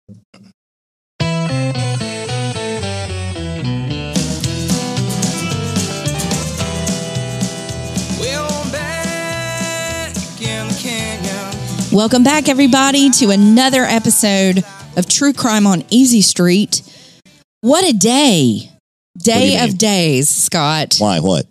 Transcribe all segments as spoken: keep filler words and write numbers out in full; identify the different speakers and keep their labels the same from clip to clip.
Speaker 1: Welcome back, everybody, to another episode of True Crime on Easy Street. What a day. Day of days, Scott.
Speaker 2: Why? What?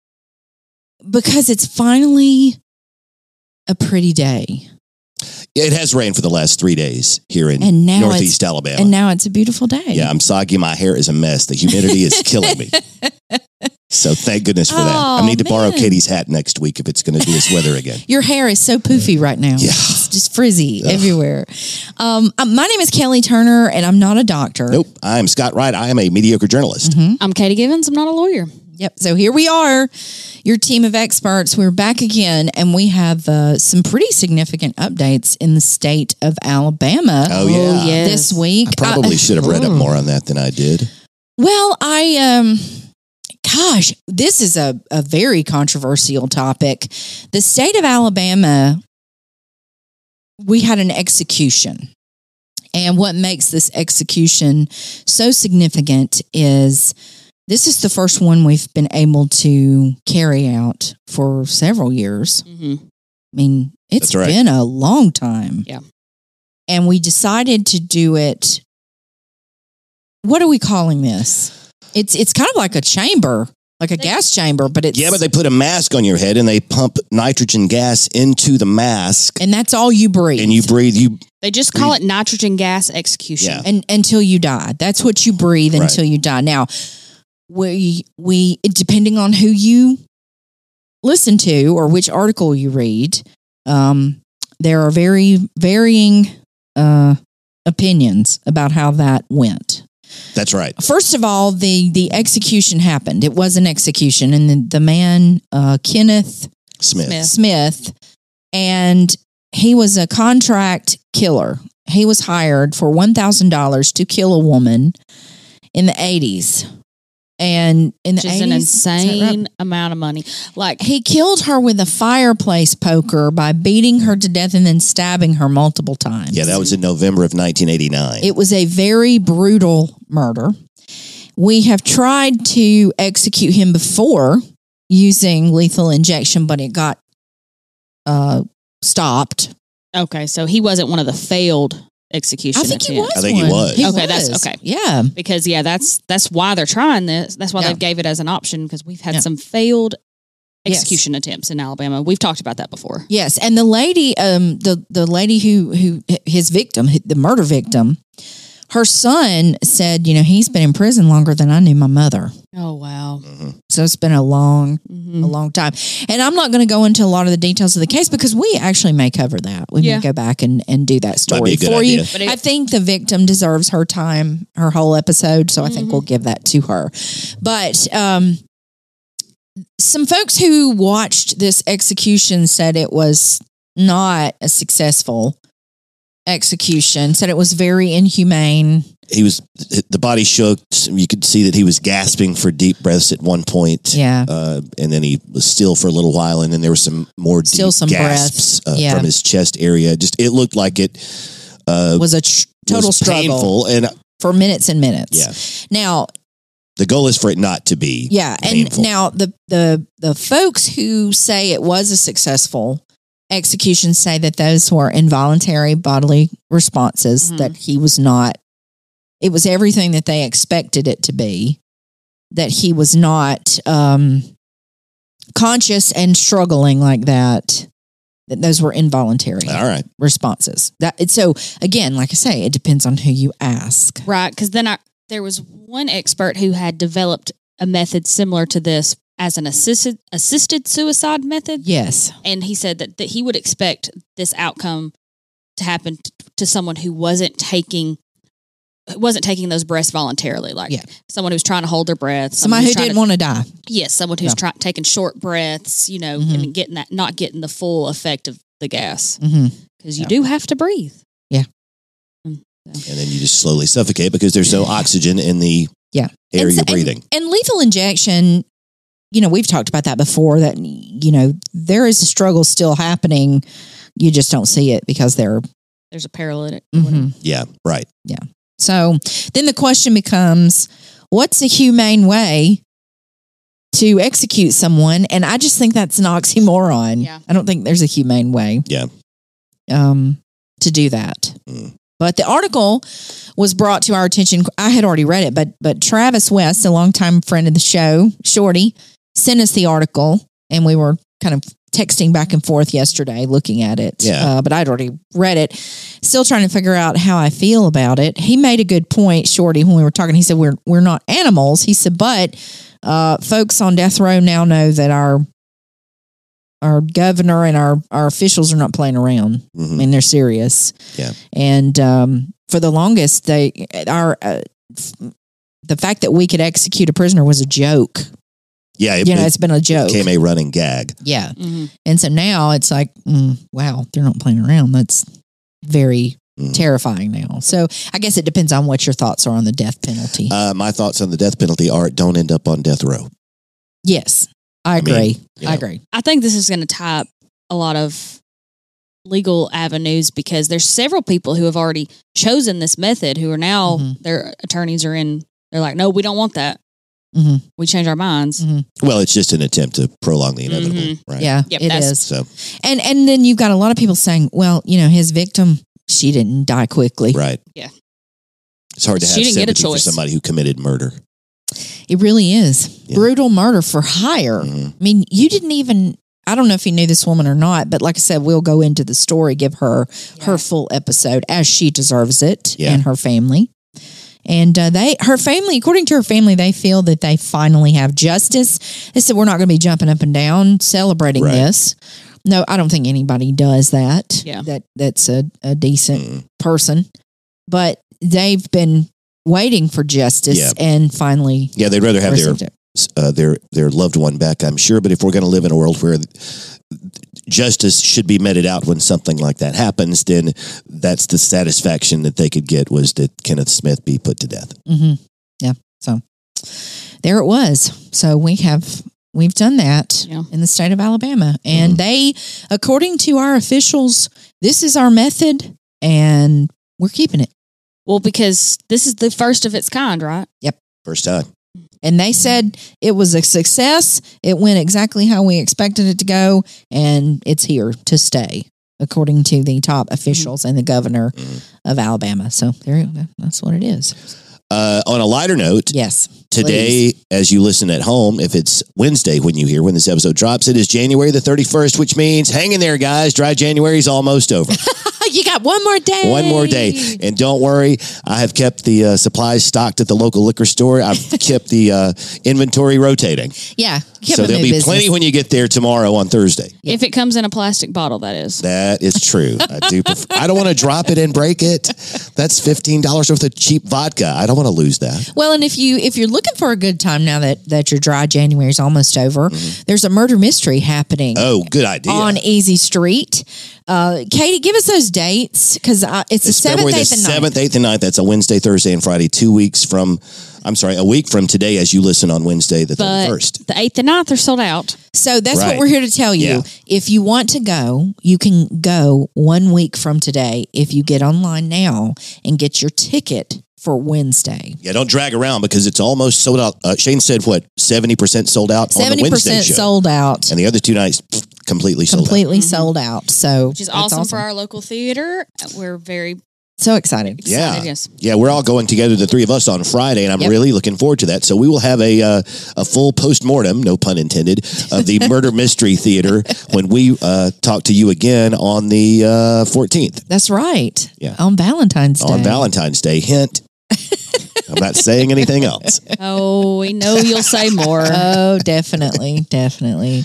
Speaker 1: Because it's finally a pretty day.
Speaker 2: It has rained for the last three days here in
Speaker 1: And now
Speaker 2: Northeast
Speaker 1: it's-
Speaker 2: Alabama.
Speaker 1: And now it's a beautiful day.
Speaker 2: Yeah, I'm soggy. My hair is a mess. The humidity is killing me. So thank goodness for that.
Speaker 1: Oh,
Speaker 2: I need to borrow
Speaker 1: man.
Speaker 2: Katie's hat next week if it's going to be this weather again.
Speaker 1: Your hair is so poofy right now.
Speaker 2: Yeah.
Speaker 1: It's just frizzy
Speaker 2: Ugh.
Speaker 1: everywhere. Um, uh, my name is Kelly Turner, and I'm not a doctor.
Speaker 2: Nope. I'm Scott Wright. I am a mediocre journalist.
Speaker 1: Mm-hmm.
Speaker 3: I'm Katie Givens. I'm not a lawyer.
Speaker 1: Yep. So here we are, your team of experts. We're back again, and we have uh, some pretty significant updates in the state of Alabama.
Speaker 2: Oh, yeah.
Speaker 3: yes.
Speaker 1: This week.
Speaker 2: I probably
Speaker 1: Uh,
Speaker 2: should have read up more on that than I did.
Speaker 1: Well, I, um, gosh, this is a, a very controversial topic. The state of Alabama, we had an execution. And what makes this execution so significant is this is the first one we've been able to carry out for several years.
Speaker 3: Mm-hmm.
Speaker 1: I mean, it's
Speaker 2: That's right.
Speaker 1: been a long time.
Speaker 3: Yeah.
Speaker 1: And we decided to do it. What are we calling this? It's it's kind of like a chamber, like a
Speaker 3: They-
Speaker 1: gas chamber, but it's
Speaker 2: Yeah, but they put a mask on your head and they pump nitrogen gas into the mask
Speaker 1: and that's all you breathe.
Speaker 2: and you breathe. You
Speaker 3: They just call it nitrogen gas execution.
Speaker 2: Yeah.
Speaker 1: and until you die. That's what you breathe
Speaker 2: Right.
Speaker 1: until you die. Now, we we depending on who you listen to or which article you read, um, there are very varying uh, opinions about how that went.
Speaker 2: That's right.
Speaker 1: First of all, the the execution happened. It was an execution, and the, the man uh, Kenneth
Speaker 2: Smith.
Speaker 3: Smith.
Speaker 1: Smith, and he was a contract killer. He was hired for one thousand dollars to kill a woman in the eighties. And in the
Speaker 3: Which is an
Speaker 1: eighties, is that right?
Speaker 3: insane amount of money. Like,
Speaker 1: He killed her with a fireplace poker by beating her to death and then stabbing her multiple times.
Speaker 2: Yeah, that was in November of nineteen eighty-nine.
Speaker 1: It was a very brutal murder. We have tried to execute him before using lethal injection, but it got uh, stopped.
Speaker 3: okay, so he wasn't one of the failed execution
Speaker 1: I think he was.
Speaker 3: attempts.
Speaker 2: I think he
Speaker 1: one.
Speaker 2: was.
Speaker 3: Okay, that's- okay.
Speaker 1: Yeah.
Speaker 3: Because, yeah, that's that's why they're trying this. That's why
Speaker 1: Yeah.
Speaker 3: they gave it as an option, because we've had
Speaker 1: Yeah.
Speaker 3: some failed
Speaker 1: Yes.
Speaker 3: execution attempts in Alabama. We've talked about that before.
Speaker 1: Yes, and the lady, um, the the lady who who his victim, the murder victim, her son said, you know, he's been in prison longer than I knew my mother.
Speaker 3: Oh, wow.
Speaker 2: Mhm.
Speaker 1: So it's been a long,
Speaker 3: Mm-hmm.
Speaker 1: a long time. And I'm not going to go into a lot of the details of the case because we actually may cover that. We
Speaker 3: Yeah.
Speaker 1: may go back and, and do that
Speaker 2: Might
Speaker 1: story
Speaker 2: be a good
Speaker 1: for
Speaker 2: idea.
Speaker 1: you.
Speaker 3: But it-
Speaker 1: I think the victim deserves her time, her whole episode. So I think
Speaker 3: Mhm.
Speaker 1: we'll give that to her. But um, some folks who watched this execution said it was not a successful execution, said it was very inhumane.
Speaker 2: He was, the body shook. You could see that he was gasping for deep breaths at one point.
Speaker 1: Yeah.
Speaker 2: Uh, and then he was still for a little while. And then there was some more deep
Speaker 1: Still some
Speaker 2: gasps uh,
Speaker 1: Yeah.
Speaker 2: from his chest area. Just, it looked like it uh,
Speaker 1: Was a tr- total
Speaker 2: was
Speaker 1: struggle
Speaker 2: painful. And
Speaker 1: for minutes and minutes.
Speaker 2: yeah,
Speaker 1: Now,
Speaker 2: the goal is for it not to be.
Speaker 1: yeah, and
Speaker 2: painful.
Speaker 1: now the the the folks who say it was a successful execution say that those were involuntary bodily responses,
Speaker 3: Mhm.
Speaker 1: that he was not, it was everything that they expected it to be, that he was not um, conscious and struggling like that, that those were involuntary
Speaker 2: All right.
Speaker 1: responses. That it's so again, like I say, it depends on who you ask.
Speaker 3: Right, because then I there was one expert who had developed a method similar to this as an assisted assisted suicide method,
Speaker 1: Yes.
Speaker 3: and he said that, that he would expect this outcome to happen t- to someone who wasn't taking wasn't taking those breaths voluntarily, like
Speaker 1: Yeah.
Speaker 3: someone who's trying to hold their breath,
Speaker 1: Somebody who
Speaker 3: who's trying
Speaker 1: didn't
Speaker 3: to,
Speaker 1: want to die.
Speaker 3: yes, someone who's
Speaker 1: Yeah.
Speaker 3: try, taking short breaths, you know,
Speaker 1: Mhm.
Speaker 3: and getting that not getting the full effect of the gas,
Speaker 1: Mm-hmm.
Speaker 3: because you
Speaker 1: Yeah.
Speaker 3: do have to breathe.
Speaker 1: Yeah.
Speaker 3: Mm, so.
Speaker 2: And then you just slowly suffocate because there's no oxygen in the
Speaker 1: Yeah.
Speaker 2: air
Speaker 1: And so-
Speaker 2: you're breathing.
Speaker 1: And, and lethal injection, you know, we've talked about that before, that, you know, there is a struggle still happening. You just don't see it because they're
Speaker 3: there's a paralytic.
Speaker 1: Mhm.
Speaker 2: Yeah, right.
Speaker 1: So then the question becomes, what's a humane way to execute someone? And I just think that's an oxymoron.
Speaker 3: Yeah.
Speaker 1: I don't think there's a humane way.
Speaker 2: Yeah.
Speaker 1: Um, to do that.
Speaker 2: Mm.
Speaker 1: But the article was brought to our attention. I had already read it, but but Travis West, a longtime friend of the show, Shorty, sent us the article, and we were kind of texting back and forth yesterday looking at it.
Speaker 2: Yeah.
Speaker 1: Uh, but I'd already read it. Still trying to figure out how I feel about it. He made a good point, Shorty, when we were talking. He said, we're we're not animals. He said, but uh, folks on death row now know that our our governor and our, our officials are not playing around. I
Speaker 2: Mhm.
Speaker 1: mean, they're serious.
Speaker 2: Yeah.
Speaker 1: And um, for the longest, they our uh, f- the fact that we could execute a prisoner was a joke.
Speaker 2: Yeah, it,
Speaker 1: You know,
Speaker 2: it
Speaker 1: it's been a joke.
Speaker 2: became a running gag.
Speaker 1: Yeah.
Speaker 3: hmm
Speaker 1: And so now it's like, mm, wow, they're not playing around. That's very
Speaker 2: Mhm.
Speaker 1: terrifying now. So I guess it depends on what your thoughts are on the death penalty.
Speaker 2: Uh, my thoughts on the death penalty are don't end up on death row.
Speaker 1: yes, I
Speaker 2: I mean,
Speaker 1: agree.
Speaker 2: you
Speaker 1: I
Speaker 2: know.
Speaker 1: agree.
Speaker 3: I think this is going to tie up a lot of legal avenues because there's several people who have already chosen this method who are now
Speaker 1: Mhm.
Speaker 3: their attorneys are in. They're like, no, we don't want that.
Speaker 1: Mhm.
Speaker 3: We change our minds.
Speaker 1: Mhm.
Speaker 2: Well, it's just an attempt to prolong the inevitable,
Speaker 3: Mhm.
Speaker 2: right?
Speaker 1: Yeah,
Speaker 3: Yep,
Speaker 1: it
Speaker 3: that's-
Speaker 1: is.
Speaker 2: So,
Speaker 1: And and then you've got a lot of people saying, well, you know, his victim, she didn't die quickly.
Speaker 2: right.
Speaker 3: Yeah.
Speaker 2: It's hard to
Speaker 3: She
Speaker 2: have
Speaker 3: didn't get a
Speaker 2: sympathy for
Speaker 3: choice.
Speaker 2: somebody who committed murder.
Speaker 1: It really is.
Speaker 2: Yeah.
Speaker 1: Brutal murder for hire.
Speaker 2: Mhm.
Speaker 1: I mean, you didn't even, I don't know if you knew this woman or not, but like I said, we'll go into the story, give her her
Speaker 3: Yeah.
Speaker 1: full episode as she deserves it
Speaker 2: Yeah.
Speaker 1: and her family. And uh, they, her family, according to her family, they feel that they finally have justice. They said, we're not going to be jumping up and down celebrating
Speaker 2: Right.
Speaker 1: this. No, I don't think anybody does that.
Speaker 3: Yeah.
Speaker 1: That that's a, a decent
Speaker 2: Mm.
Speaker 1: person. But they've been waiting for justice
Speaker 2: Yeah.
Speaker 1: and finally
Speaker 2: Yeah, they'd rather have their
Speaker 1: received it.
Speaker 2: uh, their their loved one back, I'm sure. But if we're going to live in a world where justice should be meted out when something like that happens, then that's the satisfaction that they could get was that Kenneth Smith be put to death.
Speaker 1: Mm-hmm. Yeah. So there it was. So we have we've done that
Speaker 3: Yeah.
Speaker 1: in the state of Alabama, and they, according to our officials, this is our method, and we're keeping it.
Speaker 3: Well, because this is the first of its kind, right?
Speaker 2: First time.
Speaker 1: And they said it was a success. It went exactly how we expected it to go, and it's here to stay, according to the top officials and the governor
Speaker 2: Mhm.
Speaker 1: of Alabama. So there, that's what it is.
Speaker 2: Uh, on a lighter note,
Speaker 1: Yes.
Speaker 2: today, as you listen at home, if it's Wednesday when you hear when this episode drops, it is January the thirty-first, which means hang in there, guys. Dry January is almost over.
Speaker 1: You got one more day.
Speaker 2: One more day. And don't worry, I have kept the uh, supplies stocked at the local liquor store. I've kept the uh, inventory rotating.
Speaker 1: Yeah. Keep
Speaker 2: so
Speaker 1: them
Speaker 2: there'll
Speaker 1: in
Speaker 2: be
Speaker 1: business.
Speaker 2: plenty when you get there tomorrow on Thursday.
Speaker 1: Yeah.
Speaker 3: If it comes in a plastic bottle, that is.
Speaker 2: That is true. I do. Prefer, I don't want to drop it and break it. That's fifteen dollars worth of cheap vodka. I don't want to lose that.
Speaker 1: Well, and if you if you're looking for a good time now that that your dry January is almost over, there's a murder mystery happening
Speaker 2: Oh, good idea.
Speaker 1: on Easy Street. Uh, Katie, give us those dates because uh, it's the
Speaker 2: It's
Speaker 1: seventh,
Speaker 2: February the
Speaker 1: eighth, and ninth.
Speaker 2: seventh, eighth, and ninth. That's a Wednesday, Thursday, and Friday. Two weeks from, I'm sorry, a week from today as you listen on Wednesday the
Speaker 3: But
Speaker 2: thirty-first.
Speaker 3: the eighth and ninth are sold out.
Speaker 1: So that's
Speaker 2: Right.
Speaker 1: what we're here to tell you.
Speaker 2: Yeah.
Speaker 1: If you want to go, you can go one week from today if you get online now and get your ticket for Wednesday.
Speaker 2: Yeah, don't drag around because it's almost sold out. Uh, Shane said, what, seventy percent sold out on the
Speaker 1: seventy
Speaker 2: Wednesday
Speaker 1: percent
Speaker 2: show.
Speaker 1: sold out.
Speaker 2: And the other two nights, pff, completely sold
Speaker 1: Completely
Speaker 3: Mhm.
Speaker 1: sold out. So
Speaker 3: Which is
Speaker 1: that's
Speaker 3: awesome, for our local theater. We're very
Speaker 1: So excited.
Speaker 2: Yeah.
Speaker 3: excited. Yes.
Speaker 2: Yeah, we're all going together, the three of us, on Friday, and I'm
Speaker 1: Yep.
Speaker 2: really looking forward to that. So we will have a uh, a full post-mortem, no pun intended, of the Murder Mystery Theater when we uh, talk to you again on the uh, fourteenth
Speaker 1: That's right.
Speaker 2: Yeah.
Speaker 1: On Valentine's Day.
Speaker 2: on Valentine's Day. Hint, I'm not saying anything else.
Speaker 3: Oh, we know you'll say more.
Speaker 1: Oh, definitely, definitely.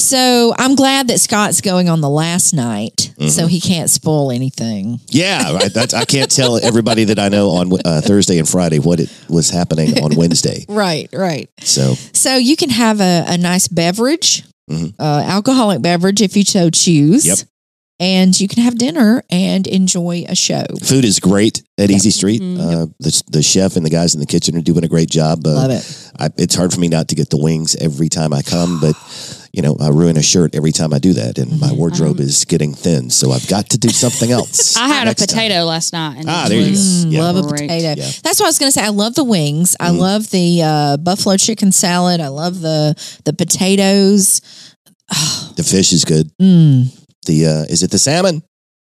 Speaker 1: So I'm glad that Scott's going on the last night,
Speaker 2: Mm-hmm.
Speaker 1: so he can't spoil anything.
Speaker 2: Yeah, right, that's, I can't tell everybody that I know on uh, Thursday and Friday what it was happening on Wednesday.
Speaker 1: Right, right.
Speaker 2: So
Speaker 1: So you can have a, a nice beverage,
Speaker 2: Mhm.
Speaker 1: uh, alcoholic beverage if you so choose.
Speaker 2: Yep.
Speaker 1: And you can have dinner and enjoy a show.
Speaker 2: food is great at
Speaker 1: Yeah.
Speaker 2: Easy Street.
Speaker 3: Mhm.
Speaker 2: Uh, the, the chef and the guys in the kitchen are doing a great job. Uh,
Speaker 1: Love it.
Speaker 2: I, it's hard for me not to get the wings every time I come, but you know, I ruin a shirt every time I do that, and my
Speaker 1: Mhm.
Speaker 2: wardrobe is getting thin. So I've got to do something else.
Speaker 3: I had a
Speaker 2: next time.
Speaker 3: potato last night. And
Speaker 2: Ah,
Speaker 3: it
Speaker 2: there you
Speaker 3: was
Speaker 2: go.
Speaker 1: Mm,
Speaker 2: Yeah.
Speaker 1: Love a
Speaker 3: great.
Speaker 1: potato.
Speaker 2: Yeah.
Speaker 1: That's what I was going to say. I love the wings. I
Speaker 2: Mm.
Speaker 1: love the uh, buffalo chicken salad. I love the the potatoes.
Speaker 2: The fish is good.
Speaker 1: Mm.
Speaker 2: The uh, is it the salmon?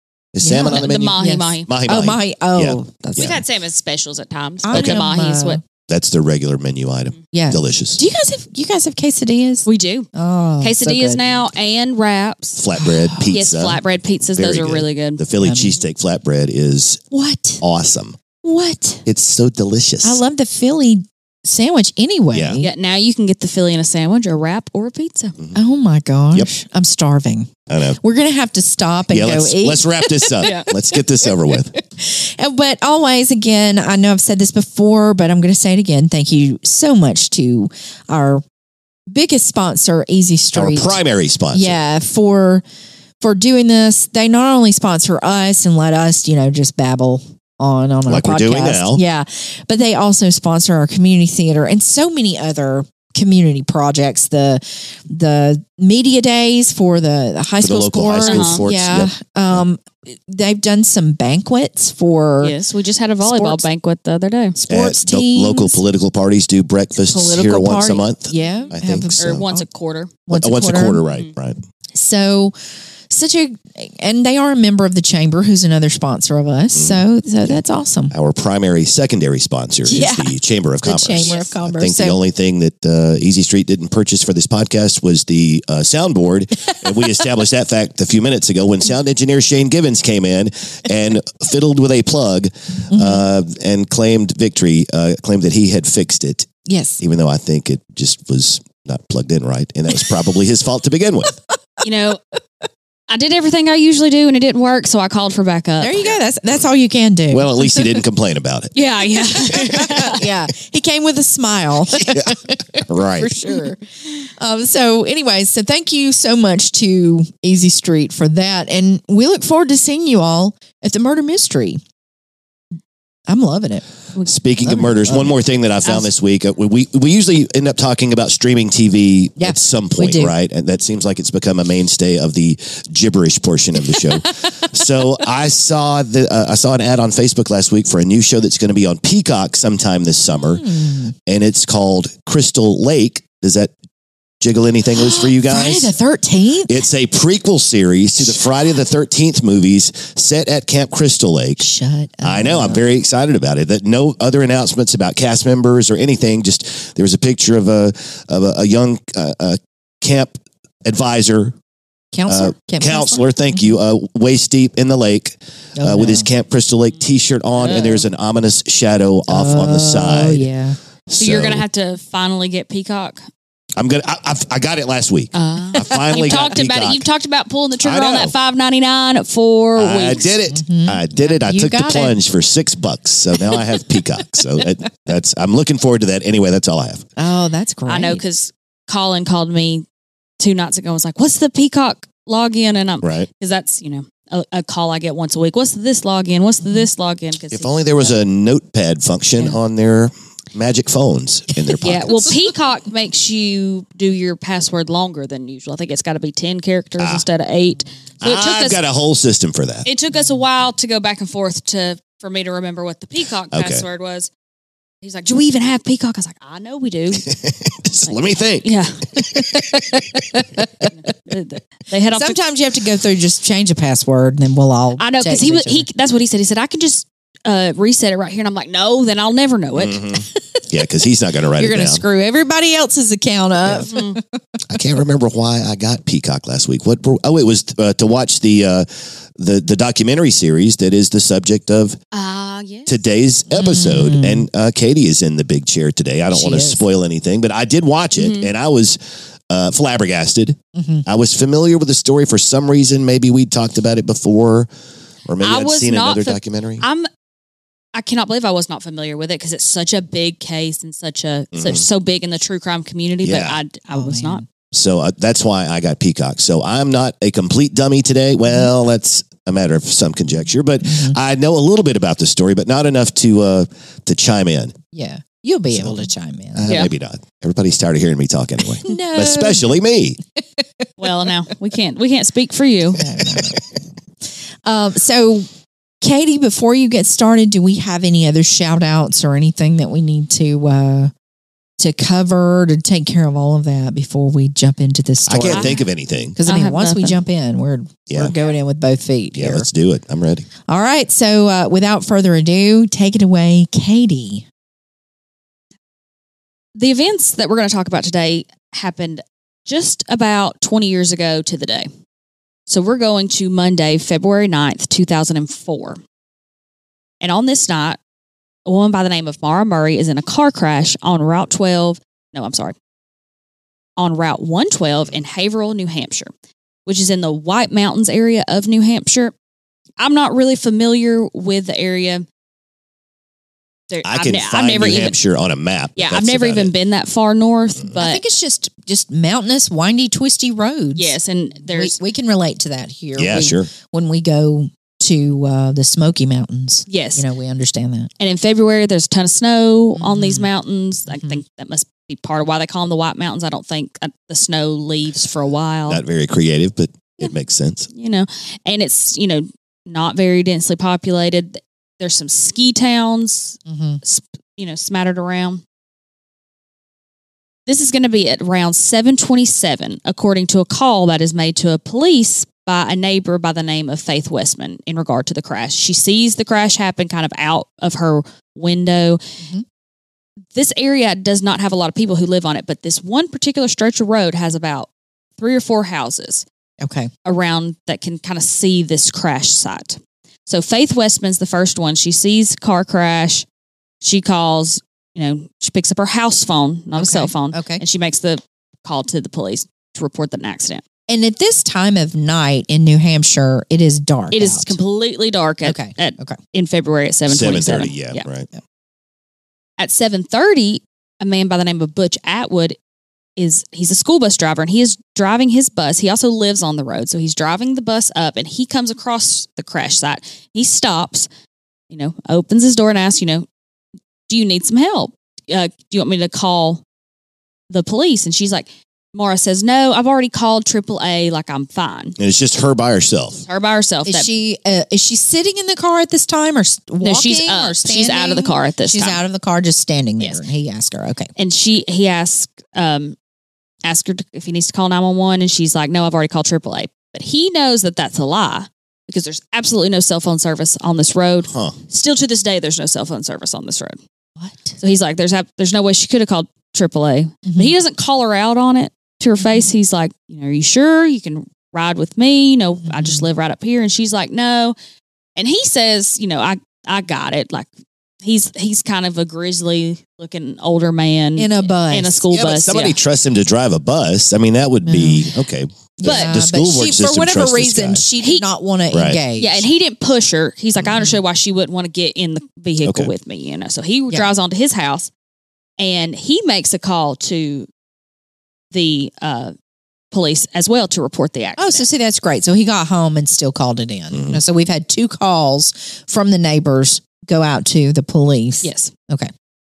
Speaker 2: Is
Speaker 1: Yeah.
Speaker 2: salmon on the
Speaker 3: The
Speaker 2: menu?
Speaker 3: mahi
Speaker 1: Yes.
Speaker 3: mahi.
Speaker 2: Mahi
Speaker 1: Oh
Speaker 2: mahi.
Speaker 1: my! Oh,
Speaker 2: Yeah.
Speaker 1: that's
Speaker 3: We've
Speaker 2: Yeah.
Speaker 3: had salmon specials at times.
Speaker 1: I
Speaker 3: But the
Speaker 1: am,
Speaker 3: mahi is
Speaker 1: uh,
Speaker 3: what
Speaker 2: That's the regular menu item.
Speaker 1: yeah.
Speaker 2: Delicious.
Speaker 1: Do you guys have you guys have quesadillas?
Speaker 3: we do.
Speaker 1: Oh, so
Speaker 3: Quesadillas
Speaker 1: good.
Speaker 3: now and wraps.
Speaker 2: Flatbread pizza.
Speaker 3: Yes, flatbread pizzas.
Speaker 2: Very
Speaker 3: Those are
Speaker 2: good.
Speaker 3: really good.
Speaker 2: The Philly
Speaker 1: Um,
Speaker 2: cheesesteak flatbread is
Speaker 1: What?
Speaker 2: awesome.
Speaker 1: What?
Speaker 2: It's so delicious.
Speaker 1: I love the Philly sandwich anyway.
Speaker 2: Yeah.
Speaker 3: Yeah, now you can get the Philly in a sandwich, a wrap, or a pizza.
Speaker 1: Oh my gosh.
Speaker 2: Yep.
Speaker 1: I'm starving.
Speaker 2: I know.
Speaker 1: We're gonna have to stop and
Speaker 2: Yeah,
Speaker 1: go
Speaker 2: let's
Speaker 1: eat.
Speaker 2: let's wrap this up.
Speaker 3: Yeah.
Speaker 2: Let's get this over with.
Speaker 1: Uh, But always, again, I know I've said this before, but I'm going to say it again. Thank you so much to our biggest sponsor, Easy
Speaker 2: Our
Speaker 1: Street.
Speaker 2: primary sponsor.
Speaker 1: Yeah, for for doing this. They not only sponsor us and let us, you know, just babble on on
Speaker 2: Like
Speaker 1: our
Speaker 2: we're
Speaker 1: podcast.
Speaker 2: doing now.
Speaker 1: Yeah, but they also sponsor our community theater and so many other community projects. The the media days for the, the high
Speaker 2: For the
Speaker 1: school
Speaker 2: local high
Speaker 1: sports.
Speaker 2: school
Speaker 3: Uh-huh.
Speaker 2: sports.
Speaker 1: Yeah.
Speaker 2: Yep.
Speaker 1: Um, they've done some banquets for
Speaker 3: Yes, we just had a volleyball
Speaker 1: Sports-
Speaker 3: banquet the other day.
Speaker 1: sports
Speaker 2: Uh, the
Speaker 1: teams.
Speaker 2: local political parties do breakfasts
Speaker 1: Political
Speaker 2: here once a
Speaker 1: party.
Speaker 2: month.
Speaker 1: Yeah,
Speaker 2: I
Speaker 1: have
Speaker 2: think
Speaker 1: a-
Speaker 2: so.
Speaker 3: Or once a quarter.
Speaker 1: once,
Speaker 2: Uh,
Speaker 1: a,
Speaker 2: once
Speaker 1: quarter.
Speaker 2: a quarter, right?
Speaker 3: Mhm.
Speaker 2: Right.
Speaker 1: So such a, and they are a member of the chamber, who's another sponsor of us. So, so that's awesome.
Speaker 2: Our primary secondary sponsor
Speaker 1: Yeah.
Speaker 2: is the Chamber of
Speaker 1: The
Speaker 2: Commerce.
Speaker 1: Chamber of
Speaker 2: I
Speaker 1: Commerce.
Speaker 2: think the
Speaker 1: So-
Speaker 2: only thing that uh, Easy Street didn't purchase for this podcast was the uh, soundboard, and we established that fact a few minutes ago when sound engineer Shane Givens came in and fiddled with a plug uh, and claimed victory, uh, claimed that he had fixed it,
Speaker 1: Yes.
Speaker 2: even though I think it just was not plugged in right, and that was probably his fault to begin with.
Speaker 3: You know, I did everything I usually do and it didn't work, so I called for backup.
Speaker 1: There you go. That's that's all you can do.
Speaker 2: Well, at least he didn't complain about it.
Speaker 3: Yeah, yeah.
Speaker 1: yeah, he came with a smile
Speaker 2: Right.
Speaker 1: for sure. Um, so, anyways, so thank you so much to Easy Street for that, and we look forward to seeing you all at the Murder Mystery. I'm loving it.
Speaker 2: Speaking of
Speaker 1: Love it.
Speaker 2: murders,
Speaker 1: Love
Speaker 2: one
Speaker 1: it.
Speaker 2: more thing that I found this week. Uh, we we usually end up talking about streaming T V
Speaker 1: Yeah,
Speaker 2: at some
Speaker 1: we
Speaker 2: point,
Speaker 1: do.
Speaker 2: right? And that seems like it's become a mainstay of the gibberish portion of the show. So I saw the uh, I saw an ad on Facebook last week for a new show that's going to be on Peacock sometime this summer,
Speaker 1: Hmm.
Speaker 2: and it's called Crystal Lake. Does that jiggle anything loose for you
Speaker 1: Friday
Speaker 2: guys?
Speaker 1: the thirteenth.
Speaker 2: It's a prequel series to the Friday the thirteenth movies set at Camp Crystal Lake.
Speaker 1: Shut up.
Speaker 2: I know. I'm very excited about it. That no other announcements about cast members or anything. Just there was a picture of a of a, a young uh, uh, camp advisor,
Speaker 1: counselor.
Speaker 2: uh,
Speaker 1: Camp
Speaker 2: counselor. Thank you. Uh, waist deep in the lake
Speaker 1: Oh,
Speaker 2: uh, with
Speaker 1: no.
Speaker 2: his Camp Crystal Lake T-shirt on, and there's an ominous shadow off on the
Speaker 1: Oh,
Speaker 2: side.
Speaker 1: yeah.
Speaker 3: So, you're going to have to finally get Peacock.
Speaker 2: I'm gonna. I, I've, I got it last week.
Speaker 3: Uh,
Speaker 2: I finally
Speaker 3: you've
Speaker 2: got
Speaker 3: talked about it.
Speaker 2: Peacock.
Speaker 3: You've talked about pulling the trigger
Speaker 2: I
Speaker 3: on
Speaker 2: know.
Speaker 3: that five ninety-nine for
Speaker 2: I
Speaker 3: weeks.
Speaker 2: did it.
Speaker 1: Mhm.
Speaker 2: I did it. I
Speaker 1: You
Speaker 2: took the
Speaker 1: got it.
Speaker 2: plunge for six bucks. So now I have Peacock. So that, that's. I'm looking forward to that. Anyway, that's all I have.
Speaker 1: Oh, that's great.
Speaker 3: I know because Colin called me two nights ago and was like, "What's the Peacock login?" And I'm
Speaker 2: Right.
Speaker 3: because that's you know a, a call I get once a week. What's this login? What's the this login? Because
Speaker 2: If only there was a notepad function
Speaker 1: Yeah.
Speaker 2: on their magic phones in their pockets.
Speaker 3: yeah. Well, Peacock makes you do your password longer than usual. I think it's got to be ten characters
Speaker 2: Ah.
Speaker 3: instead of eight. So it took
Speaker 2: I've
Speaker 3: us
Speaker 2: got a whole system for that.
Speaker 3: it took us a while to go back and forth to for me to remember what the Peacock
Speaker 2: Okay.
Speaker 3: password was. He's like, "Do we even have Peacock?" I was like, "I know we do."
Speaker 2: Just let me think.
Speaker 3: Yeah. They head off. to-
Speaker 1: Sometimes you have to go through just change a password, and then we'll all.
Speaker 3: I know because
Speaker 1: text
Speaker 3: he was
Speaker 1: each
Speaker 3: he.
Speaker 1: other.
Speaker 3: That's what he said. He said I can just uh, reset it right here, and I'm like, no, then I'll never know it.
Speaker 2: Mhm. Yeah, because he's not going to write
Speaker 1: You're
Speaker 2: it
Speaker 1: going to
Speaker 2: down.
Speaker 1: screw everybody else's account up.
Speaker 3: Mm.
Speaker 2: I can't remember why I got Peacock last week. What? bro- Oh, it was uh, to watch the uh, the the documentary series that is the subject of
Speaker 3: Ah, yes.
Speaker 2: today's episode.
Speaker 1: Mm.
Speaker 2: And uh, Katie is in the big chair today. I don't
Speaker 1: She
Speaker 2: want to
Speaker 1: is.
Speaker 2: spoil anything, but I did watch it,
Speaker 3: Mhm.
Speaker 2: and I was uh, flabbergasted.
Speaker 1: Mhm.
Speaker 2: I was familiar with the story for some reason. Maybe we talked about it before, or maybe
Speaker 3: I
Speaker 2: I'd
Speaker 3: was
Speaker 2: seen
Speaker 3: not
Speaker 2: another
Speaker 3: fa-
Speaker 2: documentary.
Speaker 3: I'm. I cannot believe I was not familiar with it because it's such a big case and such a
Speaker 2: Mhm.
Speaker 3: such so big in the true crime community.
Speaker 2: Yeah.
Speaker 3: But I I
Speaker 1: Oh,
Speaker 3: was
Speaker 1: man.
Speaker 3: not.
Speaker 2: So uh, that's why I got Peacock. So I'm not a complete dummy today. Well, that's a matter of some conjecture, but
Speaker 1: Mhm.
Speaker 2: I know a little bit about the story, but not enough to uh, to chime in.
Speaker 1: Yeah. You'll be
Speaker 2: So,
Speaker 1: able to chime in.
Speaker 2: Uh,
Speaker 3: Yeah.
Speaker 2: Maybe not. Everybody's tired of hearing me talk anyway,
Speaker 1: no,
Speaker 2: especially me.
Speaker 3: Well, now we can't we can't speak for you.
Speaker 1: No, no, no. Um, so, Katie, before you get started, do we have any other shout outs or anything that we need to uh, to cover to take care of all of that before we jump into this
Speaker 2: I
Speaker 1: story?
Speaker 2: can't think of anything.
Speaker 1: Because I
Speaker 3: I
Speaker 1: mean,
Speaker 3: have
Speaker 1: once we
Speaker 3: nothing.
Speaker 1: jump in, we're
Speaker 2: Yeah.
Speaker 1: we're going in with both feet
Speaker 2: Yeah,
Speaker 1: here.
Speaker 2: let's do it. I'm ready.
Speaker 1: All right. So, uh, without further ado, take it away, Katie.
Speaker 3: The events that we're going to talk about today happened just about twenty years ago to the day. So we're going to Monday, February ninth, two thousand four. And on this night, a woman by the name of Mara Murray is in a car crash on Route twelve. No, I'm sorry. On Route one twelve in Haverhill, New Hampshire, which is in the White Mountains area of New Hampshire. I'm not really familiar with the area. There,
Speaker 2: I
Speaker 3: I've
Speaker 2: can
Speaker 3: ne- I've
Speaker 2: find
Speaker 3: never
Speaker 2: New
Speaker 3: even,
Speaker 2: Hampshire on a map. but
Speaker 3: Yeah, I've
Speaker 2: that's
Speaker 3: never
Speaker 2: about
Speaker 3: even
Speaker 2: it.
Speaker 3: been that far north,
Speaker 2: Mm.
Speaker 3: but
Speaker 1: I think it's just just mountainous, windy, twisty roads.
Speaker 3: yes, and
Speaker 1: we,
Speaker 3: there's
Speaker 1: we can relate to that here.
Speaker 2: Yeah,
Speaker 1: We-
Speaker 2: sure.
Speaker 1: When we go to uh, the Smoky Mountains,
Speaker 3: yes,
Speaker 1: you know, we understand that.
Speaker 3: and in February there's a ton of snow on these
Speaker 1: Mhm.
Speaker 3: mountains. I
Speaker 1: Mhm.
Speaker 3: think that must be part of why they call them the White Mountains. I don't think uh, the snow leaves for a while,
Speaker 2: Not very creative, but
Speaker 3: Yeah.
Speaker 2: it makes sense.
Speaker 3: you know, and it's you know not very densely populated. There's some ski towns,
Speaker 1: Mm-hmm.
Speaker 3: sp- you know, smattered around. This is going to be at around seven twenty-seven, according to a call that is made to a police by a neighbor by the name of Faith Westman in regard to the crash. She sees the crash happen kind of out of her window.
Speaker 1: Mhm.
Speaker 3: This area does not have a lot of people who live on it, but this one particular stretch of road has about three or four houses
Speaker 1: Okay.
Speaker 3: around that can kind of see this crash site. So Faith Westman's the first one. She sees car crash. She calls, you know, she picks up her house phone, not a
Speaker 1: Okay.
Speaker 3: cell phone,
Speaker 1: Okay.
Speaker 3: and she makes the call to the police to report an accident.
Speaker 1: And at this time of night in New Hampshire, it is dark.
Speaker 3: It is
Speaker 1: out.
Speaker 3: completely dark at,
Speaker 1: Okay.
Speaker 3: at
Speaker 1: Okay.
Speaker 3: in February at seven
Speaker 2: Seven
Speaker 3: twenty-seven.
Speaker 2: thirty. Yeah, right.
Speaker 3: At seven thirty, a man by the name of Butch Atwood is he's a school bus driver and he is driving his bus. He also lives on the road, so he's driving the bus up and he comes across the crash site. He stops, you know, opens his door and asks, you know, do you need some help? Uh, do you want me to call the police? And she's like, Mara says, no, I've already called triple A. Like, I'm fine.
Speaker 2: And it's just her by herself.
Speaker 3: Her by herself.
Speaker 1: Is
Speaker 3: that,
Speaker 1: she uh, is she sitting in the car at this time, or s- walking,
Speaker 3: no, she's
Speaker 1: or
Speaker 3: up.
Speaker 1: standing?
Speaker 3: She's out of the car at this
Speaker 1: She's
Speaker 3: time.
Speaker 1: out of the car, just standing there.
Speaker 3: Yes.
Speaker 1: And he asked her, "Okay,
Speaker 3: And she, he asked, um, asked her to, if he needs to call nine one one. And she's like, no, I've already called triple A. But he knows that that's a lie because there's absolutely no cell phone service on this road.
Speaker 2: Huh.
Speaker 3: Still to this day, there's no cell phone service on this road.
Speaker 1: what?"
Speaker 3: So he's like, there's, ab- there's no way she could have called triple A.
Speaker 1: Mhm.
Speaker 3: But he doesn't call her out on it to her face. He's like, you know, are you sure you can ride with me? You know, I just live right up here. And she's like, no. And he says, you know, I, I got it. Like he's, he's kind of a grizzly looking older man
Speaker 1: in a bus,
Speaker 3: in a school
Speaker 2: Yeah, but
Speaker 3: bus.
Speaker 2: somebody
Speaker 3: yeah.
Speaker 2: trusts him to drive a bus. I mean, that would be okay. The,
Speaker 3: But-
Speaker 2: the school board
Speaker 1: she,
Speaker 2: system
Speaker 1: for whatever
Speaker 2: trusts this
Speaker 1: reason,
Speaker 2: guy.
Speaker 1: she did
Speaker 3: He-
Speaker 1: not want to
Speaker 2: Right.
Speaker 1: engage.
Speaker 3: Yeah, and he didn't push her. He's like, I
Speaker 1: Mhm.
Speaker 3: understood why she wouldn't want to get in the vehicle
Speaker 2: Okay.
Speaker 3: with me, you know. So he
Speaker 1: Yeah.
Speaker 3: drives on to his house and he makes a call to the uh, police as well to report the accident.
Speaker 1: Oh, so see, that's great. So he got home and still called it in.
Speaker 2: Mhm.
Speaker 1: You know, so we've had two calls from the neighbors go out to the police.
Speaker 3: Yes.
Speaker 1: Okay.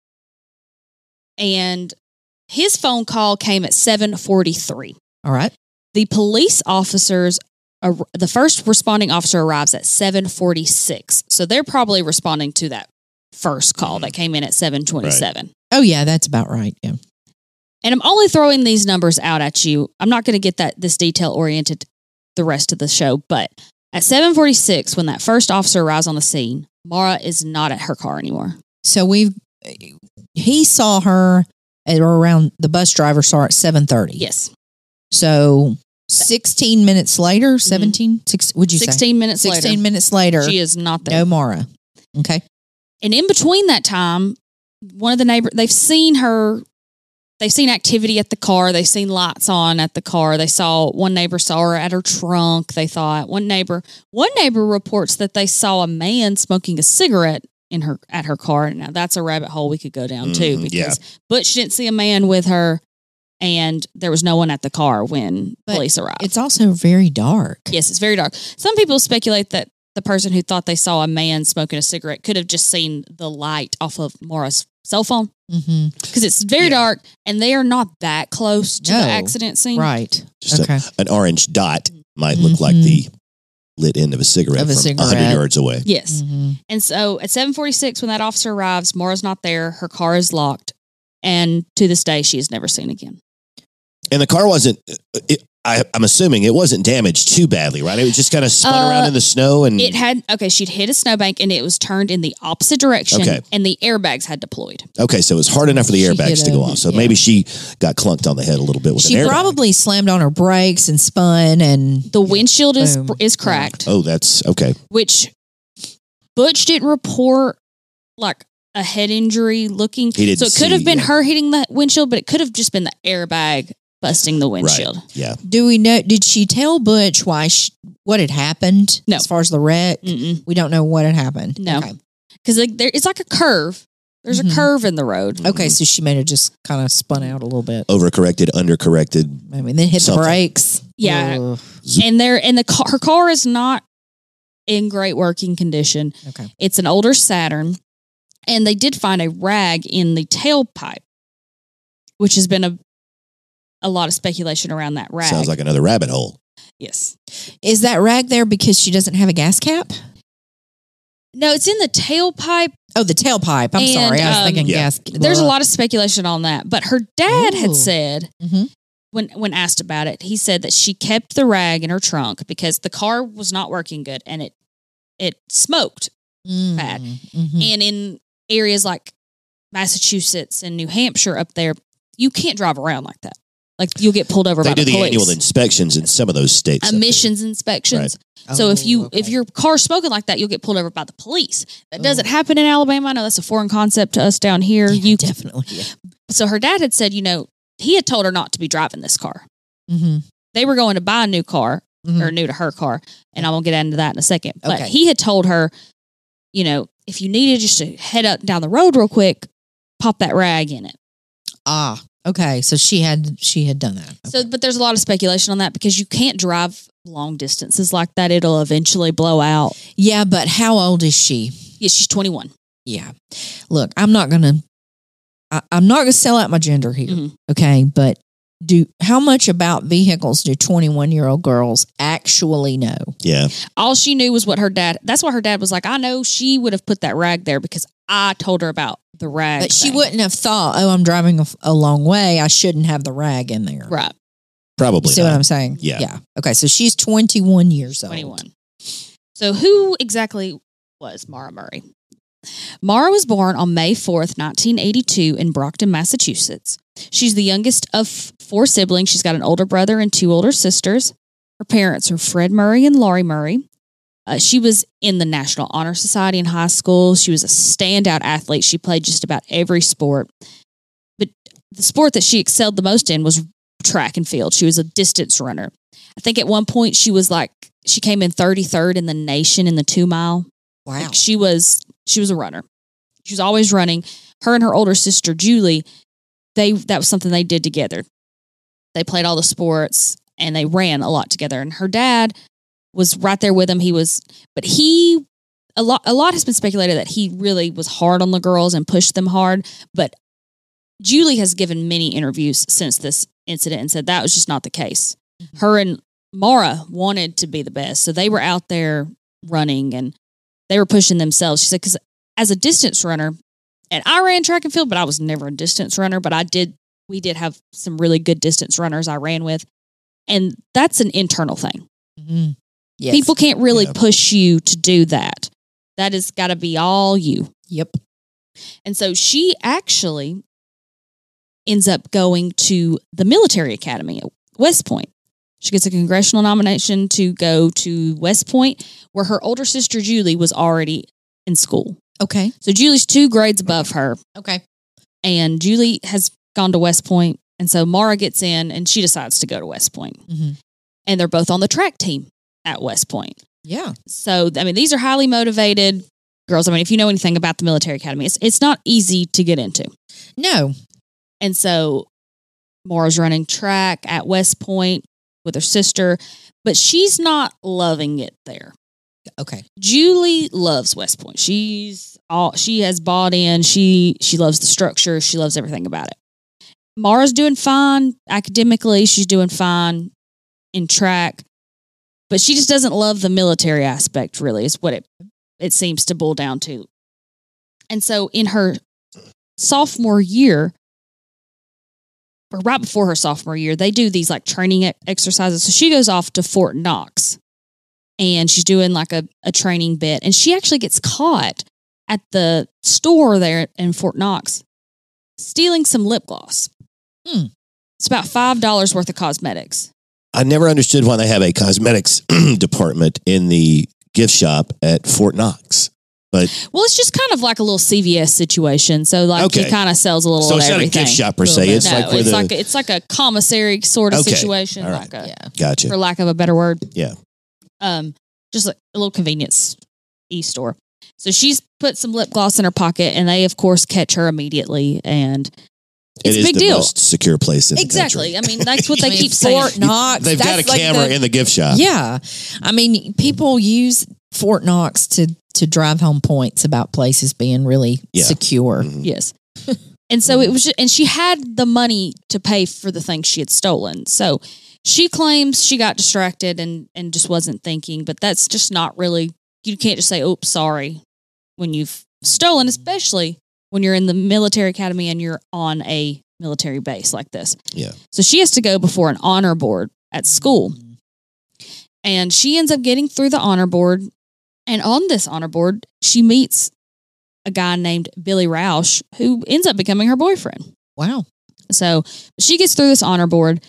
Speaker 3: And his phone call came at seven forty-three.
Speaker 1: All right.
Speaker 3: The police officers, ar- the first responding officer arrives at seven forty-six. So they're probably responding to that first call that came in at seven twenty-seven.
Speaker 1: Oh, yeah, that's about right. Yeah.
Speaker 3: And I'm only throwing these numbers out at you. I'm not going to get that this detail oriented the rest of the show, but at seven forty-six, when that first officer arrives on the scene, Mara is not at her car anymore.
Speaker 1: So we've, he saw her at around, the bus driver saw her at seven thirty.
Speaker 3: Yes.
Speaker 1: So sixteen minutes later, seventeen, six, would you
Speaker 3: sixteen minutes
Speaker 1: say? sixteen
Speaker 3: later,
Speaker 1: minutes later,
Speaker 3: she is not there.
Speaker 1: no Mara. Okay.
Speaker 3: And in between that time, one of the neighbors, they've seen her, they've seen activity at the car. They've seen lights on at the car. They saw, one neighbor saw her at her trunk, they thought. One neighbor, one neighbor reports that they saw a man smoking a cigarette in her, at her car. Now that's a rabbit hole we could go down too,
Speaker 2: Mhm,
Speaker 3: because Butch didn't see a man with her and there was no one at the car when
Speaker 1: But
Speaker 3: police arrived.
Speaker 1: It's also very dark.
Speaker 3: Yes, it's very dark. Some people speculate that the person who thought they saw a man smoking a cigarette could have just seen the light off of Mara's cell phone
Speaker 1: Mm-hmm.
Speaker 3: because it's very
Speaker 2: Yeah.
Speaker 3: dark and they are not that close to
Speaker 1: No.
Speaker 3: the accident scene.
Speaker 1: Right.
Speaker 2: Just
Speaker 1: Okay.
Speaker 2: a, an orange dot might look like
Speaker 1: Mhm.
Speaker 2: the lit end of a cigarette
Speaker 1: Of a
Speaker 2: from
Speaker 1: cigarette.
Speaker 2: one hundred yards away.
Speaker 3: Yes.
Speaker 1: Mm-hmm.
Speaker 3: And so at seven forty-six, when that officer arrives, Maura's not there. Her car is locked. And to this day, she is never seen again.
Speaker 2: And the car wasn't, it, I, I'm assuming it wasn't damaged too badly, right? It was just kind of spun
Speaker 3: Uh,
Speaker 2: around in the snow and
Speaker 3: It had, okay, she'd hit a snowbank and it was turned in the opposite direction.
Speaker 2: Okay.
Speaker 3: And the airbags had deployed.
Speaker 2: okay, so it was hard enough for the
Speaker 1: She
Speaker 2: airbags
Speaker 1: hit
Speaker 2: to go
Speaker 1: a-
Speaker 2: off. So
Speaker 1: yeah.
Speaker 2: maybe she got clunked on the head a little bit with
Speaker 1: She
Speaker 2: an airbag.
Speaker 1: probably slammed on her brakes and spun and
Speaker 3: The windshield is
Speaker 1: Boom.
Speaker 3: is cracked,
Speaker 2: Oh, that's okay.
Speaker 3: which Butch didn't report like a head injury looking.
Speaker 2: He didn't
Speaker 3: so it could have
Speaker 2: see,
Speaker 3: been
Speaker 2: yeah.
Speaker 3: her hitting the windshield, but it could have just been the airbag busting the windshield.
Speaker 2: Right. Yeah.
Speaker 1: do we know? Did she tell Butch why? She, what had happened?
Speaker 3: No.
Speaker 1: As far as the wreck,
Speaker 3: Mm-mm.
Speaker 1: we don't know what had happened.
Speaker 3: No.
Speaker 1: Okay.
Speaker 3: Because like there, it's like a curve. There's
Speaker 1: Mhm.
Speaker 3: a curve in the road.
Speaker 1: Okay, so she may have just kind of spun out a little bit.
Speaker 2: Overcorrected, undercorrected.
Speaker 1: I mean, then hit
Speaker 2: Something.
Speaker 1: the brakes.
Speaker 3: Yeah.
Speaker 1: Ugh.
Speaker 3: And there, and the car, her car is not in great working condition.
Speaker 1: Okay.
Speaker 3: It's an older Saturn, and they did find a rag in the tailpipe, which has been a a lot of speculation around that rag.
Speaker 2: Sounds like another rabbit hole.
Speaker 3: yes.
Speaker 1: Is that rag there because she doesn't have a gas cap?
Speaker 3: No, it's in the tailpipe.
Speaker 1: Oh, the tailpipe. I'm
Speaker 3: And,
Speaker 1: sorry. I was
Speaker 3: um,
Speaker 1: thinking
Speaker 2: Yeah.
Speaker 1: gas.
Speaker 3: There's a lot of speculation on that, but her dad had
Speaker 1: Ooh.
Speaker 3: said
Speaker 1: Mhm.
Speaker 3: when when asked about it, he said that she kept the rag in her trunk because the car was not working good and it it smoked. bad.
Speaker 1: Mhm.
Speaker 3: And in areas like Massachusetts and New Hampshire up there, you can't drive around like that. Like you'll get pulled over
Speaker 2: They
Speaker 3: by
Speaker 2: do
Speaker 3: the
Speaker 2: the
Speaker 3: police.
Speaker 2: annual inspections in some of those states. up there.
Speaker 3: Emissions inspections.
Speaker 1: Right.
Speaker 3: So if
Speaker 1: Oh,
Speaker 3: you
Speaker 1: okay.
Speaker 3: if your car's smoking like that, you'll get pulled over by the police. That doesn't
Speaker 1: Oh.
Speaker 3: happen in Alabama. I know that's a foreign concept to us down here.
Speaker 1: Yeah,
Speaker 3: you
Speaker 1: definitely. Yeah.
Speaker 3: So her dad had said, you know, he had told her not to be driving this car.
Speaker 1: Mm-hmm.
Speaker 3: They were going to buy a new car
Speaker 1: Mhm.
Speaker 3: or new to her car, and I'm gonna get into that in a second. But
Speaker 1: Okay.
Speaker 3: he had told her, you know, if you needed just to head up down the road real quick, pop that rag in it.
Speaker 1: Ah, okay. So she had she had done that.
Speaker 3: So, but there's a lot of speculation on that because you can't drive long distances like that. It'll eventually blow out.
Speaker 1: Yeah, but how old is she?
Speaker 3: Yeah, she's twenty-one.
Speaker 1: Yeah. Look, I'm not gonna. I, I'm not gonna sell out my gender here.
Speaker 3: Mhm.
Speaker 1: Okay, but do how much about vehicles do twenty-one year old girls actually know?
Speaker 2: Yeah.
Speaker 3: All she knew was what her dad. That's why her dad was like, I know she would have put that rag there because I told her about the rag.
Speaker 1: But she
Speaker 3: thing."
Speaker 1: wouldn't have thought, oh, I'm driving a, a long way. I shouldn't have the rag in there.
Speaker 3: Right.
Speaker 2: Probably.
Speaker 1: You see
Speaker 2: not.
Speaker 1: what I'm saying?
Speaker 2: Yeah.
Speaker 1: Yeah. Okay. So she's twenty-one years old.
Speaker 3: twenty-one. So who exactly was Maura Murray? Maura was born on May fourth, nineteen eighty-two in Brockton, Massachusetts. She's the youngest of four siblings. She's got an older brother and two older sisters. Her parents are Fred Murray and Laurie Murray. Uh, she was in the National Honor Society in high school. She was a standout athlete. She played just about every sport. But the sport that she excelled the most in was track and field. She was a distance runner. I think at one point she was like, she came in thirty-third in the nation in the two mile.
Speaker 1: Wow.
Speaker 3: Like she was, she was a runner. She was always running. Her and her older sister, Julie, they, that was something they did together. They played all the sports and they ran a lot together. And her dad was right there with him. He was, but he, a lot, a lot has been speculated that he really was hard on the girls and pushed them hard. But Julie has given many interviews since this incident and said that was just not the case. Her and Maura wanted to be the best. So they were out there running and they were pushing themselves. She said, because as a distance runner, and I ran track and field, but I was never a distance runner, but I did, we did have some really good distance runners I ran with. And that's an internal thing.
Speaker 1: Mhm. Yes.
Speaker 3: People can't really
Speaker 2: Yeah.
Speaker 3: push you to do that. That has got to be all you.
Speaker 1: Yep.
Speaker 3: And so she actually ends up going to the military academy at West Point. She gets a congressional nomination to go to West Point, where her older sister Julie was already in school.
Speaker 1: Okay.
Speaker 3: So Julie's two grades above her,
Speaker 1: Okay.
Speaker 3: and Julie has gone to West Point. And so Maura gets in and she decides to go to West Point.
Speaker 1: Mhm.
Speaker 3: And they're both on the track team at West Point.
Speaker 1: Yeah.
Speaker 3: So, I mean, these are highly motivated girls. I mean, if you know anything about the military academy, it's, it's not easy to get into.
Speaker 1: No.
Speaker 3: And so Maura's running track at West Point with her sister, but she's not loving it there.
Speaker 1: Okay.
Speaker 3: Julie loves West Point. She's all she has bought in. She she loves the structure. She loves everything about it. Mara's doing fine academically. She's doing fine in track, but she just doesn't love the military aspect. Really, is what it it seems to boil down to. And so, in her sophomore year, or right before her sophomore year, they do these like training e- exercises. So she goes off to Fort Knox, and she's doing like a, a training bit, and she actually gets caught at the store there in Fort Knox stealing some lip gloss.
Speaker 1: Hmm.
Speaker 3: It's about five dollars worth of cosmetics.
Speaker 2: I never understood why they have a cosmetics department in the gift shop at Fort Knox. But
Speaker 3: Well, it's just kind of like a little C V S situation. So like
Speaker 2: Okay.
Speaker 3: he kind of sells a little
Speaker 2: so
Speaker 3: of
Speaker 2: it's not a
Speaker 3: everything.
Speaker 2: gift shop per
Speaker 1: Little
Speaker 2: se.
Speaker 1: bit.
Speaker 2: It's
Speaker 3: no,
Speaker 2: like where
Speaker 3: it's
Speaker 2: the
Speaker 3: like a, it's like a commissary sort of
Speaker 2: Okay.
Speaker 3: situation,
Speaker 2: All right.
Speaker 3: like a,
Speaker 1: Yeah.
Speaker 2: gotcha.
Speaker 3: for lack of a better word.
Speaker 2: Yeah.
Speaker 3: Um, just like a little convenience e-store. So she's put some lip gloss in her pocket, and they of course catch her immediately, and it's
Speaker 2: It
Speaker 3: a
Speaker 2: is
Speaker 3: big
Speaker 2: the
Speaker 3: deal.
Speaker 2: most secure place in
Speaker 3: Exactly.
Speaker 2: the
Speaker 3: I
Speaker 2: country.
Speaker 3: mean, that's what they
Speaker 1: I mean,
Speaker 3: keep saying.
Speaker 1: Fort Knox.
Speaker 2: They've got a
Speaker 1: that's like
Speaker 2: camera
Speaker 1: the-
Speaker 2: in the gift shop.
Speaker 1: Yeah. I mean, people use Fort Knox to to drive home points about places being really
Speaker 2: Yeah.
Speaker 1: secure.
Speaker 2: Mhm.
Speaker 3: Yes. And so it was, ju- and she had the money to pay for the things she had stolen. So she claims she got distracted and, and just wasn't thinking, but that's just not really, you can't just say, oops, sorry, when you've stolen, especially when you're in the military academy and you're on a military base like this.
Speaker 2: Yeah.
Speaker 3: So she has to go before an honor board at school. And she ends up getting through the honor board. And on this honor board, she meets a guy named Billy Roush, who ends up becoming her boyfriend.
Speaker 1: Wow.
Speaker 3: So she gets through this honor board,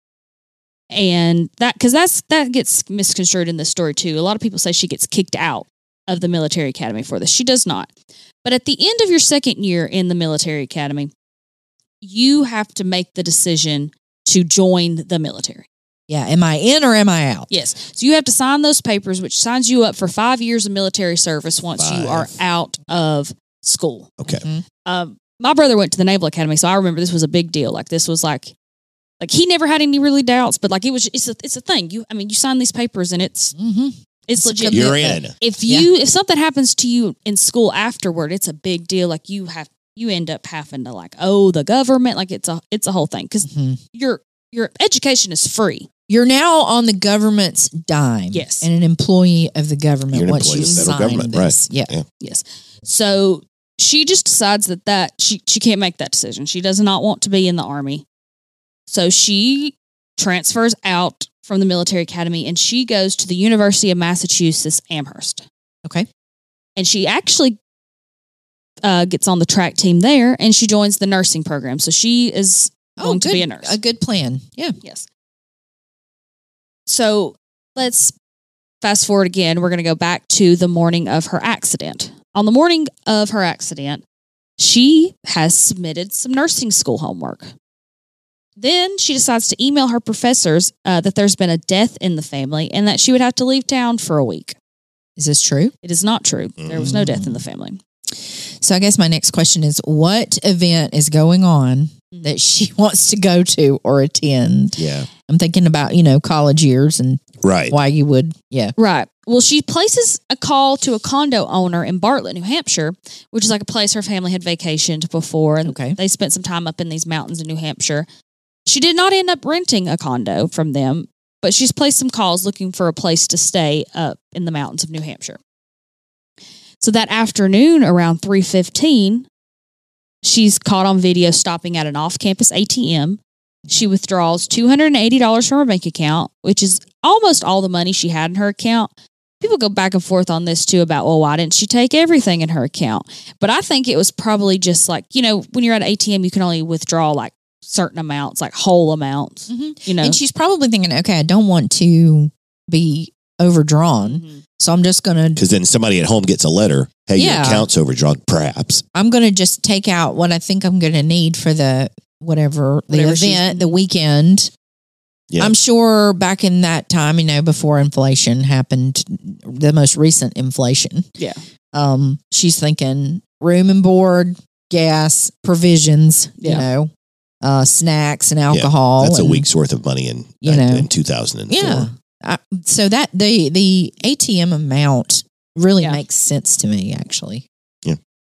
Speaker 3: and that because that's that gets misconstrued in this story too. A lot of people say she gets kicked out of the military academy for this. She does not. But at the end of your second year in the military academy, you have to make the decision to join the military.
Speaker 1: Yeah. Am I in or am I out?
Speaker 3: Yes. So you have to sign those papers, which signs you up for five years of military service once you are
Speaker 2: Five.
Speaker 3: out of school.
Speaker 2: Okay.
Speaker 1: Mhm.
Speaker 3: Um, my brother went to the Naval Academy, so I remember this was a big deal. Like this was like, like he never had any really doubts, but like it was, it's a, it's a thing. You, I mean, you sign these papers and it's,
Speaker 1: Mm-hmm.
Speaker 3: it's,
Speaker 1: It's a
Speaker 3: legit.
Speaker 2: You're
Speaker 1: commitment.
Speaker 2: in.
Speaker 3: If
Speaker 1: Yeah.
Speaker 3: you, if something happens to you in school afterward, it's a big deal. Like you have, you end up having to like, oh, the government, like it's a, it's a whole thing because
Speaker 1: Mhm.
Speaker 3: your, your education is free.
Speaker 1: You're now on the government's dime.
Speaker 3: Yes.
Speaker 1: And an employee of the government
Speaker 2: You're an
Speaker 1: once
Speaker 2: employee
Speaker 1: you
Speaker 2: of the federal
Speaker 1: sign
Speaker 2: government, right.
Speaker 1: this. Yeah.
Speaker 2: Yeah.
Speaker 3: Yes. So she just decides that that she she can't make that decision. She does not want to be in the army. So she transfers out from the military academy and she goes to the University of Massachusetts Amherst.
Speaker 1: Okay.
Speaker 3: And she actually uh, gets on the track team there and she joins the nursing program. So she is going to
Speaker 1: good.
Speaker 3: be a nurse.
Speaker 1: A good plan. Yeah.
Speaker 3: Yes. So let's fast forward again. We're going to go back to the morning of her accident. On the morning of her accident, she has submitted some nursing school homework. Then she decides to email her professors uh, that there's been a death in the family and that she would have to leave town for a week.
Speaker 1: Is this true?
Speaker 3: It is not true. There was no death in the family.
Speaker 1: So I guess my next question is what event is going on that she wants to go to or attend?
Speaker 2: Yeah.
Speaker 1: I'm thinking about, you know, college years and
Speaker 2: Right.
Speaker 1: why you would, yeah.
Speaker 3: Right. Well, she places a call to a condo owner in Bartlett, New Hampshire, which is like a place her family had vacationed before. And
Speaker 1: Okay.
Speaker 3: they spent some time up in these mountains in New Hampshire. She did not end up renting a condo from them, but she's placed some calls looking for a place to stay up in the mountains of New Hampshire. So that afternoon around three fifteen, she's caught on video stopping at an off-campus A T M. She withdraws two hundred eighty dollars from her bank account, which is almost all the money she had in her account. People go back and forth on this too about, well, why didn't she take everything in her account? But I think it was probably just like, you know, when you're at an A T M, you can only withdraw like certain amounts, like whole amounts,
Speaker 1: Mhm.
Speaker 3: you know.
Speaker 1: And she's probably thinking, okay, I don't want to be overdrawn.
Speaker 3: Mhm.
Speaker 1: So I'm just going to,
Speaker 2: Because then somebody at home gets a letter. Hey,
Speaker 1: Yeah.
Speaker 2: your account's overdrawn. Perhaps.
Speaker 1: I'm going to just take out what I think I'm going to need for the, whatever, the
Speaker 3: Whatever she's-
Speaker 1: event, the weekend.
Speaker 2: Yeah.
Speaker 1: I'm sure back in that time, you know, before inflation happened, the most recent inflation.
Speaker 3: Yeah.
Speaker 1: Um, she's thinking room and board, gas, provisions,
Speaker 3: Yeah.
Speaker 1: you know, uh, snacks and alcohol.
Speaker 2: That's a
Speaker 1: and-
Speaker 2: week's worth of money in
Speaker 1: You
Speaker 2: uh,
Speaker 1: know.
Speaker 2: in two thousand four.
Speaker 1: Yeah. I, so that the the A T M amount really
Speaker 3: Yeah.
Speaker 1: makes sense to me, actually.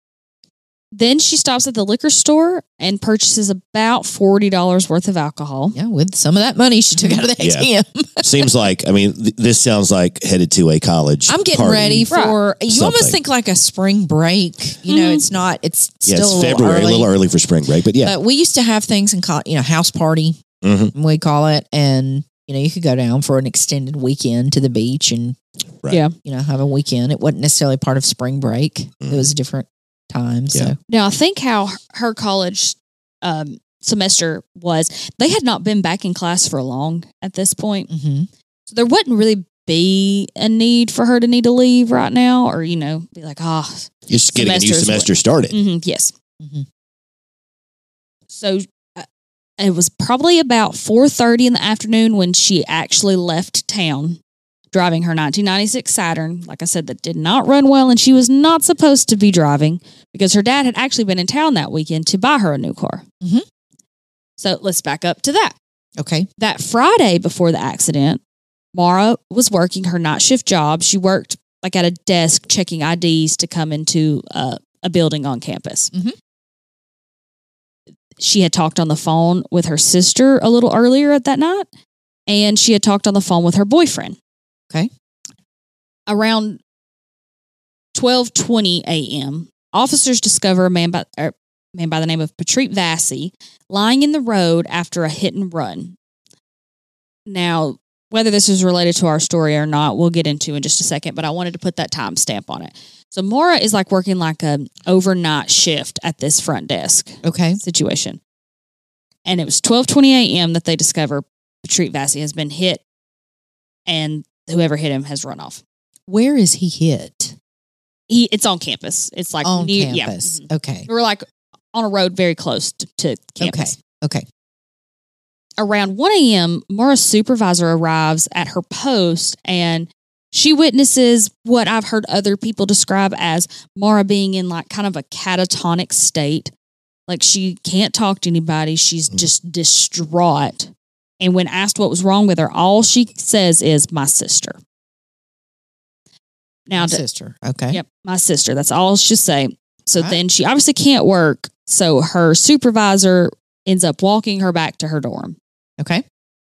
Speaker 3: Then she stops at the liquor store and purchases about forty dollars worth of alcohol.
Speaker 1: Yeah, with some of that money she took out of the
Speaker 2: Yeah.
Speaker 1: A T M.
Speaker 2: Seems like, I mean, th- this sounds like headed to a college.
Speaker 1: I'm getting
Speaker 2: party.
Speaker 1: ready for, you
Speaker 2: Something.
Speaker 1: almost think like a spring break. You know,
Speaker 3: Mhm.
Speaker 1: it's not, it's
Speaker 2: Yeah,
Speaker 1: still
Speaker 2: it's
Speaker 1: a little
Speaker 2: February,
Speaker 1: early.
Speaker 2: a little early for spring break, but yeah.
Speaker 1: But we used to have things in, co- you know, house party,
Speaker 2: Mhm.
Speaker 1: we call it. And, you know, you could go down for an extended weekend to the beach and,
Speaker 2: Right.
Speaker 3: Yeah.
Speaker 1: you know, have a weekend. It wasn't necessarily part of spring break.
Speaker 2: Mhm.
Speaker 1: It was a different time.
Speaker 2: Yeah.
Speaker 1: So,
Speaker 3: Now, I think how her college um, semester was, they had not been back in class for long at this point.
Speaker 1: hmm
Speaker 3: So there wouldn't really be a need for her to need to leave right now or, you know, be like, ah,
Speaker 2: You're just getting a new
Speaker 3: semester is
Speaker 2: semester started.
Speaker 3: mhm, yes.
Speaker 1: hmm
Speaker 3: So uh, it was probably about four thirty in the afternoon when she actually left town driving her nineteen ninety-six Saturn. Like I said, that did not run well and she was not supposed to be driving because her dad had actually been in town that weekend to buy her a new car.
Speaker 1: Mhm.
Speaker 3: So let's back up to that.
Speaker 1: Okay.
Speaker 3: That Friday before the accident, Mara was working her night shift job. She worked like at a desk checking I Ds to come into uh, a building on campus.
Speaker 1: Mhm.
Speaker 3: She had talked on the phone with her sister a little earlier at that night, and she had talked on the phone with her boyfriend.
Speaker 1: Okay.
Speaker 3: Around twelve twenty a.m., officers discover a man by, er, man by the name of Patrick Vassy lying in the road after a hit and run. Now, whether this is related to our story or not, we'll get into in just a second, but I wanted to put that timestamp on it. So Maura is like working like an overnight shift at this front desk
Speaker 1: Okay.
Speaker 3: situation. And it was twelve twenty a.m. that they discover Patrick Vassy has been hit and whoever hit him has run off.
Speaker 1: Where is he hit?
Speaker 3: He, it's on campus. It's like
Speaker 1: On
Speaker 3: near,
Speaker 1: campus.
Speaker 3: Yeah. Mhm.
Speaker 1: Okay.
Speaker 3: We were like on a road very close to, to campus.
Speaker 1: Okay. Okay.
Speaker 3: Around one a.m., Maura's supervisor arrives at her post and she witnesses what I've heard other people describe as Maura being in like kind of a catatonic state. Like she can't talk to anybody. She's just distraught. And when asked what was wrong with her, all she says is, my sister. Now,
Speaker 1: My
Speaker 3: to-
Speaker 1: sister. Okay.
Speaker 3: Yep, my sister. That's all she'll say. So
Speaker 1: Right.
Speaker 3: then she obviously can't work. So her supervisor ends up walking her back to her dorm.
Speaker 1: Okay.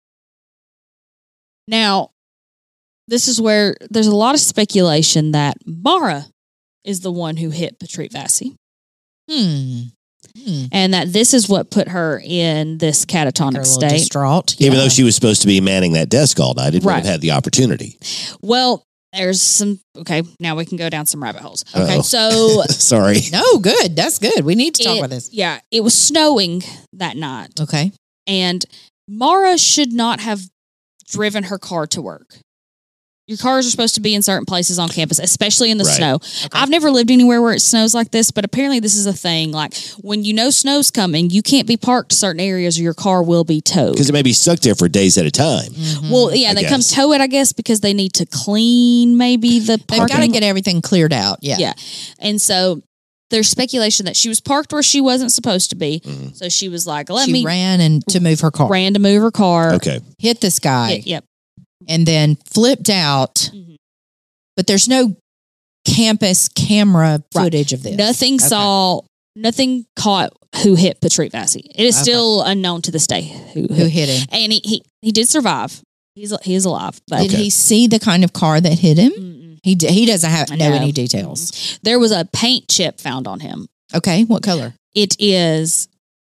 Speaker 3: Now, this is where there's a lot of speculation that Mara is the one who hit Patrick Vassy
Speaker 1: Hmm. Hmm.
Speaker 3: and that this is what put her in this
Speaker 1: They're
Speaker 3: catatonic
Speaker 1: a little
Speaker 3: state.
Speaker 1: distraught.
Speaker 2: Even
Speaker 1: Yeah.
Speaker 2: though she was supposed to be manning that desk all night, it would
Speaker 3: Right.
Speaker 2: have had the opportunity.
Speaker 3: Well, there's some, okay, now we can go down some rabbit holes. Okay,
Speaker 2: Uh-oh.
Speaker 3: so
Speaker 2: Sorry.
Speaker 1: No, good. That's good. We need to talk
Speaker 3: it-
Speaker 1: about this.
Speaker 3: yeah, it was snowing that night.
Speaker 1: Okay.
Speaker 3: And Mara should not have driven her car to work. Your cars are supposed to be in certain places on campus, especially in the
Speaker 2: Right.
Speaker 3: snow. I've never lived anywhere where it snows like this, but apparently this is a thing. Like when you know snow's coming, you can't be parked certain areas or your car will be towed.
Speaker 2: Because it may be stuck there for days at a time.
Speaker 1: Mhm.
Speaker 3: Well, yeah,
Speaker 2: I
Speaker 3: they come
Speaker 2: guess.
Speaker 3: tow it, I guess, because they need to clean maybe the
Speaker 1: they've
Speaker 3: parking.
Speaker 1: got to get everything cleared out. Yeah.
Speaker 3: Yeah. And so there's speculation that she was parked where she wasn't supposed to be.
Speaker 2: Mhm.
Speaker 3: So she was like, let
Speaker 1: she
Speaker 3: me
Speaker 1: ran and to move her car,
Speaker 3: ran to move her car.
Speaker 2: Okay.
Speaker 1: hit this guy,
Speaker 3: Yep. yep.
Speaker 1: and then flipped out.
Speaker 3: Mhm.
Speaker 1: But there's no campus camera
Speaker 3: Right.
Speaker 1: footage of this.
Speaker 3: Nothing
Speaker 1: Okay.
Speaker 3: saw, nothing caught who hit Patrick Vassy. It is
Speaker 1: Okay.
Speaker 3: still unknown to this day who,
Speaker 1: Who
Speaker 3: who
Speaker 1: hit him?
Speaker 3: and he, he he did survive. He's he is alive, but
Speaker 1: Did
Speaker 2: Okay.
Speaker 1: he see the kind of car that hit him?
Speaker 3: Mm-mm.
Speaker 1: He d- he doesn't have
Speaker 3: I
Speaker 1: know
Speaker 3: know.
Speaker 1: any details.
Speaker 3: There was a paint chip found on him.
Speaker 1: Okay, what color?
Speaker 3: It is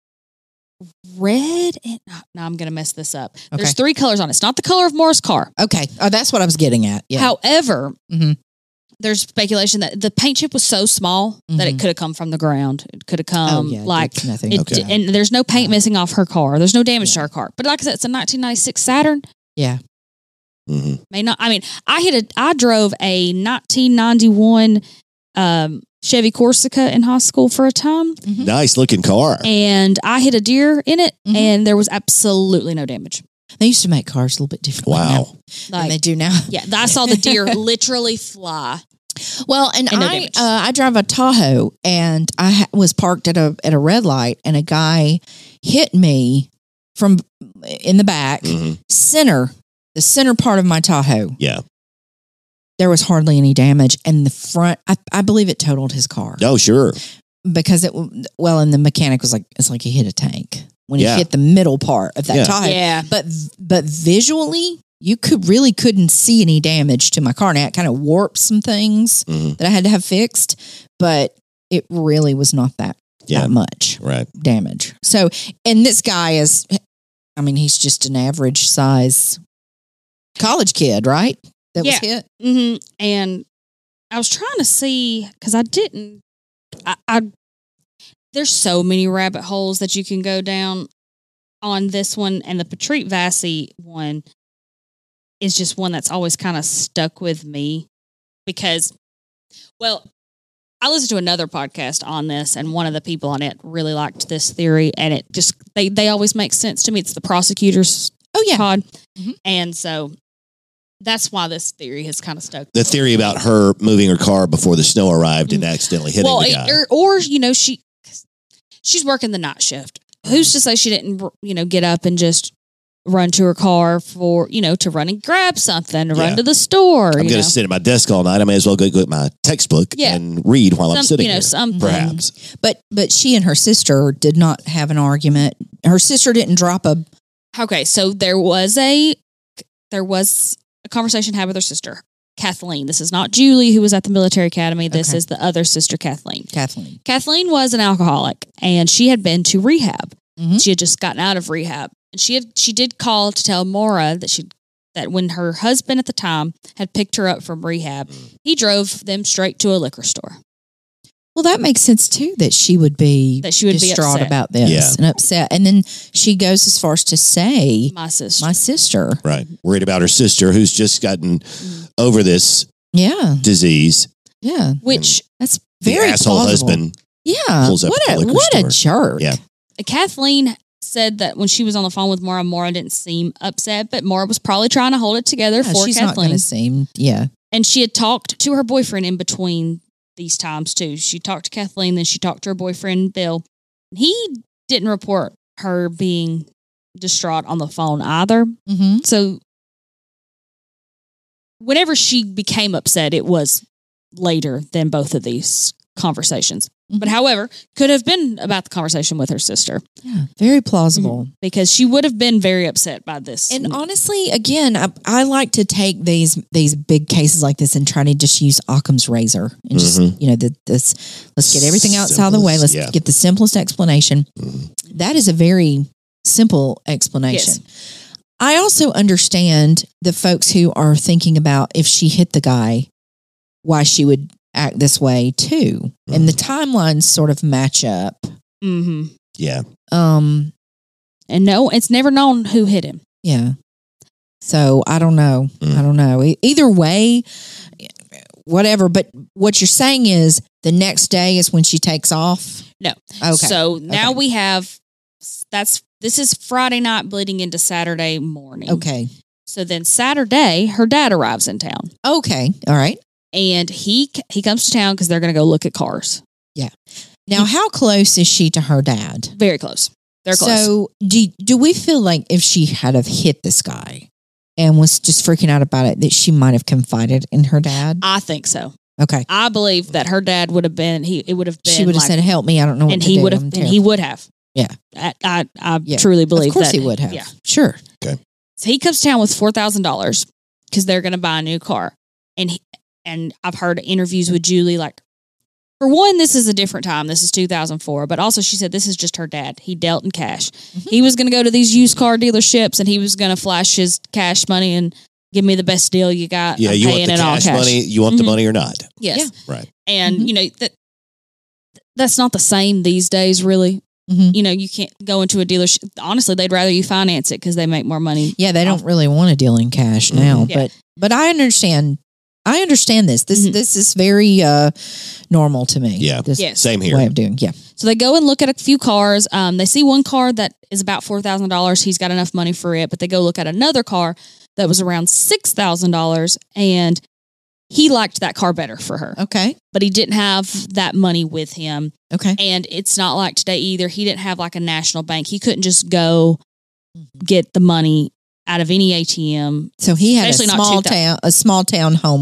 Speaker 3: red. And, no, I'm going to mess this up.
Speaker 1: Okay.
Speaker 3: There's three colors on it. It's not the color of Moore's car.
Speaker 1: Okay, oh, that's what I was getting at. Yeah.
Speaker 3: However,
Speaker 1: Mhm.
Speaker 3: there's speculation that the paint chip was so small that it
Speaker 1: Mhm.
Speaker 3: could have come from the ground. It could have
Speaker 1: oh
Speaker 3: come
Speaker 1: yeah,
Speaker 3: like
Speaker 1: it's nothing.
Speaker 3: It,
Speaker 2: Okay.
Speaker 3: And there's no paint missing off her car. There's no damage to
Speaker 1: Yeah.
Speaker 3: her car. But like I said, it's a nineteen ninety-six Saturn.
Speaker 1: Yeah.
Speaker 2: hmm
Speaker 3: May not. I mean, I hit a. I drove a nineteen ninety-one um, Chevy Corsica in high school for a time,
Speaker 1: Mhm.
Speaker 2: Nice looking car.
Speaker 3: and I hit a deer in it,
Speaker 1: Mhm.
Speaker 3: and there was absolutely no damage.
Speaker 1: They used to make cars a little bit differently
Speaker 2: Wow.
Speaker 1: than
Speaker 3: Like,
Speaker 1: they do now.
Speaker 3: yeah, I saw the deer literally fly.
Speaker 1: Well, and,
Speaker 3: And no
Speaker 1: I
Speaker 3: damage.
Speaker 1: uh, I drive a Tahoe, and I ha- was parked at a at a red light, and a guy hit me from in the back,
Speaker 2: hmm
Speaker 1: center, the center part of my Tahoe.
Speaker 2: Yeah.
Speaker 1: There was hardly any damage, and the front, I, I believe it totaled his car.
Speaker 2: Oh, sure.
Speaker 1: because it well, and the mechanic was like, it's like he hit a tank when he
Speaker 2: Yeah.
Speaker 1: hit the middle part of that
Speaker 2: Yeah.
Speaker 1: tire.
Speaker 3: Yeah.
Speaker 1: But but visually, you could really couldn't see any damage to my car. Now it kind of warped some things
Speaker 2: Mhm.
Speaker 1: that I had to have fixed, but it really was not that
Speaker 2: Yeah.
Speaker 1: that much
Speaker 2: Right.
Speaker 1: damage. So, and this guy is, I mean, he's just an average size college kid, right? That
Speaker 3: Yeah.
Speaker 1: was hit.
Speaker 3: hmm And I was trying to see because I didn't. I, I there's so many rabbit holes that you can go down on this one, and the Patrick Vassy one is just one that's always kind of stuck with me because, well, I listened to another podcast on this, and one of the people on it really liked this theory, and it just they they always make sense to me. It's the prosecutors
Speaker 1: Oh yeah.
Speaker 3: pod,
Speaker 1: Mhm.
Speaker 3: and so that's why this theory has kind of stuck.
Speaker 2: The theory about her moving her car before the snow arrived and accidentally hitting
Speaker 3: well,
Speaker 2: the guy.
Speaker 3: or, or you know, she she's working the night shift. Who's to say she didn't, you know, get up and just run to her car for, you know, to run and grab something, to
Speaker 2: Yeah.
Speaker 3: run to the store.
Speaker 2: I'm
Speaker 3: you
Speaker 2: going
Speaker 3: know?
Speaker 2: to sit at my desk all night. I may as well go get my textbook
Speaker 3: Yeah.
Speaker 2: and read while I'm
Speaker 3: Some-
Speaker 2: sitting
Speaker 3: you know,
Speaker 2: here.
Speaker 3: something.
Speaker 2: Perhaps.
Speaker 1: But but she and her sister did not have an argument. Her sister didn't drop a
Speaker 3: Okay, so there was a there was a conversation had with her sister, Kathleen. This is not Julie, who was at the military academy. This
Speaker 1: Okay.
Speaker 3: is the other sister, Kathleen.
Speaker 1: Kathleen.
Speaker 3: Kathleen was an alcoholic, and she had been to rehab.
Speaker 1: Mhm.
Speaker 3: She had just gotten out of rehab, and she had she did call to tell Maura that she that when her husband at the time had picked her up from rehab, he drove them straight to a liquor store.
Speaker 1: Well, that makes sense too. That she would be
Speaker 3: That she would be
Speaker 1: distraught
Speaker 3: upset.
Speaker 1: about this
Speaker 2: Yeah.
Speaker 1: and upset, and then she goes as far as to say,
Speaker 3: My sister.
Speaker 1: "My sister."
Speaker 2: Right. Worried about her sister who's just gotten
Speaker 3: Mm.
Speaker 2: over this
Speaker 1: Yeah,
Speaker 2: disease.
Speaker 1: yeah.
Speaker 3: Which
Speaker 1: That's
Speaker 2: The
Speaker 1: very
Speaker 2: asshole
Speaker 1: plausible.
Speaker 2: husband.
Speaker 1: Yeah,
Speaker 2: pulls up
Speaker 1: what
Speaker 2: at the
Speaker 1: a
Speaker 2: liquor
Speaker 1: what a
Speaker 2: store.
Speaker 1: jerk.
Speaker 2: Yeah.
Speaker 3: Kathleen said that when she was on the phone with Maura, Maura didn't seem upset, but Maura was probably trying to hold it together
Speaker 1: Yeah,
Speaker 3: for
Speaker 1: she's not going
Speaker 3: Kathleen.
Speaker 1: to seem. Yeah,
Speaker 3: And she had talked to her boyfriend in between these times too. She talked to Kathleen, then she talked to her boyfriend Bill. He didn't report her being distraught on the phone either.
Speaker 1: mm-hmm.
Speaker 3: So whenever she became upset, it was later than both of these conversations. But
Speaker 1: Mhm.
Speaker 3: however, could have been about the conversation with her sister
Speaker 1: yeah, very plausible.
Speaker 3: because she would have been very upset by this.
Speaker 1: And honestly, again, I, I like to take these these big cases like this and try to just use Occam's razor and just
Speaker 2: Mhm.
Speaker 1: you know the, this. Let's get everything outside of the way. Let's
Speaker 2: Simplest, yeah.
Speaker 1: get the simplest explanation.
Speaker 2: Mhm.
Speaker 1: That is a very simple explanation. I also understand the folks who are thinking about if she hit the guy, why she would act this way too, and the timelines sort of match up.
Speaker 3: hmm
Speaker 2: Yeah.
Speaker 1: Um,
Speaker 3: And no, it's never known who hit him.
Speaker 1: Yeah. So I don't know.
Speaker 2: Mm.
Speaker 1: I don't know. E- Either way, whatever. But what you're saying is the next day is when she takes off.
Speaker 3: No.
Speaker 1: Okay.
Speaker 3: So now
Speaker 1: Okay.
Speaker 3: we have that's this is Friday night bleeding into Saturday morning.
Speaker 1: Okay.
Speaker 3: So then Saturday, her dad arrives in town,
Speaker 1: Okay. All right.
Speaker 3: and he he comes to town because they're going to go look at cars.
Speaker 1: Now, how close is she to her dad?
Speaker 3: Very close. They're close.
Speaker 1: So do do we feel like if she had have hit this guy and was just freaking out about it, that she might have confided in her dad?
Speaker 3: I think so.
Speaker 1: Okay.
Speaker 3: I believe that her dad would have been. He it would have been.
Speaker 1: She would have
Speaker 3: like-
Speaker 1: said, "Help me! I don't know what
Speaker 3: and
Speaker 1: to
Speaker 3: he
Speaker 1: do.
Speaker 3: would have.
Speaker 1: I'm
Speaker 3: And
Speaker 1: terrified."
Speaker 3: he would have.
Speaker 1: Yeah.
Speaker 3: I I, I
Speaker 1: Yeah.
Speaker 3: truly believe
Speaker 1: Of course
Speaker 3: that
Speaker 1: he would have.
Speaker 3: Yeah.
Speaker 1: Sure.
Speaker 3: So he comes to town with four thousand dollars because they're going to buy a new car, and he, and I've heard interviews with Julie. Like, for one, this is a different time. This is two thousand four, but also she said this is just her dad. He dealt in cash.
Speaker 1: Mhm.
Speaker 3: He was going to go to these used car dealerships, and he was going to flash his cash money and give me the best deal you got.
Speaker 2: Yeah.
Speaker 3: I'm
Speaker 2: You want
Speaker 3: paying
Speaker 2: the
Speaker 3: it all
Speaker 2: cash
Speaker 3: cash.
Speaker 2: money? You want the
Speaker 3: Mhm.
Speaker 2: money or not?
Speaker 3: Yes,
Speaker 1: Yeah.
Speaker 2: Right.
Speaker 3: and
Speaker 1: Mhm.
Speaker 3: you know that that's not the same these days. Really,
Speaker 1: Mhm.
Speaker 3: you know, you can't go into a dealership. Honestly, they'd rather you finance it because they make more money.
Speaker 1: Yeah, they don't really want to deal in cash now,
Speaker 3: Mhm. Yeah.
Speaker 1: but but I understand. I understand this. This
Speaker 3: Mhm.
Speaker 1: this is very uh, normal to me.
Speaker 2: Yeah.
Speaker 1: This
Speaker 3: Yes.
Speaker 2: Same here.
Speaker 1: way of doing. Yeah.
Speaker 3: So they go and look at a few cars. Um, they see one car that is about four thousand dollars. He's got enough money for it, but they go look at another car that was around six thousand dollars, and he liked that car better for her,
Speaker 1: Okay.
Speaker 3: but he didn't have that money with him.
Speaker 1: Okay.
Speaker 3: And it's not like today either. He didn't have like a national bank. He couldn't just go
Speaker 1: Mhm.
Speaker 3: get the money out of any A T M.
Speaker 1: So he had a
Speaker 3: Especially not
Speaker 1: small
Speaker 3: two thou-
Speaker 1: town, a small town home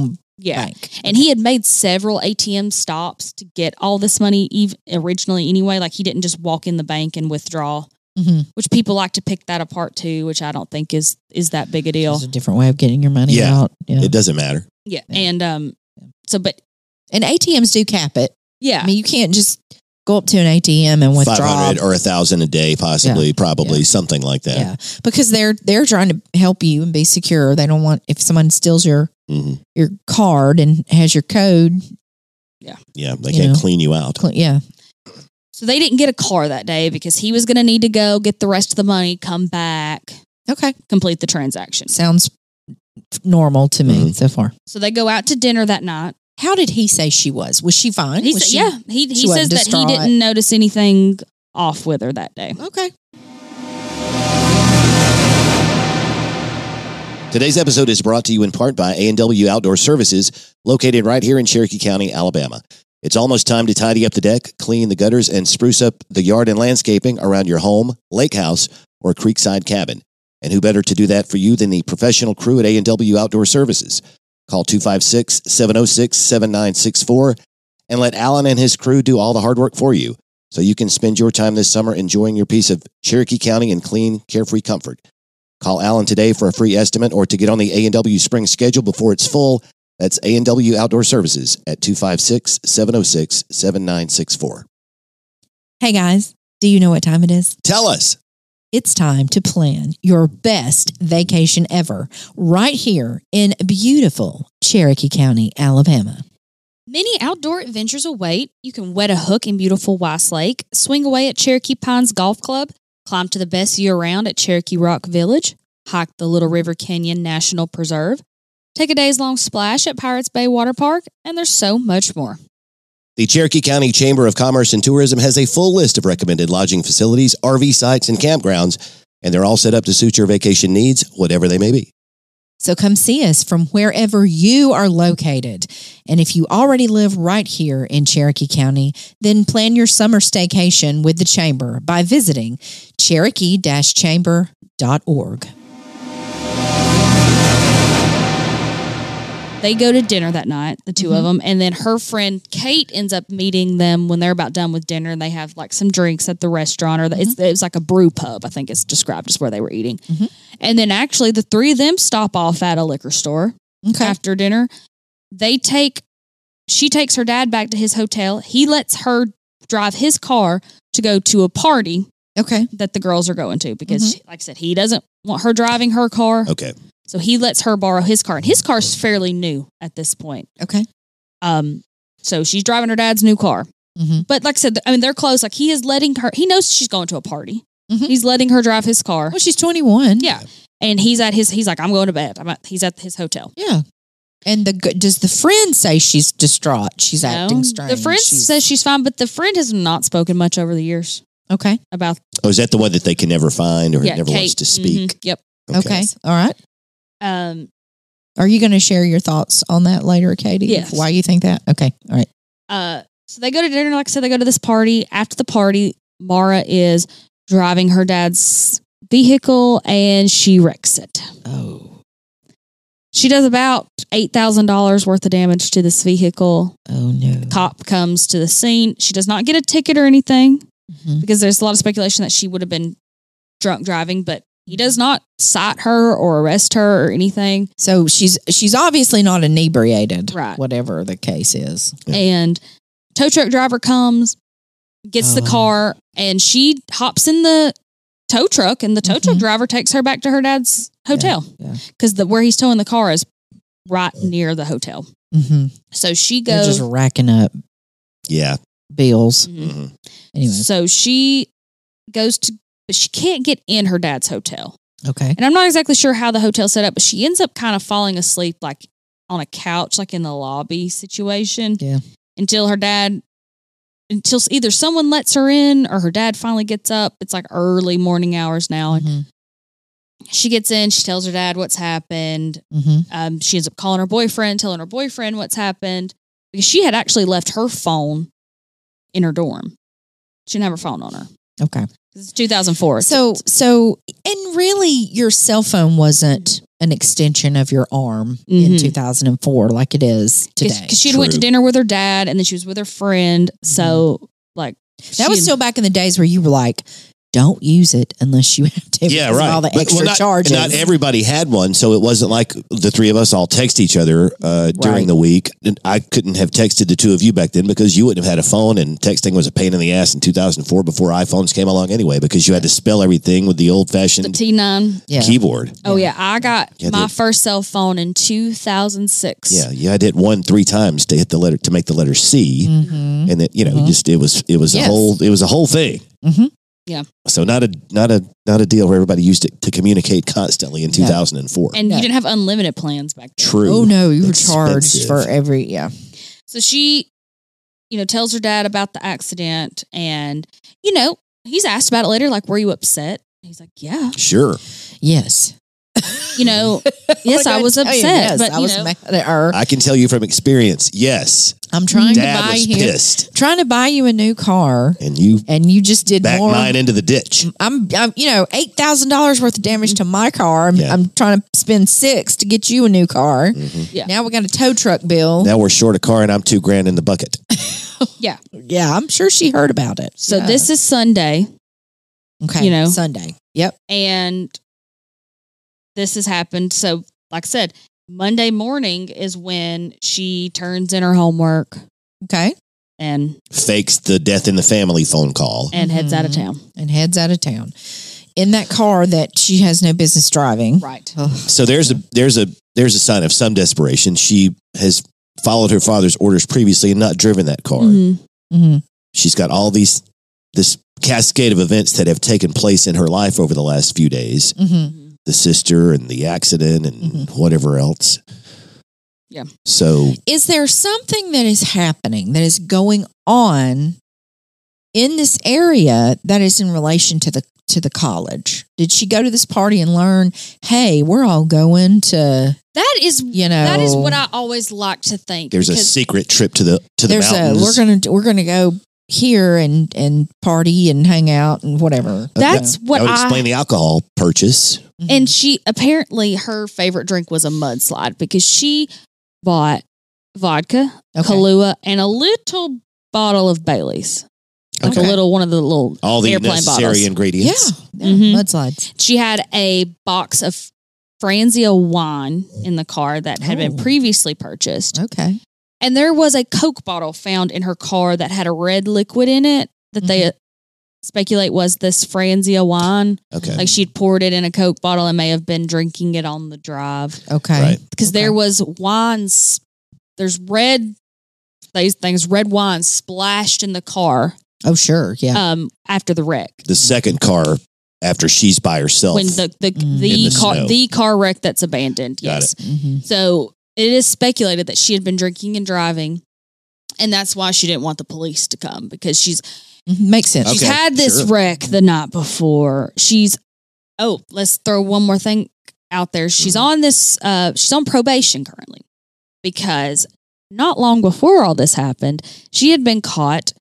Speaker 3: Yeah.
Speaker 1: bank.
Speaker 3: And he had made several A T M stops to get all this money ev- originally anyway. Like he didn't just walk in the bank and withdraw,
Speaker 1: Mm-hmm.
Speaker 3: which people like to pick that apart too, which I don't think is is that big a deal.
Speaker 1: It's a different way of getting your money
Speaker 2: Yeah.
Speaker 1: out. Yeah.
Speaker 2: It doesn't matter.
Speaker 3: Yeah.
Speaker 1: Yeah.
Speaker 3: And um, so, but
Speaker 1: And A T Ms do cap it.
Speaker 3: yeah.
Speaker 1: I mean, you can't just go up to an A T M and
Speaker 2: Five
Speaker 1: withdraw.
Speaker 2: hundred or a thousand a day, possibly, probably
Speaker 1: Yeah.
Speaker 2: something like that.
Speaker 1: Yeah, because they're they're trying to help you and be secure. They don't want if someone steals your
Speaker 2: hmm
Speaker 1: your card and has your code.
Speaker 2: Yeah, they
Speaker 1: You
Speaker 2: can't
Speaker 1: know.
Speaker 2: clean you out.
Speaker 1: cl- Yeah,
Speaker 3: So they didn't get a car that day because he was going to need to go get the rest of the money, come back,
Speaker 1: okay,
Speaker 3: complete the transaction.
Speaker 1: sounds normal to me
Speaker 2: Mhm.
Speaker 1: so far.
Speaker 3: So they go out to dinner that night.
Speaker 1: How did he say she was? Was she fine?
Speaker 3: He
Speaker 1: was
Speaker 3: said,
Speaker 1: she,
Speaker 3: yeah, he, he
Speaker 1: she
Speaker 3: says
Speaker 1: wasn't
Speaker 3: that he
Speaker 1: distraught?
Speaker 3: didn't notice anything off with her that day.
Speaker 1: Okay.
Speaker 2: Today's episode is brought to you in part by A and W Outdoor Services, located right here in Cherokee County, Alabama. It's almost time to tidy up the deck, clean the gutters, and spruce up the yard and landscaping around your home, lake house, or creekside cabin. And who better to do that for you than the professional crew at A and W Outdoor Services? Call two five six, seven oh six, seven nine six four and let Alan and his crew do all the hard work for you so you can spend your time this summer enjoying your piece of Cherokee County in clean, carefree comfort. Call Alan today for a free estimate or to get on the A and W spring schedule before it's full. That's A and W Outdoor Services at two five six, seven oh six, seven nine six four.
Speaker 1: Hey guys, do you know what time it is?
Speaker 2: Tell us.
Speaker 1: It's time to plan your best vacation ever right here in beautiful Cherokee County, Alabama.
Speaker 3: Many outdoor adventures await. You can wet a hook in beautiful Weiss Lake, swing away at Cherokee Pines Golf Club, climb to the best year-round at Cherokee Rock Village, hike the Little River Canyon National Preserve, take a days-long splash at Pirates Bay Water Park, and there's so much more.
Speaker 2: The Cherokee County Chamber of Commerce and Tourism has a full list of recommended lodging facilities, R V sites, and campgrounds, and they're all set up to suit your vacation needs, whatever they may be.
Speaker 1: So come see us from wherever you are located. And if you already live right here in Cherokee County, then plan your summer staycation with the Chamber by visiting cherokee dash chamber dot org.
Speaker 3: They go to dinner that night, the 2
Speaker 1: Mhm.
Speaker 3: of them, and then her friend Kate ends up meeting them when they're about done with dinner, and they have like some drinks at the restaurant, or the, it's, it's like a brew pub, I think it's described as where they were eating.
Speaker 1: Mhm.
Speaker 3: And then actually the three of them stop off at a liquor store
Speaker 1: Okay.
Speaker 3: after dinner. They take, she takes her dad back to his hotel. He lets her drive his car to go to a party
Speaker 1: Okay.
Speaker 3: that the girls are going to because, she, like I said, he doesn't want her driving her car.
Speaker 2: Okay.
Speaker 3: So he lets her borrow his car, and his car's fairly new at this point.
Speaker 1: Okay.
Speaker 3: Um, so she's driving her dad's new car.
Speaker 1: Mm-hmm.
Speaker 3: But like I said, I mean, they're close. Like he is letting her, he knows she's going to a party.
Speaker 1: Mhm.
Speaker 3: He's letting her drive his car.
Speaker 1: Well, she's twenty-one.
Speaker 3: Yeah. And he's at his, he's like, I'm going to bed. I'm at, he's at his hotel.
Speaker 1: Yeah. And the does the friend say she's distraught? She's
Speaker 3: No,
Speaker 1: acting strange.
Speaker 3: The friend
Speaker 1: She's-
Speaker 3: says she's fine, but the friend has not spoken much over the years
Speaker 1: okay.
Speaker 3: about.
Speaker 2: Oh, is that the one that they can never find or
Speaker 3: Yeah,
Speaker 2: never
Speaker 3: Kate.
Speaker 2: wants to speak?
Speaker 3: Mhm. Yep.
Speaker 1: Okay. All right.
Speaker 3: Um,
Speaker 1: Are you going to share your thoughts on that later, Katie?
Speaker 3: Yes.
Speaker 1: Why you think that? Okay. All right.
Speaker 3: uh, so they go to dinner. Like I said, they go to this party. After the party, Mara is driving her dad's vehicle and she wrecks it.
Speaker 1: Oh.
Speaker 3: She does about eight thousand dollars worth of damage to this vehicle.
Speaker 1: Oh no.
Speaker 3: Cop comes to the scene. She does not get a ticket or anything
Speaker 1: Mhm.
Speaker 3: because there's a lot of speculation that she would have been drunk driving, but he does not cite her or arrest her or anything.
Speaker 1: So she's she's obviously not inebriated,
Speaker 3: Right.
Speaker 1: whatever the case is.
Speaker 2: Yeah.
Speaker 3: And tow truck driver comes, gets the
Speaker 1: Oh.
Speaker 3: car, and she hops in the tow truck, and the tow truck
Speaker 1: Mhm.
Speaker 3: driver takes her back to her dad's hotel
Speaker 1: Yeah.
Speaker 3: because the where he's towing the car is right near the hotel.
Speaker 1: Mm-hmm.
Speaker 3: So she
Speaker 1: They're
Speaker 3: goes.
Speaker 1: just racking up
Speaker 2: Yeah.
Speaker 1: bills.
Speaker 3: Mhm.
Speaker 2: hmm
Speaker 1: Anyway.
Speaker 3: So she goes to, but she can't get in her dad's hotel.
Speaker 1: Okay.
Speaker 3: And I'm not exactly sure how the hotel's set up, but she ends up kind of falling asleep like on a couch, like in the lobby situation.
Speaker 1: Yeah.
Speaker 3: Until her dad, until either someone lets her in or her dad finally gets up. It's like early morning hours now. And
Speaker 1: Mhm.
Speaker 3: she gets in, she tells her dad what's happened.
Speaker 1: Mhm.
Speaker 3: Um, she ends up calling her boyfriend, telling her boyfriend what's happened because she had actually left her phone in her dorm. She didn't have her phone on her.
Speaker 1: Okay.
Speaker 3: This is two thousand four.
Speaker 1: So so and really your cell phone wasn't an extension of your arm in
Speaker 3: Mhm.
Speaker 1: two thousand four like it is today.
Speaker 3: Because she went to
Speaker 2: True.
Speaker 3: dinner with her dad, and then she was with her friend. So, like,
Speaker 1: That was
Speaker 3: she-
Speaker 1: still back in the days where you were like, don't use it unless you have to.
Speaker 2: Yeah,
Speaker 1: because of
Speaker 2: right.
Speaker 1: All the
Speaker 2: But-
Speaker 1: extra
Speaker 2: well, not,
Speaker 1: charges.
Speaker 2: Not everybody had one, so it wasn't like the three of us all text each other uh, during
Speaker 1: Right.
Speaker 2: the week. And I couldn't have texted the two of you back then because you wouldn't have had a phone, and texting was a pain in the ass in two thousand four before iPhones came along anyway, because you had to spell everything with the old
Speaker 3: the
Speaker 2: fashioned
Speaker 3: T nine.
Speaker 1: yeah.
Speaker 2: keyboard.
Speaker 3: Oh, yeah. I got
Speaker 2: Yeah,
Speaker 3: my
Speaker 2: the-
Speaker 3: first cell phone in two thousand six.
Speaker 2: Yeah, you had to hit one three times to hit the letter to make the letter C,
Speaker 1: Mhm.
Speaker 2: and that you know
Speaker 1: Mhm.
Speaker 2: just it was it was
Speaker 1: Yes.
Speaker 2: a whole it was a whole thing.
Speaker 1: Mhm.
Speaker 3: Yeah.
Speaker 2: So not a not a not a deal where everybody used it to communicate constantly in two thousand four.
Speaker 3: And
Speaker 1: No.
Speaker 3: you didn't have unlimited plans back then.
Speaker 2: True.
Speaker 1: Oh, no, you were charged
Speaker 2: Expensive.
Speaker 1: for every, yeah.
Speaker 3: So she, you know, tells her dad about the accident. And, you know, he's asked about it later, like, were you upset? He's like, yeah.
Speaker 2: Sure.
Speaker 1: Yes.
Speaker 3: You know, yes,
Speaker 1: Like
Speaker 3: I was
Speaker 1: tell you,
Speaker 3: upset.
Speaker 1: yes,
Speaker 3: but,
Speaker 1: I
Speaker 3: you
Speaker 1: was
Speaker 3: know,
Speaker 1: mad at her.
Speaker 2: I can tell you from experience. Yes,
Speaker 1: I'm trying
Speaker 2: Dad
Speaker 1: to buy
Speaker 2: was
Speaker 1: you,
Speaker 2: pissed,
Speaker 1: trying to buy you a new car,
Speaker 2: and you
Speaker 1: and you just did
Speaker 2: backed
Speaker 1: more.
Speaker 2: mine into the ditch.
Speaker 1: I'm, I'm, you know, eight thousand dollars worth of damage to my car. I'm,
Speaker 2: Yeah.
Speaker 1: I'm trying to spend six to get you a new car.
Speaker 3: Yeah.
Speaker 1: Now we got a tow truck bill.
Speaker 2: Now we're short a car, and I'm two grand in the bucket.
Speaker 3: yeah.
Speaker 1: Yeah, I'm sure she heard about it.
Speaker 3: So
Speaker 1: Yeah.
Speaker 3: this is Sunday,
Speaker 1: okay,
Speaker 3: you know.
Speaker 1: Sunday. Yep.
Speaker 3: and this has happened. So, like I said, Monday morning is when she turns in her homework
Speaker 1: Okay,
Speaker 3: and
Speaker 2: Fakes the death in the family phone call.
Speaker 3: and heads out of
Speaker 1: Mhm.
Speaker 3: town.
Speaker 1: and heads out of town in that car that she has no business driving.
Speaker 3: Right.
Speaker 1: Ugh.
Speaker 2: So there's a there's a there's a sign of some desperation. She has followed her father's orders previously and not driven that car.
Speaker 3: Mhm.
Speaker 1: hmm
Speaker 2: She's got all these this cascade of events that have taken place in her life over the last few days.
Speaker 1: hmm
Speaker 2: The sister and the accident and
Speaker 1: Mhm.
Speaker 2: whatever else.
Speaker 3: Yeah.
Speaker 2: So
Speaker 1: Is there something that is happening that is going on in this area that is in relation to the to the college? Did she go to this party and learn, hey, we're all going to,
Speaker 3: That is
Speaker 1: you know,
Speaker 3: that is what I always like to think.
Speaker 2: there's a
Speaker 3: because-
Speaker 2: secret trip to the to the
Speaker 1: there's a
Speaker 2: mountains.
Speaker 1: we're gonna we're gonna go here and and party and hang out and whatever.
Speaker 3: That's what
Speaker 2: that would
Speaker 3: I
Speaker 2: explain the alcohol purchase.
Speaker 3: And she apparently her favorite drink was a mudslide because she bought vodka,
Speaker 1: Okay.
Speaker 3: Kahlua, and a little bottle of Bailey's. Like
Speaker 1: Okay.
Speaker 3: a little one of the little
Speaker 2: All the
Speaker 3: airplane
Speaker 2: necessary
Speaker 3: bottles.
Speaker 1: yeah,
Speaker 2: ingredients.
Speaker 1: yeah
Speaker 3: Mhm.
Speaker 1: mudslides.
Speaker 3: She had a box of Franzia wine in the car that had been
Speaker 1: Oh.
Speaker 3: previously purchased.
Speaker 1: Okay,
Speaker 3: And there was a Coke bottle found in her car that had a red liquid in it that they speculate was this Franzia wine.
Speaker 2: Okay.
Speaker 3: Like she'd poured it in a Coke bottle and may have been drinking it on the drive.
Speaker 1: okay,
Speaker 2: Right.
Speaker 3: Because
Speaker 1: Okay.
Speaker 3: there was wines, there's red, these things, red wine splashed in the car
Speaker 1: Oh, sure, yeah.
Speaker 3: um, after the wreck.
Speaker 2: the second car after she's by herself.
Speaker 3: When the the,
Speaker 1: Mm.
Speaker 3: the,
Speaker 2: In the
Speaker 3: car
Speaker 2: snow.
Speaker 3: the car wreck that's abandoned.
Speaker 2: Got
Speaker 3: yes.
Speaker 1: hmm
Speaker 3: So it is speculated that she had been drinking and driving, and that's why she didn't want the police to come because she's
Speaker 1: Makes sense.
Speaker 2: Okay.
Speaker 3: she's had this
Speaker 2: sure.
Speaker 3: wreck the night before. She's oh, let's throw one more thing out there. She's
Speaker 2: Mhm.
Speaker 3: on this. Uh, she's on probation currently because not long before all this happened, she had been caught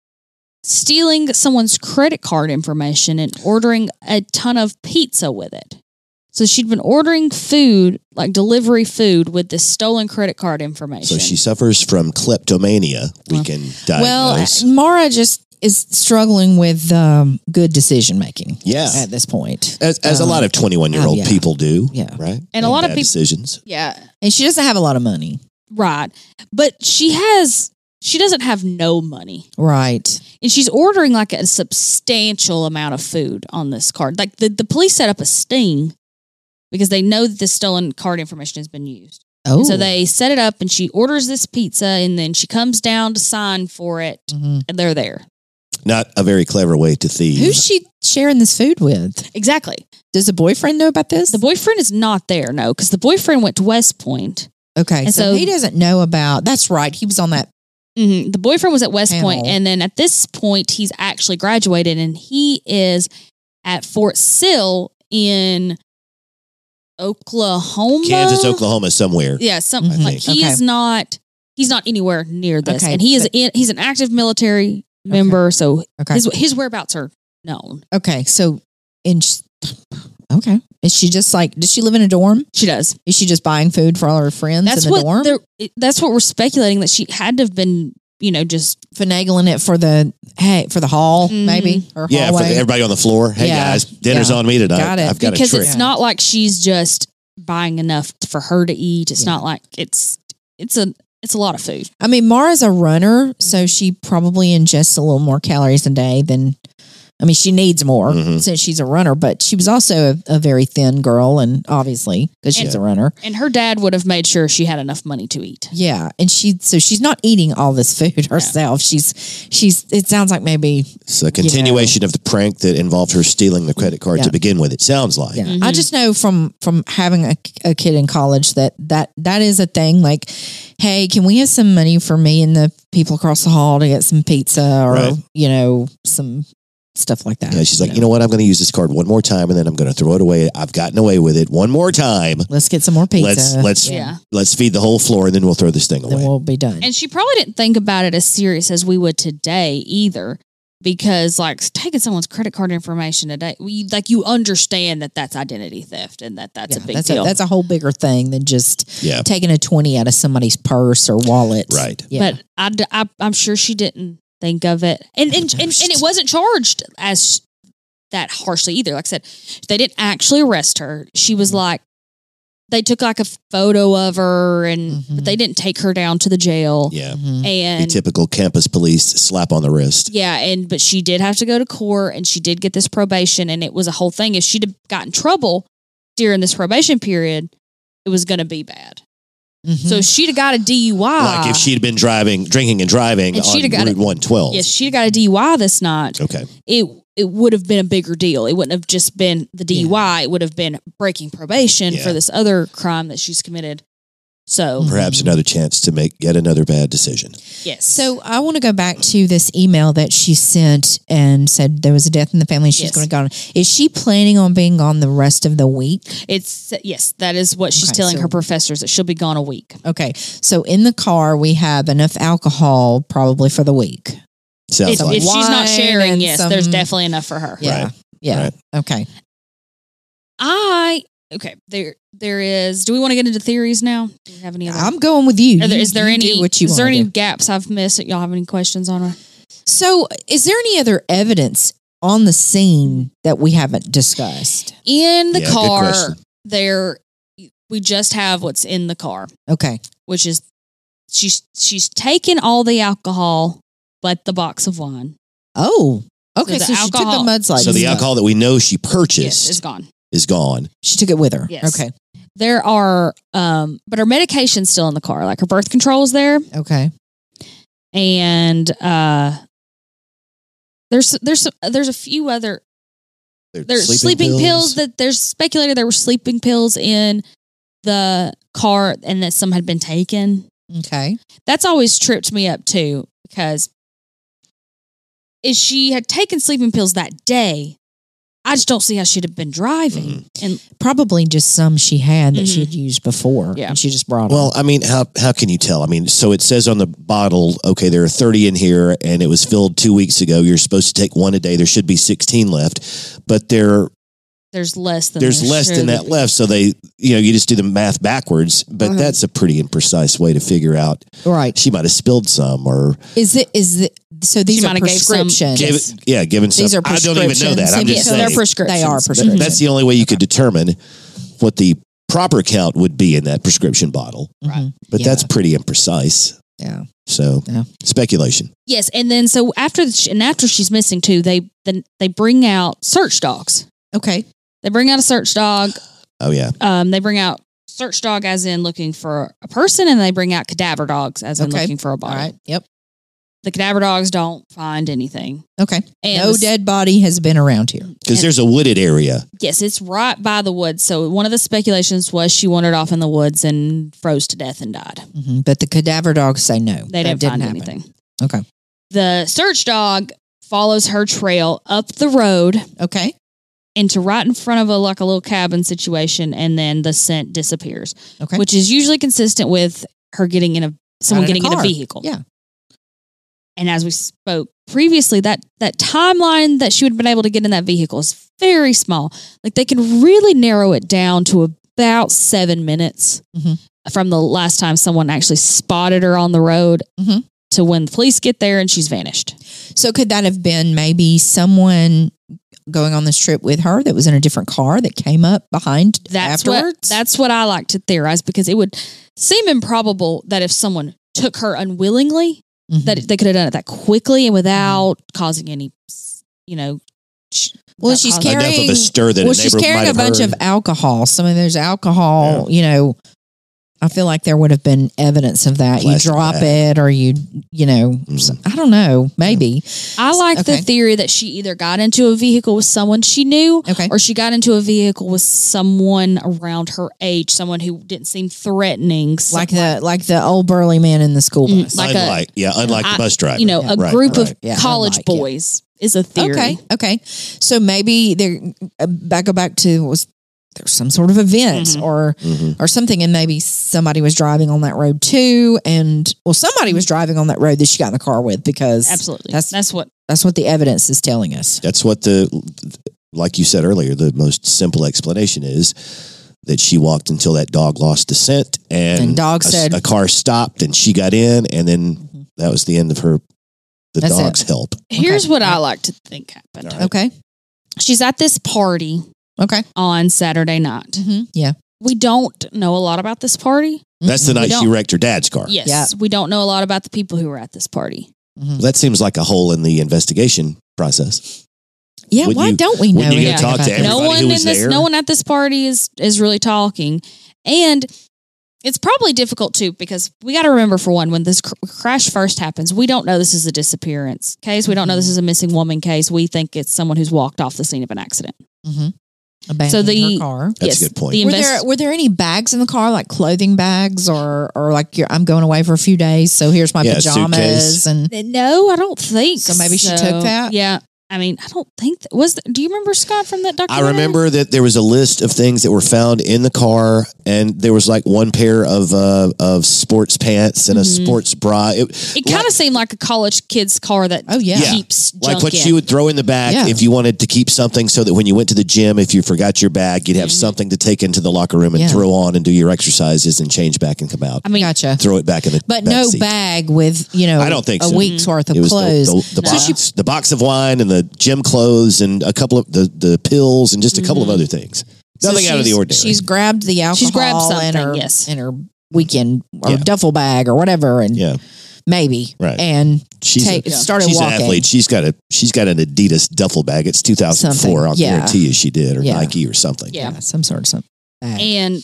Speaker 3: stealing someone's credit card information and ordering a ton of pizza with it. So she'd been ordering food, like delivery food, with this stolen credit card information.
Speaker 2: So she suffers from kleptomania. We
Speaker 3: Well-
Speaker 2: can
Speaker 1: Well,
Speaker 2: diagnose.
Speaker 1: Mara just is struggling with um, good decision making.
Speaker 2: Yeah.
Speaker 1: at this point,
Speaker 2: as as a
Speaker 1: um,
Speaker 2: lot of twenty-one year old
Speaker 1: oh, yeah.
Speaker 2: people do.
Speaker 1: Yeah.
Speaker 2: Right.
Speaker 3: And a lot of
Speaker 2: bad
Speaker 3: peop-
Speaker 2: decisions.
Speaker 3: yeah,
Speaker 1: and she doesn't have a lot of money.
Speaker 3: right. But she has, she doesn't have no money.
Speaker 1: Right.
Speaker 3: And she's ordering like a substantial amount of food on this card. Like the, the police set up a sting because they know that this stolen card information has been used.
Speaker 1: Oh,
Speaker 3: And so they set it up and she orders this pizza and then she comes down to sign for it
Speaker 1: Mhm.
Speaker 3: and they're there.
Speaker 2: Not a very clever way to thieve.
Speaker 1: Who's she sharing this food with?
Speaker 3: Exactly.
Speaker 1: Does the boyfriend know about this?
Speaker 3: The boyfriend is not there, no, because the boyfriend went to West Point.
Speaker 1: okay,
Speaker 3: and
Speaker 1: so,
Speaker 3: so-
Speaker 1: he doesn't know about. That's right. He was on that.
Speaker 3: Mhm. The boyfriend was at West Point,
Speaker 1: Panel.
Speaker 3: and then at this point, he's actually graduated and he is at Fort Sill in Oklahoma.
Speaker 2: Kansas, Oklahoma, somewhere.
Speaker 3: Yeah, some
Speaker 1: Mhm.
Speaker 3: like he
Speaker 1: Okay.
Speaker 3: is not he's not anywhere near this.
Speaker 1: Okay,
Speaker 3: And he is
Speaker 1: but-
Speaker 3: in, he's an active military member, so
Speaker 1: Okay.
Speaker 3: his his whereabouts are known.
Speaker 1: Okay, so in Okay. Is she just like, does she live in a dorm?
Speaker 3: She does.
Speaker 1: Is she just buying food for all her friends
Speaker 3: That's
Speaker 1: in the
Speaker 3: what
Speaker 1: dorm?
Speaker 3: they're- that's what we're speculating, that she had to have been, you know, just
Speaker 1: Finagling it for the, hey, for the hall,
Speaker 3: Mhm.
Speaker 1: maybe? Or
Speaker 2: Yeah, for
Speaker 1: hallway?
Speaker 2: the, everybody on the floor. Hey
Speaker 1: Yeah.
Speaker 2: guys, dinner's
Speaker 1: Yeah.
Speaker 2: on me tonight.
Speaker 1: Got it.
Speaker 2: I've got
Speaker 3: because
Speaker 2: a trick.
Speaker 3: it's not like she's just buying enough for her to eat. It's
Speaker 1: Yeah.
Speaker 3: not like it's it's a it's a lot of food.
Speaker 1: I mean, Mara's a runner, so she probably ingests a little more calories a day than, I mean, she needs more
Speaker 2: Mhm.
Speaker 1: since she's a runner, but she was also a, a very thin girl, and obviously, because she's a runner.
Speaker 3: And her dad would have made sure she had enough money to eat.
Speaker 1: Yeah. And she, so she's not eating all this food herself. She's, she's, it sounds like maybe,
Speaker 2: It's a continuation of the prank that involved her stealing the credit card
Speaker 1: Yeah.
Speaker 2: to begin with. It sounds like.
Speaker 1: yeah.
Speaker 3: Mhm.
Speaker 1: I just know from, from having a, a kid in college that, that, that is a thing. Like, hey, can we have some money for me and the people across the hall to get some pizza or,
Speaker 2: Right.
Speaker 1: you know, some stuff like that.
Speaker 2: Yeah, she's like, you know what? I'm going to use this card one more time, and then I'm going to throw it away. I've gotten away with it one more time.
Speaker 1: Let's get some more pizza.
Speaker 2: Let's let's
Speaker 3: Yeah.
Speaker 2: let's feed the whole floor, and then we'll throw this thing
Speaker 1: then
Speaker 2: away.
Speaker 1: we'll be done.
Speaker 3: And she probably didn't think about it as serious as we would today either. Because like taking someone's credit card information today, we like you understand that that's identity theft and that that's
Speaker 1: Yeah,
Speaker 3: a big
Speaker 1: that's
Speaker 3: deal.
Speaker 1: A, that's a whole bigger thing than just
Speaker 2: Yeah.
Speaker 1: taking a twenty out of somebody's purse or wallet.
Speaker 2: Right.
Speaker 1: Yeah.
Speaker 3: But I, d- I, am sure she didn't think of it, and and, and and it wasn't charged as that harshly either. Like I said, they didn't actually arrest her. She was like, they took like a photo of her, and
Speaker 1: Mhm.
Speaker 3: but they didn't take her down to the jail.
Speaker 2: Yeah.
Speaker 1: Mhm.
Speaker 2: The
Speaker 3: And
Speaker 2: typical campus police slap on the wrist.
Speaker 3: yeah, and but she did have to go to court, and she did get this probation, and it was a whole thing. If she'd have got in trouble during this probation period, it was going to be bad.
Speaker 1: Mhm.
Speaker 3: So she'd have got a D U I.
Speaker 2: Like if she'd been driving, drinking and driving
Speaker 3: And she'd
Speaker 2: on
Speaker 3: have got
Speaker 2: Route
Speaker 3: it-
Speaker 2: one twelve.
Speaker 3: yes, she'd have got a D U I this night.
Speaker 2: Okay.
Speaker 3: It it would have been a bigger deal. It wouldn't have just been the D U I. It would have been breaking probation
Speaker 2: Yeah.
Speaker 3: for this other crime that she's committed. So
Speaker 2: Perhaps another chance to make yet another bad decision.
Speaker 3: yes,
Speaker 1: So I want to go back to this email that she sent and said there was a death in the family. She's
Speaker 3: Yes.
Speaker 1: going to go on. Is she planning on being gone the rest of the week?
Speaker 3: it's yes, that is what she's
Speaker 1: Okay,
Speaker 3: telling
Speaker 1: so-
Speaker 3: her professors, that she'll be gone a week.
Speaker 1: Okay. So in the car, we have enough alcohol probably for the week.
Speaker 2: Sounds
Speaker 3: If,
Speaker 2: like
Speaker 3: if she's not
Speaker 1: wine
Speaker 3: sharing,
Speaker 1: and
Speaker 3: yes,
Speaker 1: some-
Speaker 3: there's definitely enough for her.
Speaker 1: Yeah.
Speaker 2: Right.
Speaker 1: Yeah.
Speaker 2: Right.
Speaker 1: Okay.
Speaker 3: I okay. There there is. Do we want to get into theories now? Do we have any other?
Speaker 1: I'm going with you.
Speaker 3: Are there,
Speaker 1: You-
Speaker 3: is there
Speaker 1: you
Speaker 3: any?
Speaker 1: do what you
Speaker 3: is there
Speaker 1: wanna
Speaker 3: any
Speaker 1: do.
Speaker 3: gaps I've missed that y'all have any questions on? Her?
Speaker 1: So is there any other evidence on the scene that we haven't discussed?
Speaker 3: In the
Speaker 2: Yeah, good
Speaker 3: car,
Speaker 2: question.
Speaker 3: there we just have what's in the car,
Speaker 1: Okay.
Speaker 3: which is she's she's taken all the alcohol but the box of wine.
Speaker 1: Oh. Okay.
Speaker 3: the
Speaker 1: So, she took the
Speaker 3: alcohol-
Speaker 1: mudslide.
Speaker 2: so. The
Speaker 1: stuff.
Speaker 2: alcohol that we know she
Speaker 3: Yes,
Speaker 2: purchased
Speaker 3: it's gone.
Speaker 2: is gone.
Speaker 1: She took it with her.
Speaker 3: Yes.
Speaker 1: Okay.
Speaker 3: There are, um, but her medication's still in the car. Like her birth control is there,
Speaker 1: Okay.
Speaker 3: and uh, there's there's there's a few other
Speaker 2: They're
Speaker 3: there's sleeping, pills. that there's speculated there were sleeping pills in the car and that some had been taken.
Speaker 1: Okay.
Speaker 3: That's always tripped me up too, because if she had taken sleeping pills that day, I just don't see how she'd have been driving.
Speaker 2: Mm-hmm.
Speaker 3: And
Speaker 1: Probably just some she had that she
Speaker 3: Mhm.
Speaker 1: had used before.
Speaker 3: Yeah.
Speaker 1: And she just brought
Speaker 2: Well, I mean, how how can you tell? I mean, so it says on the bottle, okay, there are thirty in here, and it was filled two weeks ago. You're supposed to take one a day. There should be sixteen left, but there
Speaker 3: there's less than
Speaker 2: there's
Speaker 3: there
Speaker 2: less than
Speaker 3: should
Speaker 2: that
Speaker 3: be.
Speaker 2: left. So they, you know, you just do the math backwards. But
Speaker 3: Mhm.
Speaker 2: that's a pretty imprecise way to figure out.
Speaker 1: them. Right.
Speaker 2: She might have spilled some, or
Speaker 1: Is it, is it, so these
Speaker 3: She
Speaker 1: are
Speaker 3: might have gave some-
Speaker 1: prescriptions.
Speaker 2: gave it, yeah, given some.
Speaker 1: These are
Speaker 2: I don't even know that. I'm
Speaker 1: prescriptions.
Speaker 2: just
Speaker 3: So they're
Speaker 2: saying.
Speaker 3: prescriptions.
Speaker 1: They are
Speaker 3: Mhm.
Speaker 1: prescriptions.
Speaker 2: That's the only way you could determine what the proper count would be in that prescription bottle.
Speaker 1: Mhm.
Speaker 2: But
Speaker 1: Yeah.
Speaker 2: that's pretty imprecise.
Speaker 1: Yeah.
Speaker 2: So
Speaker 1: Yeah.
Speaker 2: speculation.
Speaker 3: Yes, and then so after the, and after she's missing too, they then they bring out search dogs.
Speaker 1: Okay.
Speaker 3: They bring out a search dog.
Speaker 2: Oh yeah.
Speaker 3: Um, they bring out search dog as in looking for a person, and they bring out cadaver dogs as in
Speaker 1: Okay.
Speaker 3: looking for a
Speaker 1: All
Speaker 3: body.
Speaker 1: right. Yep.
Speaker 3: The cadaver dogs don't find anything.
Speaker 1: Okay.
Speaker 3: And
Speaker 1: no
Speaker 3: the-
Speaker 1: dead body has been around here.
Speaker 2: Because
Speaker 3: And-
Speaker 2: there's a wooded area.
Speaker 3: Yes, it's right by the woods. So one of the speculations was she wandered off in the woods and froze to death and died.
Speaker 1: Mhm. But the cadaver dogs say no.
Speaker 3: They
Speaker 1: that
Speaker 3: didn't find
Speaker 1: happen.
Speaker 3: anything.
Speaker 1: Okay.
Speaker 3: The search dog follows her trail up the road
Speaker 1: Okay.
Speaker 3: into right in front of a like a little cabin situation, and then the scent disappears,
Speaker 1: Okay.
Speaker 3: which is usually consistent with her getting in a someone
Speaker 1: Not in a
Speaker 3: getting in a
Speaker 1: car.
Speaker 3: vehicle.
Speaker 1: Yeah.
Speaker 3: And as we spoke previously, that that timeline that she would have been able to get in that vehicle is very small. Like they can really narrow it down to about seven minutes
Speaker 1: Mhm.
Speaker 3: from the last time someone actually spotted her on the road
Speaker 1: Mhm.
Speaker 3: to when the police get there and she's vanished.
Speaker 1: So could that have been maybe someone going on this trip with her that was in a different car that came up behind
Speaker 3: That's
Speaker 1: afterwards?
Speaker 3: what that's what I like to theorize, because it would seem improbable that if someone took her unwillingly,
Speaker 1: Mhm.
Speaker 3: that they could have done it that quickly and without causing any, you know. sh-
Speaker 1: Well,
Speaker 3: without
Speaker 1: she's
Speaker 3: causing-
Speaker 1: carrying-
Speaker 2: Enough of a stir that
Speaker 1: well,
Speaker 2: a
Speaker 1: she's
Speaker 2: neighbor
Speaker 1: carrying
Speaker 2: might
Speaker 1: a
Speaker 2: have
Speaker 1: bunch
Speaker 2: heard.
Speaker 1: of alcohol. So I mean, there's alcohol, you know. I feel like there would have been evidence of that.
Speaker 2: Plastic
Speaker 1: you drop
Speaker 2: bag.
Speaker 1: it or you, you know,
Speaker 2: Mhm.
Speaker 1: I don't know, maybe.
Speaker 3: I like
Speaker 1: Okay.
Speaker 3: the theory that she either got into a vehicle with someone she knew,
Speaker 1: Okay.
Speaker 3: or she got into a vehicle with someone around her age, someone who didn't seem threatening,
Speaker 1: Like the like the old burly man in the school
Speaker 3: Mm,
Speaker 1: bus.
Speaker 3: like a-
Speaker 2: unlike, yeah, unlike
Speaker 3: I-
Speaker 2: the bus driver.
Speaker 3: you know,
Speaker 1: Yeah.
Speaker 3: a
Speaker 2: Right,
Speaker 3: group of
Speaker 2: right.
Speaker 1: Yeah,
Speaker 3: college
Speaker 1: unlike, yeah.
Speaker 3: boys is a theory.
Speaker 1: Okay, okay. So maybe there, uh, back go back to was there some sort of event
Speaker 3: Mhm.
Speaker 1: or
Speaker 2: Mhm.
Speaker 1: or something, and maybe somebody was driving on that road too, and well, somebody was driving on that road that she got in the car with because
Speaker 3: Absolutely.
Speaker 1: That's-
Speaker 3: That's, what.
Speaker 1: that's what the evidence is telling us.
Speaker 2: That's what the, like you said earlier, the most simple explanation is that she walked until that dog lost the scent, and,
Speaker 1: And dog
Speaker 2: a,
Speaker 1: said-
Speaker 2: a car stopped, and she got in, and then
Speaker 1: Mhm.
Speaker 2: that was the end of her, the
Speaker 1: That's
Speaker 2: dog's
Speaker 1: it.
Speaker 2: help.
Speaker 3: Here's
Speaker 1: Okay.
Speaker 3: what I like to think happened.
Speaker 2: All right.
Speaker 1: Okay,
Speaker 3: She's at this party
Speaker 1: okay,
Speaker 3: on Saturday night.
Speaker 1: hmm yeah.
Speaker 3: We don't know a lot about this party.
Speaker 2: That's the
Speaker 1: Mhm.
Speaker 2: night she
Speaker 3: don't-
Speaker 2: wrecked her dad's car.
Speaker 3: Yes.
Speaker 1: Yeah.
Speaker 3: We don't know a lot about the people who were at this party.
Speaker 1: Mhm.
Speaker 2: That seems like a hole in the investigation process.
Speaker 1: Yeah,
Speaker 2: Wouldn't
Speaker 1: why
Speaker 2: you-
Speaker 1: don't we know?
Speaker 2: wouldn't you go
Speaker 1: anything
Speaker 2: talk
Speaker 1: about
Speaker 2: to
Speaker 1: that?
Speaker 2: everybody
Speaker 3: no one
Speaker 2: who
Speaker 3: in
Speaker 2: was
Speaker 3: this
Speaker 2: there?
Speaker 3: no one at this party is is really talking. And it's probably difficult too, because we got to remember, for one, when this cr- crash first happens, we don't know this is a disappearance case. We don't know this is a missing woman case. We think it's someone who's walked off the scene of an accident.
Speaker 1: Mhm. Abandoned
Speaker 3: So the-
Speaker 1: her car.
Speaker 2: That's
Speaker 3: Yes,
Speaker 2: a good point.
Speaker 3: the
Speaker 1: Were
Speaker 3: invest-
Speaker 1: there were there any bags in the car, like clothing bags, or or like you're, I'm going away for a few days, so here's my
Speaker 2: Yeah, a
Speaker 1: pajamas,
Speaker 2: suitcase.
Speaker 1: and
Speaker 3: No, I don't think
Speaker 1: So maybe she
Speaker 3: so.
Speaker 1: took that?
Speaker 3: Yeah. I mean, I don't think that was. Do you remember, Scott, from that
Speaker 2: I
Speaker 3: documentary?
Speaker 2: remember that there was a list of things that were found in the car, and there was like one pair of uh, of sports pants and a
Speaker 3: Mhm.
Speaker 2: sports bra. It,
Speaker 3: It kind of seemed like a college kid's car that
Speaker 1: Oh, yeah.
Speaker 2: Yeah.
Speaker 3: keeps
Speaker 2: like
Speaker 3: junk
Speaker 2: what
Speaker 3: in.
Speaker 2: you would throw in the back
Speaker 1: Yeah.
Speaker 2: if you wanted to keep something, so that when you went to the gym, if you forgot your bag, you'd have
Speaker 3: Mhm.
Speaker 2: something to take into the locker room and
Speaker 1: Yeah.
Speaker 2: throw on and do your exercises and change back and come out.
Speaker 3: I mean,
Speaker 1: gotcha.
Speaker 2: Throw it back in the
Speaker 1: But
Speaker 2: back
Speaker 1: no
Speaker 2: seat.
Speaker 1: bag with you know
Speaker 2: I don't think
Speaker 1: a
Speaker 2: so.
Speaker 1: week's worth of
Speaker 2: It was the,
Speaker 1: clothes.
Speaker 2: the, the,
Speaker 3: No.
Speaker 2: box, the box of wine and the gym clothes and a couple of the, the pills and just a couple of
Speaker 3: Mhm.
Speaker 2: other things.
Speaker 1: So
Speaker 2: Nothing out of the
Speaker 1: she's-
Speaker 2: ordinary.
Speaker 1: She's grabbed the alcohol
Speaker 3: She's grabbed
Speaker 1: in
Speaker 3: something,
Speaker 1: her
Speaker 3: yes.
Speaker 1: in her weekend or
Speaker 2: Yeah.
Speaker 1: duffel bag or whatever, and
Speaker 2: yeah,
Speaker 1: maybe
Speaker 2: right.
Speaker 1: and
Speaker 2: She's
Speaker 1: take
Speaker 2: a,
Speaker 1: started
Speaker 2: she's an
Speaker 1: walking.
Speaker 2: athlete. She's got a she's got an Adidas duffel bag. It's two thousand four.
Speaker 1: Something,
Speaker 2: I'll
Speaker 1: yeah.
Speaker 2: guarantee you she did, or
Speaker 1: Yeah.
Speaker 2: Nike or something.
Speaker 3: Yeah.
Speaker 1: Yeah, some sort of some bag.
Speaker 3: and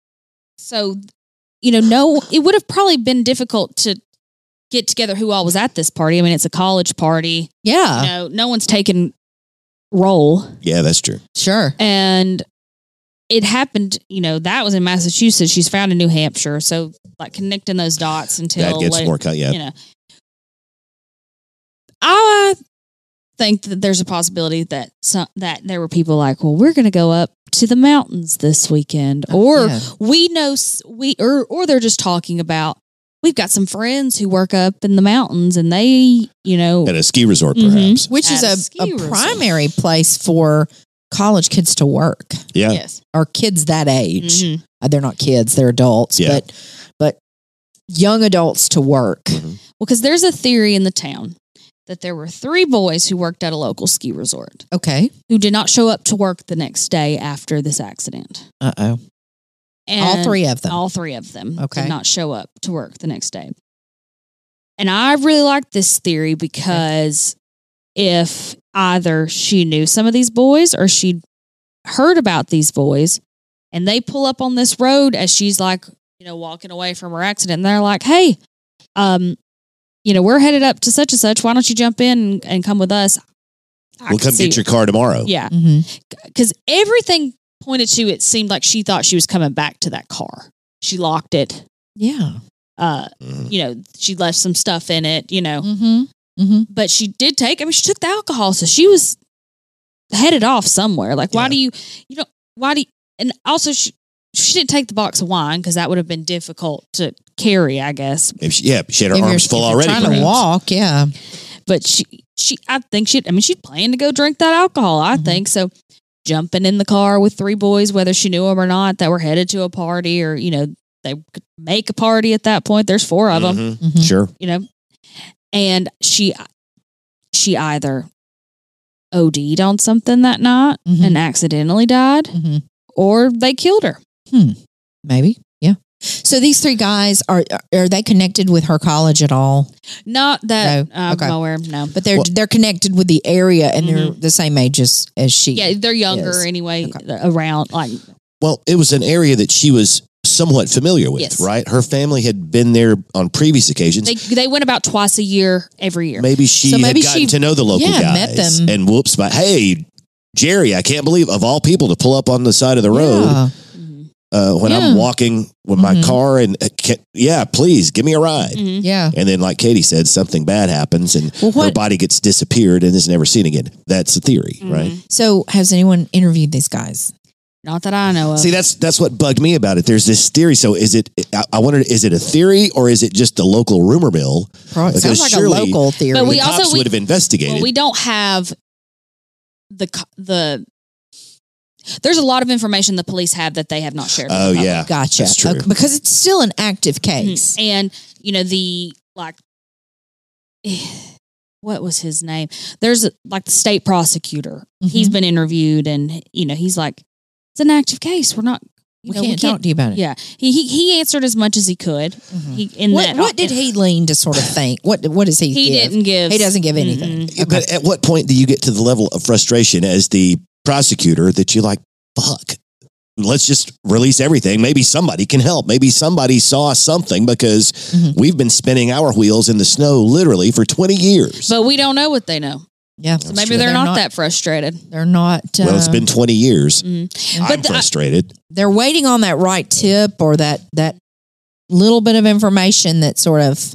Speaker 3: so, you know, no, it would have probably been difficult to get together who all was at this party. I mean, it's a college party.
Speaker 1: yeah,
Speaker 3: You know, no one's taken roll,
Speaker 2: Yeah, that's true.
Speaker 1: sure.
Speaker 3: and it happened. You know, that was in Massachusetts. She's found in New Hampshire. So, like, connecting those dots until
Speaker 2: That gets
Speaker 3: later-
Speaker 2: more. cut. Yeah,
Speaker 3: you know, I think that there's a possibility that some, that there were people like, well, we're going to go up to the mountains this weekend, or
Speaker 1: Oh, Yeah.
Speaker 3: we know s- we or or they're just talking about, we've got some friends who work up in the mountains, and they, you know,
Speaker 2: at a ski resort,
Speaker 3: Mhm.
Speaker 2: perhaps.
Speaker 1: Which is
Speaker 3: At a
Speaker 1: a,
Speaker 3: ski
Speaker 1: a
Speaker 3: resort.
Speaker 1: primary place for college kids to work,
Speaker 2: Yeah,
Speaker 3: yes,
Speaker 1: or kids that age.
Speaker 3: Mhm.
Speaker 1: Uh, they're not kids; they're adults.
Speaker 2: Yeah.
Speaker 1: But but young adults to work.
Speaker 2: Mhm.
Speaker 3: well, because there's a theory in the town that there were three boys who worked at a local ski resort
Speaker 1: Okay.
Speaker 3: who did not show up to work the next day after this accident.
Speaker 1: Uh oh.
Speaker 3: And
Speaker 1: All three of them.
Speaker 3: All three of them
Speaker 1: Okay.
Speaker 3: did not show up to work the next day. And I really like this theory because if either she knew some of these boys or she'd heard about these boys, and they pull up on this road as she's like, you know, walking away from her accident, and they're like, hey, um, you know, we're headed up to such and such. Why don't you jump in and, and come with us? I
Speaker 2: We'll
Speaker 3: could
Speaker 2: come
Speaker 3: see-
Speaker 2: get your car tomorrow.
Speaker 3: Yeah.
Speaker 1: hmm
Speaker 3: Because everything pointed to, it seemed like she thought she was coming back to that car. She locked it.
Speaker 1: Yeah.
Speaker 3: Uh,
Speaker 2: Mhm.
Speaker 3: you know, she left some stuff in it, you know,
Speaker 1: Mm-hmm. Mm-hmm.
Speaker 3: but she did take, I mean, she took the alcohol. So she was headed off somewhere. Like, why
Speaker 2: Yeah.
Speaker 3: do you, you know, why do you, and also she, she didn't take the box of wine because that would have been difficult to carry, I guess.
Speaker 2: If she, yeah, she had her
Speaker 1: If you're-
Speaker 2: arms full
Speaker 1: if you're
Speaker 2: already.
Speaker 1: Trying to
Speaker 2: perhaps.
Speaker 1: walk, yeah.
Speaker 3: But she, she, I think she, I mean, she'd planned to go drink that alcohol. I
Speaker 1: Mhm.
Speaker 3: think so. Jumping in the car with three boys, whether she knew them or not, that were headed to a party, or you know, they could make a party at that point. There's four of them,
Speaker 2: Mhm.
Speaker 1: Mhm.
Speaker 2: Sure.
Speaker 3: you know, and she, she either O D'd on something that night
Speaker 1: Mhm.
Speaker 3: and accidentally died,
Speaker 1: Mhm.
Speaker 3: or they killed her.
Speaker 1: Maybe, yeah. So these three guys are are they connected with her college at all?
Speaker 3: Not that
Speaker 1: No.
Speaker 3: I'm
Speaker 1: Okay.
Speaker 3: aware. No,
Speaker 1: But they're
Speaker 2: Well-
Speaker 1: they're connected with the area, and they're the same age as, as she.
Speaker 3: yeah, they're younger
Speaker 1: Yes.
Speaker 3: anyway.
Speaker 1: Okay.
Speaker 3: they're Around like
Speaker 2: Well, it was an area that she was somewhat familiar with,
Speaker 3: Yes.
Speaker 2: right? Her family had been there on previous occasions.
Speaker 3: they they went about twice a year, every year.
Speaker 2: Maybe she
Speaker 1: So maybe
Speaker 2: had gotten
Speaker 1: she-
Speaker 2: to know the local
Speaker 1: yeah,
Speaker 2: guys.
Speaker 1: met them.
Speaker 2: And whoops, but hey, Jerry, I can't believe of all people to pull up on the side of the road
Speaker 1: Yeah.
Speaker 3: Mhm.
Speaker 2: uh, when
Speaker 1: Yeah.
Speaker 2: I'm walking with my
Speaker 1: Mhm.
Speaker 2: car and uh, can, yeah, please give me a ride.
Speaker 3: Mhm.
Speaker 1: Yeah.
Speaker 2: And then, like Katie said, something bad happens and
Speaker 1: Well,
Speaker 2: her
Speaker 1: what-
Speaker 2: body gets disappeared and is never seen again. That's the theory, right?
Speaker 3: Mhm.
Speaker 1: So has anyone interviewed these guys?
Speaker 3: Not that I know of.
Speaker 2: See, that's that's what bugged me about it. There's this theory. So is it? I, I wondered, is it a theory or is it just the local rumor mill?
Speaker 1: Probably,
Speaker 2: Because
Speaker 1: sounds like a
Speaker 2: surely-
Speaker 1: local theory.
Speaker 3: But we
Speaker 2: the
Speaker 3: also-
Speaker 2: cops
Speaker 3: we-
Speaker 2: would have investigated.
Speaker 3: well, we don't have the co- the. There's a lot of information the police have that they have not shared. with
Speaker 2: oh
Speaker 3: the public.
Speaker 2: yeah,
Speaker 1: Gotcha.
Speaker 2: That's true.
Speaker 1: Okay, because it's still an active
Speaker 3: Mhm.
Speaker 1: case.
Speaker 3: And you know the like, what was his name? There's a, like the state prosecutor. He's
Speaker 1: Mhm.
Speaker 3: been interviewed, and you know he's like, it's an active case. We're not. You
Speaker 1: We
Speaker 3: know,
Speaker 1: can't talk to you about it.
Speaker 3: Yeah, he, he he answered as much as he could.
Speaker 1: Mhm.
Speaker 3: He in
Speaker 1: What
Speaker 3: that
Speaker 1: what did he lean to sort of think? What what does he?
Speaker 3: he
Speaker 1: give?
Speaker 3: didn't give.
Speaker 1: He doesn't give anything.
Speaker 3: Mm-mm.
Speaker 2: But at what point do you get to the level of frustration as the prosecutor that you're like, fuck, let's just release everything. Maybe somebody can help. Maybe somebody saw something because
Speaker 1: Mhm.
Speaker 2: we've been spinning our wheels in the snow literally for twenty years.
Speaker 3: But we don't know what they know.
Speaker 1: Yeah.
Speaker 3: So
Speaker 2: That's
Speaker 3: maybe
Speaker 2: true.
Speaker 3: they're,
Speaker 1: They're
Speaker 3: not,
Speaker 1: not-
Speaker 3: that frustrated.
Speaker 1: They're not. Uh,
Speaker 2: well, it's been twenty years.
Speaker 3: Mm.
Speaker 2: I'm
Speaker 3: But the-
Speaker 2: frustrated.
Speaker 1: they're waiting on that right tip or that that little bit of information that sort of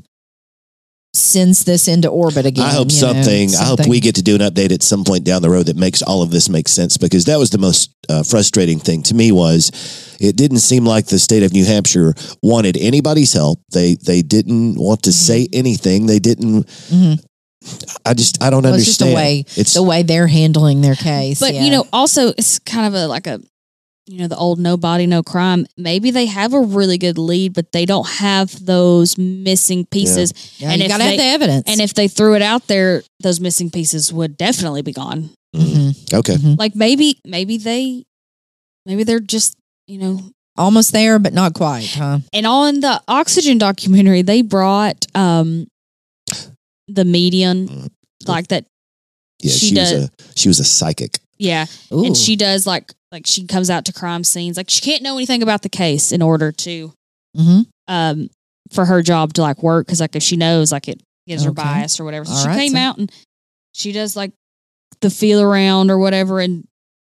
Speaker 1: sends this into orbit again.
Speaker 2: I hope
Speaker 1: you know,
Speaker 2: something, I hope
Speaker 1: something.
Speaker 2: we get to do an update at some point down the road that makes all of this make sense, because that was the most uh, frustrating thing to me. Was it didn't seem like the state of New Hampshire wanted anybody's help. They they didn't want to say anything. They didn't.
Speaker 1: Mhm.
Speaker 2: I just I don't
Speaker 1: Well, it's just
Speaker 2: understand.
Speaker 1: the way
Speaker 2: it's
Speaker 1: the way they're handling their case.
Speaker 3: But
Speaker 1: yeah.
Speaker 3: you know, also it's kind of a like a, you know, the old no body, no crime. Maybe they have a really good lead, but they don't have those missing pieces.
Speaker 1: yeah,
Speaker 3: and
Speaker 1: you
Speaker 3: if
Speaker 1: got to have
Speaker 3: they-
Speaker 1: the evidence.
Speaker 3: And if they threw it out there, those missing pieces would definitely be gone.
Speaker 1: Mhm.
Speaker 2: okay.
Speaker 1: Mhm.
Speaker 3: Like maybe, maybe they, maybe they're just, you know,
Speaker 1: Almost there, but not quite, huh?
Speaker 3: and on the Oxygen documentary, they brought um the median,
Speaker 2: Mhm.
Speaker 3: like that.
Speaker 2: Yeah,
Speaker 3: She
Speaker 2: she, was
Speaker 3: does-
Speaker 2: a she was a psychic.
Speaker 3: Yeah.
Speaker 1: Ooh.
Speaker 3: And she does like, like she comes out to crime scenes. Like she can't know anything about the case in order to,
Speaker 1: Mhm.
Speaker 3: um, for her job to like work. Cause like if she knows, like it gives her
Speaker 1: Okay.
Speaker 3: bias or whatever. So
Speaker 1: All
Speaker 3: she
Speaker 1: right,
Speaker 3: came
Speaker 1: so-
Speaker 3: out and she does like the feel around or whatever. And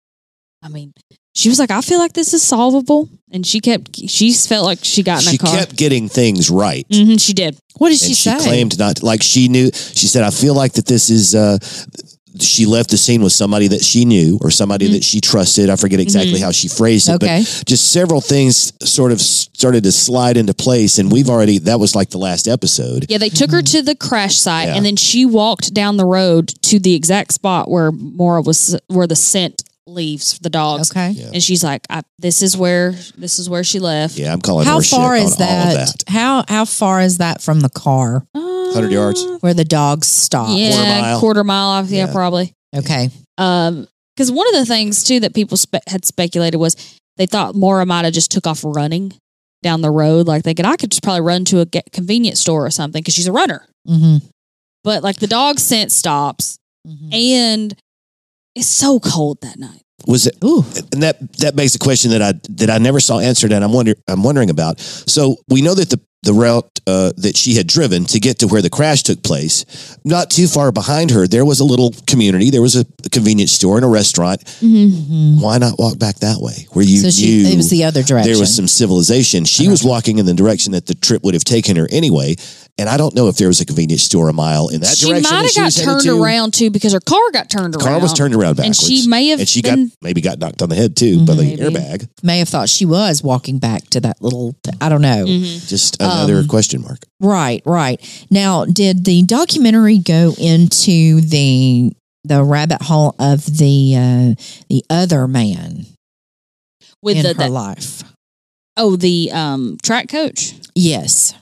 Speaker 3: I mean, she was like, I feel like this is solvable. And she kept, she felt like she got in
Speaker 2: She
Speaker 3: a car.
Speaker 2: kept getting things right.
Speaker 3: hmm she did.
Speaker 1: What did she
Speaker 2: And she
Speaker 1: say?
Speaker 2: claimed not like she knew. She said, "I feel like that this is." Uh, she left the scene with somebody that she knew or somebody
Speaker 3: Mhm.
Speaker 2: that she trusted. I forget exactly
Speaker 3: Mhm.
Speaker 2: how she phrased it,
Speaker 1: Okay.
Speaker 2: but just several things sort of started to slide into place. And we've already that was like the last episode.
Speaker 3: Yeah, they took her to the crash site,
Speaker 2: Yeah.
Speaker 3: and then she walked down the road to the exact spot where Maura was, where the scent leaves the dogs.
Speaker 1: Okay.
Speaker 2: Yeah.
Speaker 3: And she's like, I, "This is where this is where she left."
Speaker 2: Yeah, I'm calling
Speaker 1: How
Speaker 2: her shit
Speaker 1: far
Speaker 2: on
Speaker 1: is
Speaker 2: all
Speaker 1: that?
Speaker 2: of that.
Speaker 1: How how far is that from the car
Speaker 3: one
Speaker 2: hundred yards?
Speaker 1: where the dogs stop?
Speaker 3: Yeah,
Speaker 2: Quarter mile?
Speaker 3: quarter mile off. Yeah,
Speaker 2: Yeah.
Speaker 3: probably.
Speaker 1: Okay.
Speaker 3: Um, because one of the things too that people spe- had speculated was they thought Maura might have just took off running down the road. Like they could, I could just probably run to a get convenience store or something because she's a runner.
Speaker 1: Mm-hmm.
Speaker 3: But like the dog scent stops,
Speaker 1: Mm-hmm.
Speaker 3: and it's so cold that night.
Speaker 2: Was it?
Speaker 1: Ooh.
Speaker 2: And that that begs a question that I that I never saw answered, and I'm wonder I'm wondering about. So we know that the the route uh, that she had driven to get to where the crash took place. Not too far behind her, there was a little community. There was a convenience store and a restaurant.
Speaker 3: Mm-hmm.
Speaker 2: Why not walk back that way where you
Speaker 1: so she,
Speaker 2: knew
Speaker 1: it was the other direction.
Speaker 2: there was some civilization? She was walking in the direction that the trip would have taken her anyway. And I don't know if there was a convenience store a mile in that
Speaker 3: She
Speaker 2: direction.
Speaker 3: might have
Speaker 2: that she
Speaker 3: got
Speaker 2: was headed
Speaker 3: turned
Speaker 2: to.
Speaker 3: around too because her car got turned
Speaker 2: Car
Speaker 3: around.
Speaker 2: was turned around
Speaker 3: And
Speaker 2: backwards.
Speaker 3: she may have
Speaker 2: and she
Speaker 3: been-
Speaker 2: got maybe got knocked on the head too by the
Speaker 3: Maybe.
Speaker 2: airbag.
Speaker 1: May have thought she was walking back to that little, I don't know.
Speaker 3: Mhm.
Speaker 2: Just another
Speaker 1: Um,
Speaker 2: question mark.
Speaker 1: Right, right. Now, did the documentary go into the the rabbit hole of the uh, the other man
Speaker 3: with
Speaker 1: in
Speaker 3: the
Speaker 1: her
Speaker 3: that,
Speaker 1: life?
Speaker 3: oh the um track coach.
Speaker 1: Yes.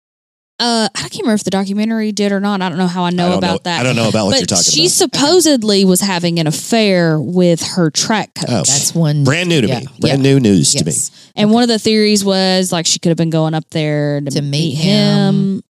Speaker 3: Uh, I can't remember if the documentary did or not. I don't know how I know
Speaker 2: I don't
Speaker 3: about
Speaker 2: know,
Speaker 3: that.
Speaker 2: I don't know about what
Speaker 3: but
Speaker 2: you're talking
Speaker 3: she
Speaker 2: about.
Speaker 3: supposedly was having an affair with her track coach.
Speaker 2: Oh.
Speaker 1: That's one.
Speaker 2: Brand new to
Speaker 1: yeah,
Speaker 2: me. Brand
Speaker 1: yeah.
Speaker 2: new news to me.
Speaker 1: Yes.
Speaker 3: And one of the theories was like she could have been going up there to,
Speaker 1: To meet
Speaker 3: meet him.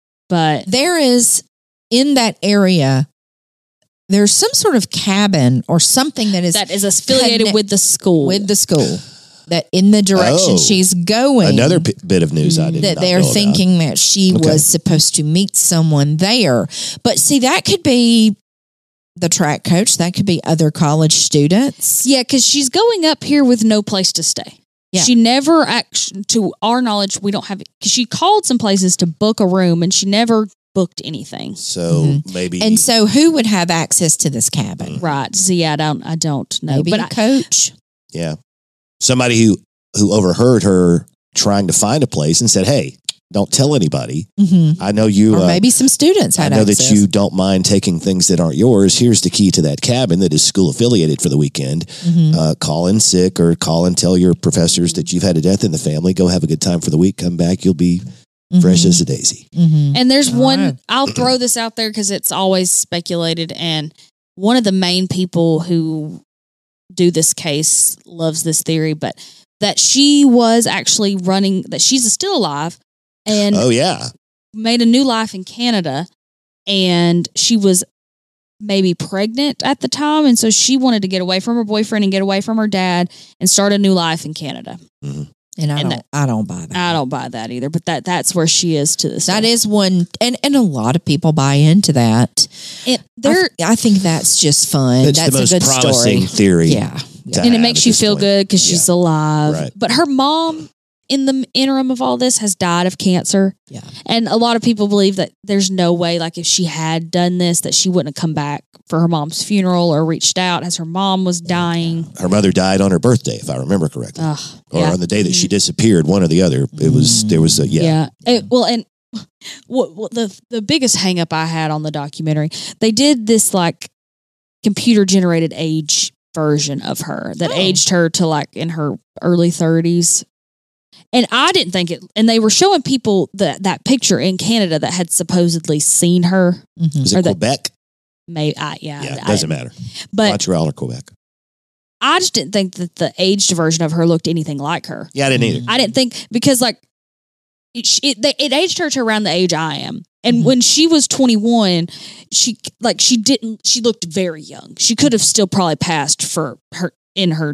Speaker 3: But
Speaker 1: There is in that area. There's some sort of cabin or something that is
Speaker 3: that is affiliated
Speaker 1: connect-
Speaker 3: with the school.
Speaker 1: with the school. That in the direction
Speaker 2: Oh.
Speaker 1: she's going.
Speaker 2: Another p- bit of news I did
Speaker 1: that
Speaker 2: not
Speaker 1: they're
Speaker 2: know about.
Speaker 1: thinking that she
Speaker 2: Okay.
Speaker 1: was supposed to meet someone there. But see, that could be the track coach. That could be other college students.
Speaker 3: yeah, because she's going up here with no place to stay.
Speaker 1: Yeah.
Speaker 3: She never, act- to our knowledge, we don't have, because she called some places to book a room and she never booked anything.
Speaker 2: So maybe
Speaker 1: And so, who would have access to this cabin?
Speaker 3: Right. So yeah, I don't, I don't know.
Speaker 1: Maybe
Speaker 3: but
Speaker 1: a
Speaker 3: I,
Speaker 1: coach.
Speaker 2: yeah, somebody who who overheard her trying to find a place and said, "Hey, don't tell anybody.
Speaker 1: Mm-hmm.
Speaker 2: I know you.
Speaker 1: Or
Speaker 2: uh,
Speaker 1: maybe some students
Speaker 2: I
Speaker 1: had
Speaker 2: know
Speaker 1: access.
Speaker 2: that you don't mind taking things that aren't yours. Here's the key to that cabin that is school affiliated for the weekend.
Speaker 1: Mhm.
Speaker 2: Uh, call in sick or call and tell your professors that you've had a death in the family. Go have a good time for the week. Come back. You'll be fresh as a daisy."
Speaker 1: Mhm.
Speaker 3: and there's
Speaker 1: All
Speaker 3: one,
Speaker 1: right.
Speaker 3: I'll throw this out there because it's always speculated. And one of the main people who do this case loves this theory, but that she was actually running, that she's still alive and
Speaker 2: Oh yeah,
Speaker 3: made a new life in Canada, and she was maybe pregnant at the time, and so she wanted to get away from her boyfriend and get away from her dad and start a new life in Canada.
Speaker 1: And I
Speaker 3: and
Speaker 1: don't. I don't buy that.
Speaker 3: I don't buy that either, but that that's where she is to this
Speaker 1: That
Speaker 3: day.
Speaker 1: is one, and and a lot of people buy into that.
Speaker 3: It,
Speaker 1: I,
Speaker 3: there,
Speaker 1: th- I think that's just fun.
Speaker 2: that's,
Speaker 1: that's
Speaker 2: the most
Speaker 1: a good
Speaker 2: promising
Speaker 1: story.
Speaker 2: theory.
Speaker 1: Yeah.
Speaker 2: to
Speaker 3: and it
Speaker 2: have
Speaker 3: makes
Speaker 2: at
Speaker 3: you
Speaker 2: this
Speaker 3: feel
Speaker 2: point.
Speaker 3: good because she's
Speaker 2: Yeah.
Speaker 3: alive.
Speaker 2: Right.
Speaker 3: But her mom, in the interim of all this, has died of cancer.
Speaker 1: Yeah.
Speaker 3: And a lot of people believe that there's no way, like if she had done this, that she wouldn't have come back for her mom's funeral or reached out as her mom was dying.
Speaker 2: Her mother died on her birthday, if I remember correctly,
Speaker 3: Ugh,
Speaker 2: or
Speaker 3: yeah.
Speaker 2: on the day that she disappeared. One or the other. It was there was a yeah.
Speaker 3: Yeah. It- well, and what, what the the biggest hang up I had on the documentary, they did this like computer generated age version of her that
Speaker 1: Oh.
Speaker 3: aged her to like in her early thirties. And I didn't think it, and they were showing people that that picture in Canada that had supposedly seen her.
Speaker 1: Mhm.
Speaker 2: Was
Speaker 3: Or
Speaker 2: it
Speaker 3: that-
Speaker 2: Quebec?
Speaker 3: Maybe, I, yeah,
Speaker 2: Yeah, it
Speaker 3: I-
Speaker 2: doesn't matter.
Speaker 3: But
Speaker 2: Montreal or Quebec.
Speaker 3: I just didn't think that the aged version of her looked anything like her.
Speaker 2: Yeah, I didn't either.
Speaker 3: I didn't think because like it it, they- it aged her to around the age I am. And
Speaker 1: Mhm.
Speaker 3: when she was twenty-one, she like she didn't she looked very young. She could have still probably passed for her in her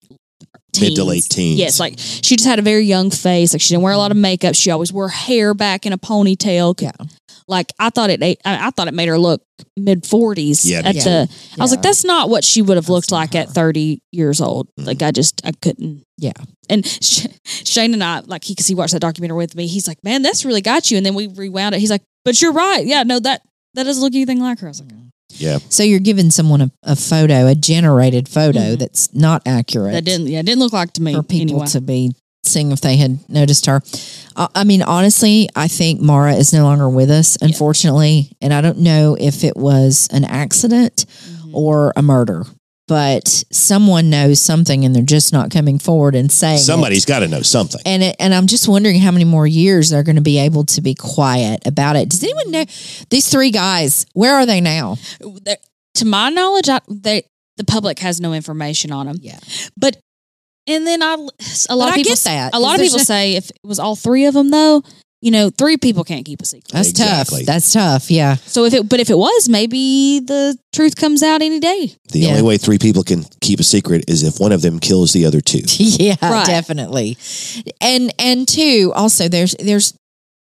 Speaker 2: Mid to
Speaker 3: teens.
Speaker 2: late teens.
Speaker 3: Yes, like she just had a very young face. Like she didn't wear a lot of makeup. She always wore hair back in a ponytail.
Speaker 1: Yeah.
Speaker 3: Like I thought it I I thought it made her look mid forties
Speaker 2: Yeah, me
Speaker 3: at
Speaker 2: too.
Speaker 3: the I was
Speaker 1: Yeah.
Speaker 3: like, that's not what she would have
Speaker 1: That's
Speaker 3: looked
Speaker 1: not
Speaker 3: like
Speaker 1: her.
Speaker 3: at thirty years old.
Speaker 2: Mhm.
Speaker 3: Like I just I couldn't.
Speaker 1: Yeah.
Speaker 3: And Sh- Shane and I, like, he, because he watched that documentary with me, he's like, man, that's really got you. And then we rewound it. He's like, but you're right. Yeah, no, that that doesn't look anything like her. I was like,
Speaker 2: Yeah.
Speaker 1: So you're giving someone a, a photo, a generated photo
Speaker 3: Mhm.
Speaker 1: that's not accurate.
Speaker 3: that didn't, yeah, it didn't look like to me.
Speaker 1: for people
Speaker 3: anyway.
Speaker 1: to be seeing if they had noticed her. Uh, I mean, honestly, I think Mara is no longer with us, unfortunately, and I don't know if it was an accident
Speaker 3: Mhm.
Speaker 1: or a murder. But someone knows something, and they're just not coming forward and saying it.
Speaker 2: Somebody's got to know something.
Speaker 1: And it, and I'm just wondering how many more years they're going to be able to be quiet about it. Does anyone know these three guys? Where are they now?
Speaker 3: There- to my knowledge, I, they, the public has no information on them.
Speaker 1: Yeah,
Speaker 3: But, and then I, a lot
Speaker 1: But
Speaker 3: of
Speaker 1: I
Speaker 3: people,
Speaker 1: get that,
Speaker 3: a lot
Speaker 1: 'cause
Speaker 3: of
Speaker 1: there's
Speaker 3: people
Speaker 1: no-
Speaker 3: say if it was all three of them, though, you know, three people can't keep a secret.
Speaker 1: that's
Speaker 2: Exactly.
Speaker 1: tough. That's tough. Yeah,
Speaker 3: So if it, but if it was, maybe the truth comes out any day.
Speaker 2: The
Speaker 1: Yeah.
Speaker 2: only way three people can keep a secret is if one of them kills the other two.
Speaker 1: yeah,
Speaker 3: Right.
Speaker 1: definitely. And and two, also there's there's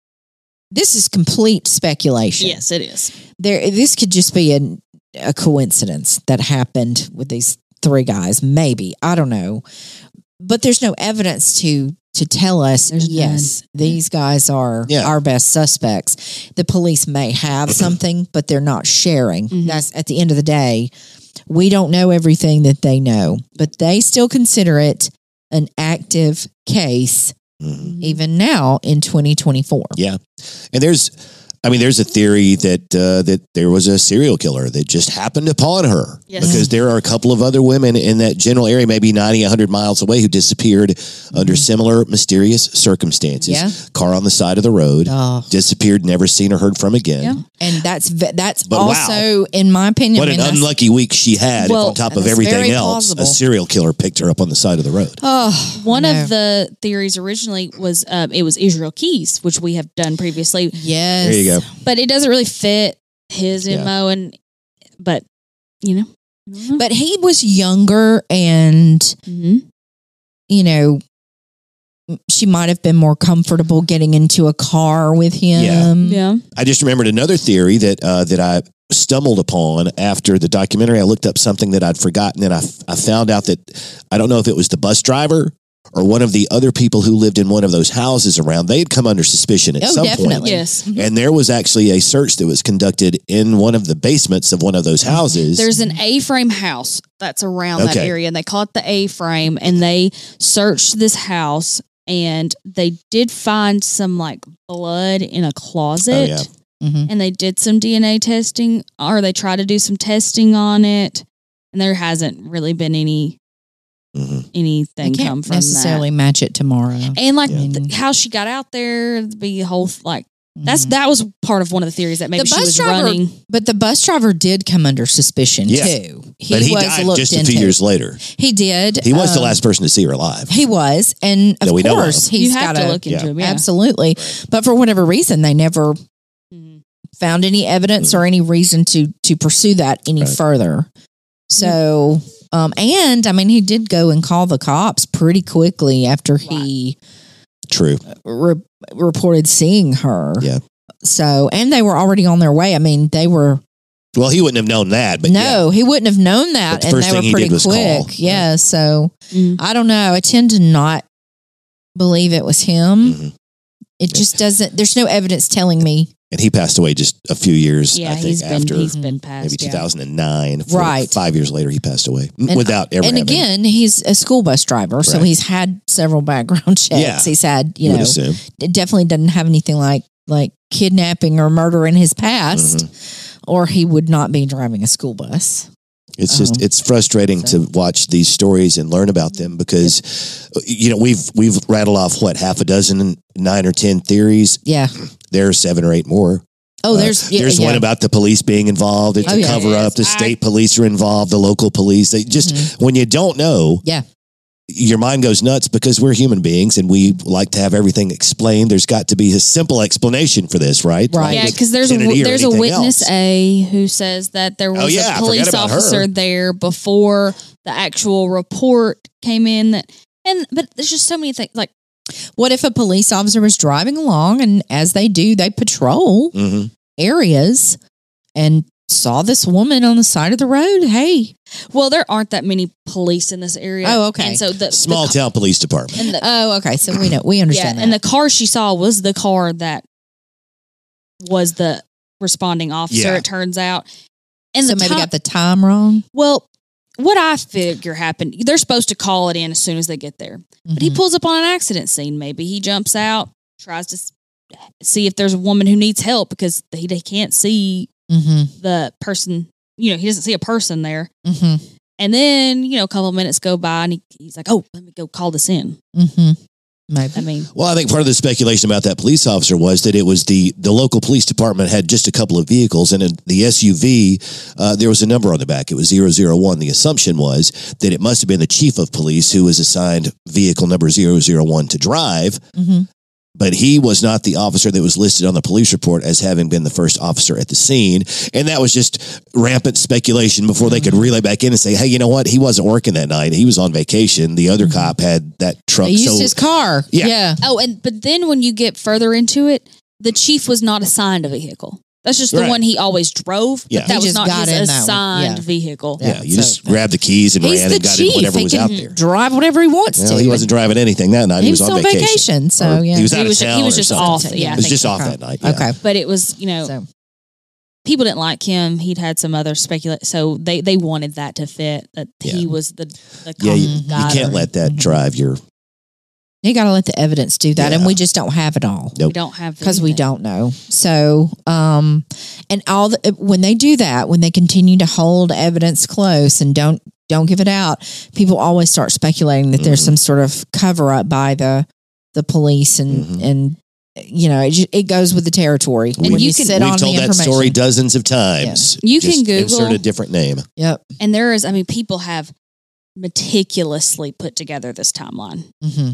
Speaker 1: this is complete speculation.
Speaker 3: Yes, it is.
Speaker 1: There, this could just be a, a coincidence that happened with these three guys. Maybe, I don't know, but there's no evidence to to tell us.
Speaker 3: There's
Speaker 1: yes,
Speaker 3: none.
Speaker 1: these guys are
Speaker 2: Yeah.
Speaker 1: our best suspects. The police may have something, but they're not sharing.
Speaker 3: Mhm.
Speaker 1: That's at the end of the day. We don't know everything that they know, but they still consider it an active case
Speaker 2: Mhm.
Speaker 1: even now in twenty twenty-four.
Speaker 2: Yeah. And there's, I mean, there's a theory that uh, that there was a serial killer that just happened upon her.
Speaker 3: Yes.
Speaker 2: Because there are a couple of other women in that general area, maybe ninety, one hundred miles away, who disappeared under similar mysterious circumstances.
Speaker 1: Yeah.
Speaker 2: Car on the side of the road,
Speaker 1: Oh.
Speaker 2: disappeared, never seen or heard from again.
Speaker 3: Yeah.
Speaker 1: And that's ve- that's
Speaker 2: But wow.
Speaker 1: also, in my opinion,
Speaker 2: What
Speaker 1: I
Speaker 2: an
Speaker 1: mean, that's-
Speaker 2: unlucky week she had.
Speaker 3: Well,
Speaker 2: if on top of
Speaker 1: that's
Speaker 2: everything
Speaker 1: very
Speaker 2: else,
Speaker 1: plausible.
Speaker 2: a serial killer picked her up on the side of the road.
Speaker 1: Oh,
Speaker 3: One
Speaker 1: I know.
Speaker 3: of the theories originally was um, it was Israel Keys, which we have done previously,
Speaker 1: yes,
Speaker 2: There you go.
Speaker 3: but it doesn't really fit his
Speaker 2: Yeah.
Speaker 3: M O. And but you know, Mhm.
Speaker 1: But he was younger, and
Speaker 3: Mhm.
Speaker 1: you know, she might have been more comfortable getting into a car with him.
Speaker 3: yeah,
Speaker 2: I just remembered another theory that uh, that I stumbled upon after the documentary. I looked up something that I'd forgotten, and I, I found out that I don't know if it was the bus driver or one of the other people who lived in one of those houses around. They had come under suspicion at
Speaker 1: Oh,
Speaker 2: some point.
Speaker 1: definitely.
Speaker 3: yes.
Speaker 2: And there was actually a search that was conducted in one of the basements of one of those houses.
Speaker 3: There's an A-frame house that's around that
Speaker 2: Okay.
Speaker 3: area, and they call it the A-frame. And they searched this house, and they did find some like blood in a closet.
Speaker 2: Oh, yeah.
Speaker 1: Mhm.
Speaker 3: And they did some D N A testing, or they tried to do some testing on it, and there hasn't really been any
Speaker 2: Mhm.
Speaker 3: anything
Speaker 1: They can't
Speaker 3: come from
Speaker 1: necessarily
Speaker 3: that.
Speaker 1: match it tomorrow.
Speaker 3: And like
Speaker 1: Yeah.
Speaker 3: th- how she got out there, the whole like that's
Speaker 1: Mhm.
Speaker 3: that was part of one of the theories that maybe
Speaker 1: The
Speaker 3: she
Speaker 1: bus
Speaker 3: was
Speaker 1: driver-
Speaker 3: running.
Speaker 1: But the bus driver did come under suspicion
Speaker 2: Yeah.
Speaker 1: too. He,
Speaker 2: But he
Speaker 1: was
Speaker 2: died
Speaker 1: looked
Speaker 2: just a
Speaker 1: into.
Speaker 2: few years later.
Speaker 1: He did.
Speaker 2: He was the
Speaker 1: um,
Speaker 2: last person to see her alive.
Speaker 1: He was, and of
Speaker 2: That we know of.
Speaker 1: course he's
Speaker 3: You have
Speaker 1: got
Speaker 3: to look into
Speaker 2: yeah.
Speaker 3: him. Yeah.
Speaker 1: absolutely. But for whatever reason, they never
Speaker 3: Mhm.
Speaker 1: found any evidence or any reason to to pursue that any
Speaker 2: Right.
Speaker 1: further. So, um, and I mean, he did go and call the cops pretty quickly after he
Speaker 2: True.
Speaker 1: re- reported seeing her.
Speaker 2: Yeah.
Speaker 1: So, and they were already on their way. I mean, they were
Speaker 2: Well, he wouldn't have known that, but
Speaker 1: no, he wouldn't have known that,
Speaker 2: But the
Speaker 1: and
Speaker 2: first
Speaker 1: they were
Speaker 2: thing he
Speaker 1: pretty
Speaker 2: did was
Speaker 1: quick.
Speaker 2: call.
Speaker 1: Yeah. So
Speaker 3: Mhm.
Speaker 1: I don't know. I tend to not believe it was
Speaker 2: yeah.
Speaker 1: him.
Speaker 2: Mhm.
Speaker 1: It just doesn't. There's no evidence telling me.
Speaker 2: And he passed away just a few years,
Speaker 3: Yeah,
Speaker 2: I think,
Speaker 3: he's been
Speaker 2: after
Speaker 3: he's been passed.
Speaker 2: maybe
Speaker 3: yeah.
Speaker 2: two thousand nine. Four-
Speaker 1: Right.
Speaker 2: Five years later, he passed away
Speaker 1: And-
Speaker 2: without ever
Speaker 1: And
Speaker 2: having-
Speaker 1: again, he's a school bus driver, so
Speaker 2: Right.
Speaker 1: he's had several background checks.
Speaker 2: Yeah.
Speaker 1: He's had, you
Speaker 2: you would
Speaker 1: know,
Speaker 2: assume.
Speaker 1: it definitely doesn't have anything like like kidnapping or murder in his past,
Speaker 2: Mhm.
Speaker 1: or he would not be driving a school bus.
Speaker 2: It's just
Speaker 1: Um,
Speaker 2: it's frustrating
Speaker 1: so-
Speaker 2: to watch these stories and learn about them because you know we've we've rattled off what half a dozen, nine or ten theories.
Speaker 1: Yeah.
Speaker 2: There are seven or eight more.
Speaker 1: Oh,
Speaker 2: Uh,
Speaker 1: there's yeah,
Speaker 2: there's
Speaker 1: yeah.
Speaker 2: one about the police being involved. It's
Speaker 1: Oh,
Speaker 2: a
Speaker 1: yeah.
Speaker 2: cover up. The
Speaker 3: Yes, I-
Speaker 2: state police are involved. The local police. They just
Speaker 1: Mhm.
Speaker 2: when you don't know,
Speaker 1: Yeah.
Speaker 2: your mind goes nuts because we're human beings and we like to have everything explained. There's got to be a simple explanation for this, right?
Speaker 1: Right.
Speaker 2: Like
Speaker 3: Yeah,
Speaker 2: with
Speaker 3: because there's a
Speaker 2: Kennedy or
Speaker 3: there's a
Speaker 2: anything
Speaker 3: witness
Speaker 2: else.
Speaker 3: A who says that there was
Speaker 2: Oh, yeah, I
Speaker 3: a
Speaker 2: forgot
Speaker 3: police
Speaker 2: about her.
Speaker 3: officer there before the actual report came in. That and but there's just so many things like
Speaker 1: What if a police officer was driving along, and as they do, they patrol
Speaker 2: Mhm.
Speaker 1: areas and saw this woman on the side of the road? Hey,
Speaker 3: well, there aren't that many police in this area.
Speaker 1: Oh, okay.
Speaker 3: And so the
Speaker 2: Small
Speaker 3: the,
Speaker 2: town police department.
Speaker 3: and the,
Speaker 1: oh, okay. So we know we
Speaker 3: yeah,
Speaker 1: understand that.
Speaker 3: and the car she saw was the car that was the responding officer.
Speaker 2: Yeah.
Speaker 3: It turns out, and
Speaker 1: so
Speaker 3: the
Speaker 1: maybe
Speaker 3: ti-
Speaker 1: got the time wrong.
Speaker 3: well, what I figure happened, they're supposed to call it in as soon as they get there. But he
Speaker 1: Mhm.
Speaker 3: pulls up on an accident scene. Maybe he jumps out, tries to s- see if there's a woman who needs help because he, he can't see
Speaker 1: Mhm.
Speaker 3: the person. You know, he doesn't see a person there.
Speaker 1: Mhm.
Speaker 3: And then, you know, a couple of minutes go by and he, he's like, oh, let me go call this in.
Speaker 1: Mhm. Maybe.
Speaker 3: I mean,
Speaker 2: Well, I think part of the speculation about that police officer was that it was the, the local police department had just a couple of vehicles, and in the S U V, uh, there was a number on the back. It was zero zero one. The assumption was that it must have been the chief of police who was assigned vehicle number zero zero one to drive,
Speaker 1: Mhm.
Speaker 2: but he was not the officer that was listed on the police report as having been the first officer at the scene. And that was just rampant speculation before they could relay back in and say, hey, you know what? He wasn't working that night. He was on vacation. The other cop had that truck.
Speaker 1: They used
Speaker 2: so
Speaker 1: his car.
Speaker 2: Yeah.
Speaker 1: Yeah.
Speaker 3: oh, and but then when you get further into it, the chief was not assigned a vehicle. That's just the
Speaker 2: Right.
Speaker 3: one he always drove. But
Speaker 2: Yeah.
Speaker 3: that
Speaker 1: He
Speaker 3: was
Speaker 1: just
Speaker 3: not
Speaker 1: got
Speaker 3: his
Speaker 1: in that one.
Speaker 3: assigned
Speaker 1: Yeah.
Speaker 3: vehicle.
Speaker 2: Yeah,
Speaker 1: Yeah,
Speaker 2: you
Speaker 1: so-
Speaker 2: just grabbed the keys and
Speaker 1: He's
Speaker 2: ran
Speaker 1: the
Speaker 2: and got
Speaker 1: chief.
Speaker 2: in whatever
Speaker 1: he
Speaker 2: was
Speaker 1: can
Speaker 2: out there.
Speaker 1: drive whatever he wants
Speaker 2: Well,
Speaker 1: to.
Speaker 2: he wasn't driving anything that night. He,
Speaker 1: He
Speaker 2: was,
Speaker 1: was
Speaker 2: on
Speaker 1: on
Speaker 2: vacation.
Speaker 1: vacation, so,
Speaker 2: Or
Speaker 1: yeah.
Speaker 2: he was
Speaker 3: He
Speaker 2: out
Speaker 3: was-
Speaker 2: of
Speaker 3: he
Speaker 2: town
Speaker 3: was
Speaker 2: or
Speaker 3: just
Speaker 2: something.
Speaker 3: off, yeah, I
Speaker 2: He was
Speaker 3: think
Speaker 2: just
Speaker 3: so.
Speaker 2: off
Speaker 1: Okay.
Speaker 2: that night. Yeah.
Speaker 1: Okay.
Speaker 3: But it was, you know,
Speaker 1: So,
Speaker 3: people didn't like him. He'd had some other speculate, so they they wanted that to fit that
Speaker 2: Yeah.
Speaker 3: he was the the
Speaker 2: Yeah, you,
Speaker 3: common
Speaker 2: you
Speaker 3: guy.
Speaker 2: can't let that drive your.
Speaker 1: you got to let the evidence do that. And
Speaker 2: Yeah.
Speaker 1: we just don't have it all.
Speaker 2: Nope.
Speaker 3: We don't have
Speaker 1: Because we
Speaker 3: anything.
Speaker 1: don't know. So, um, and all the, when they do that, when they continue to hold evidence close and don't don't give it out, people always start speculating that there's
Speaker 2: Mhm.
Speaker 1: some sort of cover up by the the police, and
Speaker 2: Mhm.
Speaker 1: and you know it, ju- it goes with the territory.
Speaker 2: And
Speaker 1: when
Speaker 3: you
Speaker 1: you
Speaker 3: can-
Speaker 1: sit
Speaker 2: We've
Speaker 1: on
Speaker 2: told
Speaker 1: the
Speaker 2: that
Speaker 1: information.
Speaker 2: story dozens of times.
Speaker 3: You
Speaker 2: Just
Speaker 3: can Google-
Speaker 2: insert a different name.
Speaker 1: Yep.
Speaker 3: And there is, I mean, people have meticulously put together this timeline
Speaker 1: hmm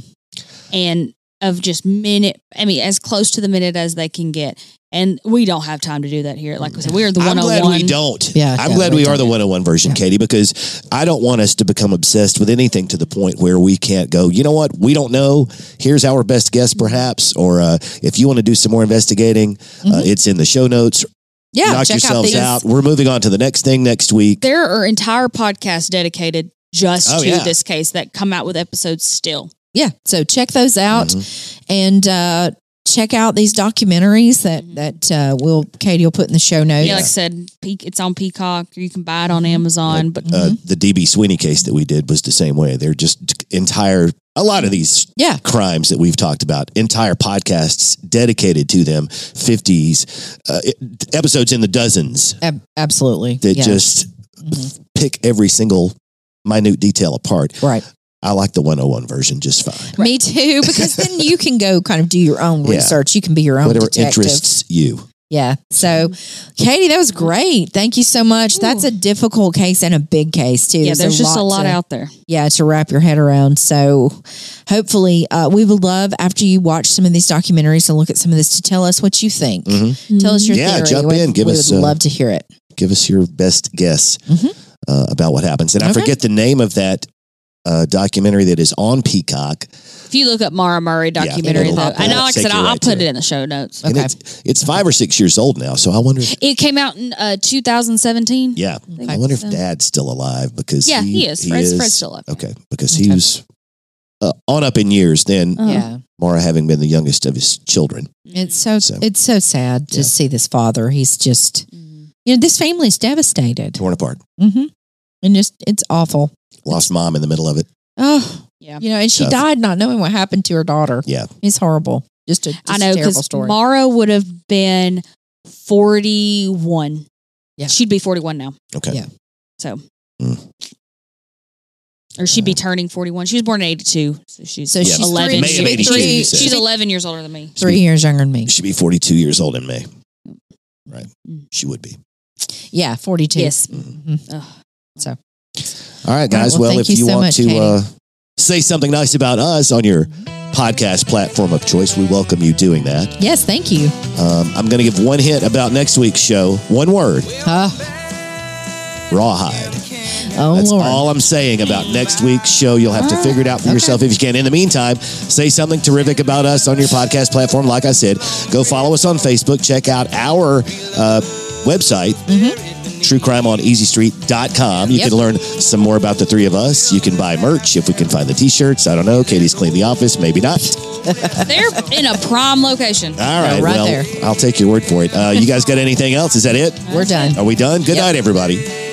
Speaker 3: and of just minute, I mean, as close to the minute as they can get. And we don't have time to do that here. Like I said, we're the
Speaker 2: I'm
Speaker 3: one oh one.
Speaker 2: glad we don't.
Speaker 1: Yeah,
Speaker 2: I'm
Speaker 1: yeah,
Speaker 2: glad
Speaker 1: we
Speaker 2: we are
Speaker 1: don't.
Speaker 2: the one oh one version,
Speaker 1: Yeah.
Speaker 2: Katie, because I don't want us to become obsessed with anything to the point where we can't go, you know what? We don't know. Here's our best guess, perhaps. Or uh, if you want to do some more investigating, uh, it's in the show notes.
Speaker 1: Yeah.
Speaker 2: Knock
Speaker 1: check out
Speaker 2: yourselves
Speaker 1: these.
Speaker 2: out. We're moving on to the next thing next week.
Speaker 3: There are entire podcasts dedicated just
Speaker 2: Oh,
Speaker 3: to
Speaker 2: yeah.
Speaker 3: this case that come out with episodes still.
Speaker 1: Yeah. So check those out,
Speaker 2: Mhm.
Speaker 1: and uh, check out these documentaries that
Speaker 3: Mhm.
Speaker 1: that uh, will Katie will put in the show notes.
Speaker 3: Yeah, like I said, Pe- it's on Peacock. You can buy it on Amazon. But
Speaker 2: Uh, the D B Sweeney case that we did was the same way. They're just entire, a lot of these
Speaker 1: Yeah.
Speaker 2: crimes that we've talked about, entire podcasts dedicated to them, fifties, uh, it- episodes in the dozens
Speaker 1: Ab- absolutely.
Speaker 2: that
Speaker 1: Yeah.
Speaker 2: just
Speaker 1: Mhm.
Speaker 2: pick every single minute detail apart.
Speaker 1: Right.
Speaker 2: I like the one oh one version just fine.
Speaker 1: Me too, because then you can go kind of do your own
Speaker 2: Yeah.
Speaker 1: research. You can be your own
Speaker 2: Whatever
Speaker 1: detective.
Speaker 2: interests you.
Speaker 1: Yeah. So, Katie, that was great. Thank you so much. That's a difficult case and a big case too.
Speaker 3: yeah, there's just a lot
Speaker 1: to,
Speaker 3: out there.
Speaker 1: Yeah, to wrap your head around. So, hopefully, uh, we would love after you watch some of these documentaries and look at some of this to tell us what you think.
Speaker 2: Mhm.
Speaker 1: Tell us your
Speaker 2: Yeah,
Speaker 1: theory.
Speaker 2: jump
Speaker 1: we,
Speaker 2: in. Give
Speaker 1: we
Speaker 2: us,
Speaker 1: would
Speaker 2: uh,
Speaker 1: love to hear it.
Speaker 2: Give us your best guess
Speaker 1: Mhm.
Speaker 2: uh, about what happens. And I
Speaker 1: Okay.
Speaker 2: forget the name of that uh, documentary that is on Peacock.
Speaker 3: If you look up Mara Murray documentary,
Speaker 2: it'll
Speaker 3: though,
Speaker 2: pop
Speaker 3: I know,
Speaker 2: up,
Speaker 3: like I
Speaker 2: take
Speaker 3: said,
Speaker 2: you
Speaker 3: I'll,
Speaker 2: right
Speaker 3: I'll
Speaker 2: to
Speaker 3: put
Speaker 2: it.
Speaker 3: it in the show notes.
Speaker 2: And
Speaker 1: Okay.
Speaker 2: it's, it's five or six years old now. So I wonder if,
Speaker 3: It came out in uh, two thousand seventeen.
Speaker 2: yeah,
Speaker 3: think
Speaker 2: I wonder if
Speaker 3: so.
Speaker 2: Dad's still alive because
Speaker 3: Yeah,
Speaker 2: he,
Speaker 3: he is. Fred's- Fred's still alive.
Speaker 2: Okay, because he
Speaker 1: Okay.
Speaker 2: was uh, on up in years then,
Speaker 3: Uh-huh.
Speaker 1: Yeah.
Speaker 2: Mara having been the youngest of his children.
Speaker 1: It's so,
Speaker 2: So-
Speaker 1: it's so sad to
Speaker 2: Yeah.
Speaker 1: see this father. He's just,
Speaker 3: Mhm.
Speaker 1: you know, this family is devastated.
Speaker 2: Torn apart.
Speaker 1: Mm-hmm. And just, it's awful.
Speaker 2: Lost mom in the middle of it.
Speaker 1: Oh,
Speaker 3: Yeah.
Speaker 1: you know, and she
Speaker 2: Tough.
Speaker 1: died not knowing what happened to her daughter.
Speaker 2: Yeah.
Speaker 1: It's horrible. Just a, just
Speaker 3: I know
Speaker 1: a terrible
Speaker 3: because
Speaker 1: story.
Speaker 3: Mara would have been forty-one.
Speaker 1: Yeah.
Speaker 3: She'd be forty-one now.
Speaker 2: Okay.
Speaker 1: Yeah.
Speaker 3: So,
Speaker 2: Mm.
Speaker 3: or she'd be turning forty-one. She was born in eighty-two, so she's
Speaker 1: so
Speaker 2: Yeah.
Speaker 1: she's
Speaker 3: eleven.
Speaker 1: three,
Speaker 2: May
Speaker 1: she'd
Speaker 2: of
Speaker 1: be
Speaker 2: eighty-two,
Speaker 1: three,
Speaker 2: you said.
Speaker 3: She's eleven years older than me.
Speaker 1: three years younger than me.
Speaker 2: She'd be forty-two years old in May. Right.
Speaker 3: Mm.
Speaker 2: She would be.
Speaker 1: Yeah, forty-two.
Speaker 3: Yes.
Speaker 1: Mhm.
Speaker 3: Ugh.
Speaker 2: All right, guys.
Speaker 1: well,
Speaker 2: well,
Speaker 1: thank
Speaker 2: if
Speaker 1: you
Speaker 2: you
Speaker 1: so
Speaker 2: want
Speaker 1: much,
Speaker 2: to
Speaker 1: Katie.
Speaker 2: uh, say something nice about us on your podcast platform of choice, we welcome you doing that.
Speaker 1: Yes, thank you.
Speaker 2: Um, I'm going to give one hint about next week's show. One word:
Speaker 1: Oh,
Speaker 2: rawhide.
Speaker 1: oh
Speaker 2: That's
Speaker 1: Lord.
Speaker 2: all I'm saying about next week's show. You'll have to figure it out for yourself if you can. In the meantime, say something terrific about us on your podcast platform. Like I said, go follow us on Facebook. Check out our uh, website, true crime on easy street dot com. You
Speaker 1: Yep.
Speaker 2: can learn some more about the three of us. You can buy merch if we can find the T-shirts. I don't know. Katie's cleaned the office. Maybe not.
Speaker 3: They're in a prime location.
Speaker 2: All right.
Speaker 1: right
Speaker 2: well,
Speaker 1: there.
Speaker 2: I'll take your word for it. Uh, you guys got anything else? Is that it?
Speaker 1: We're done.
Speaker 2: Are we done? Good
Speaker 1: Yep.
Speaker 2: night, everybody.